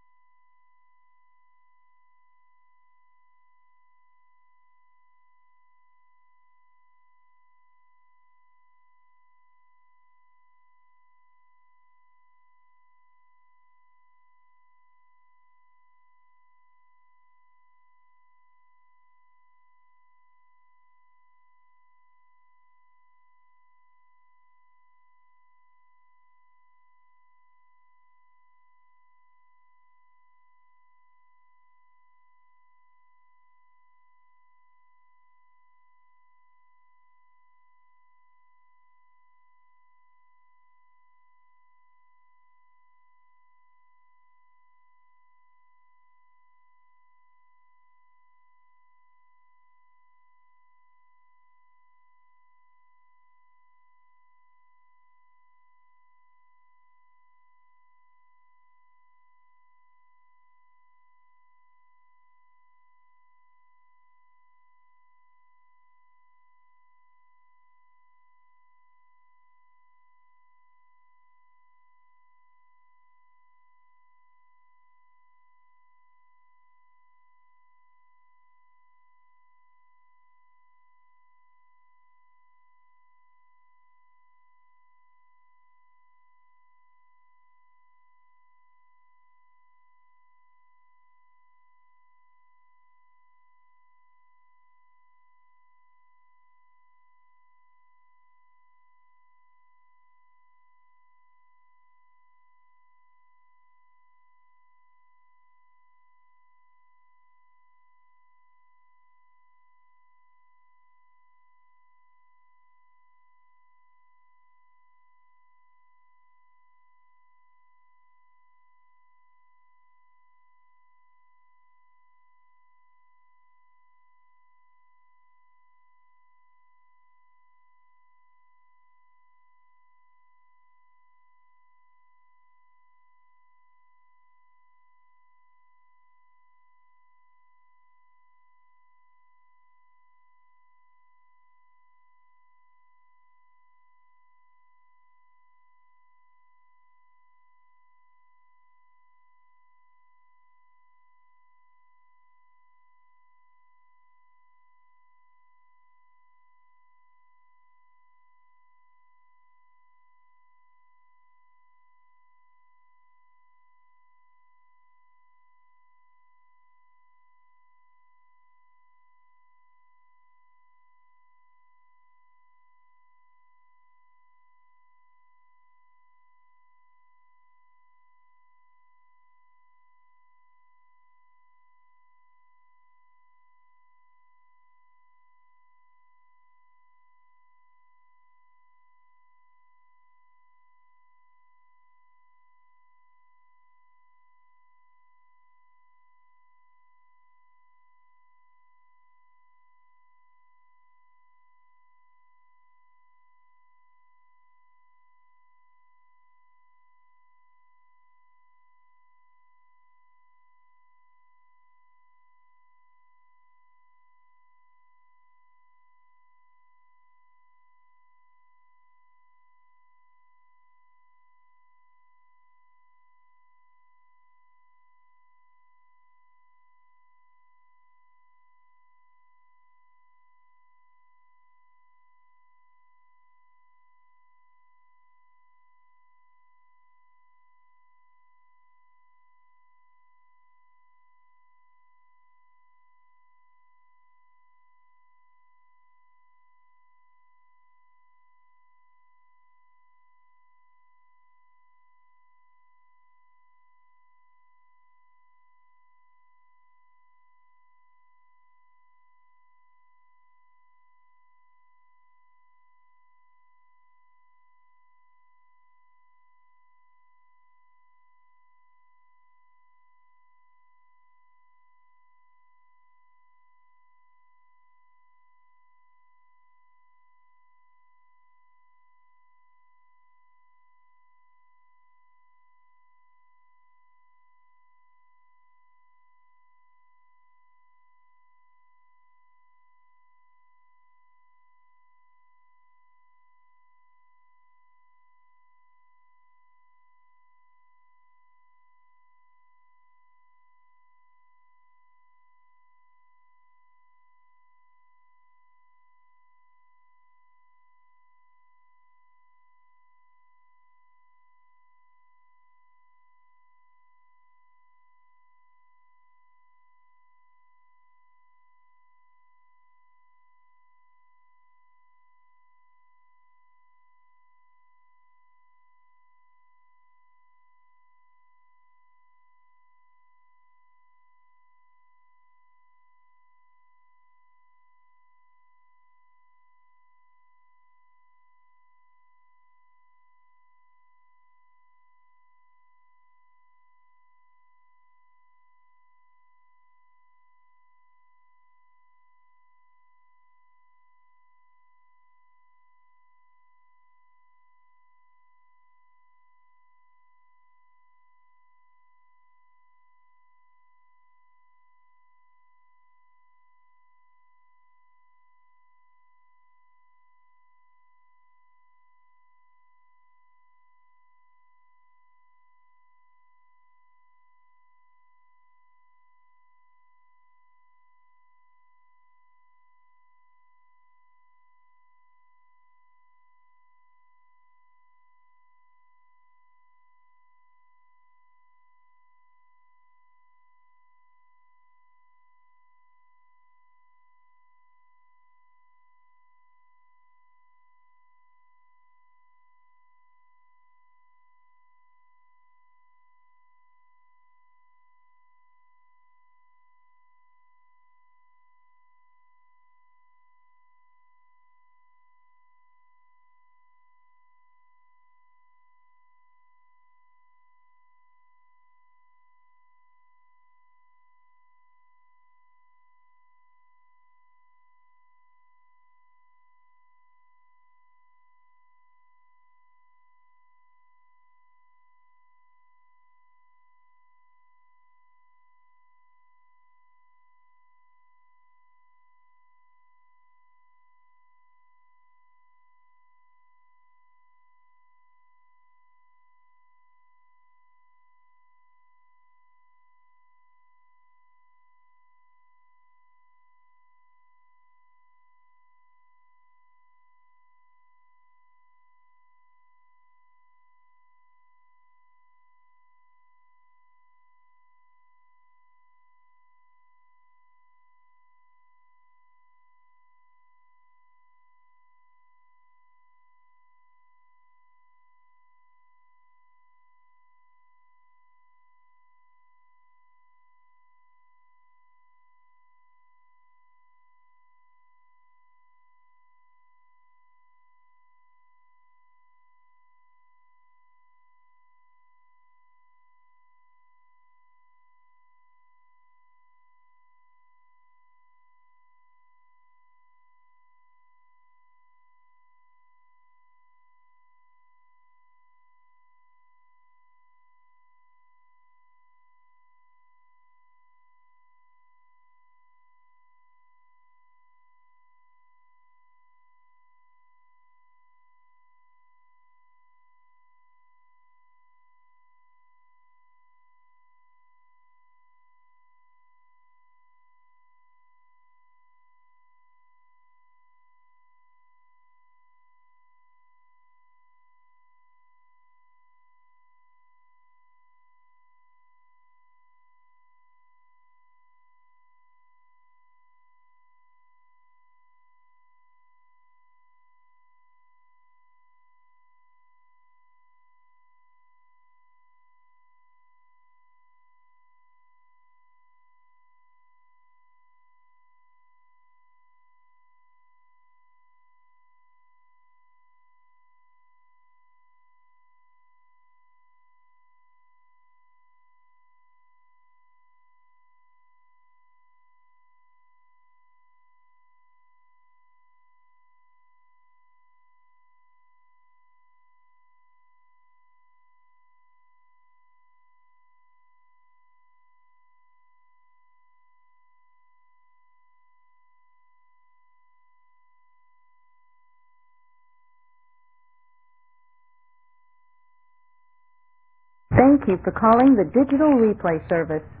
Thank you for calling the Digital Replay Service.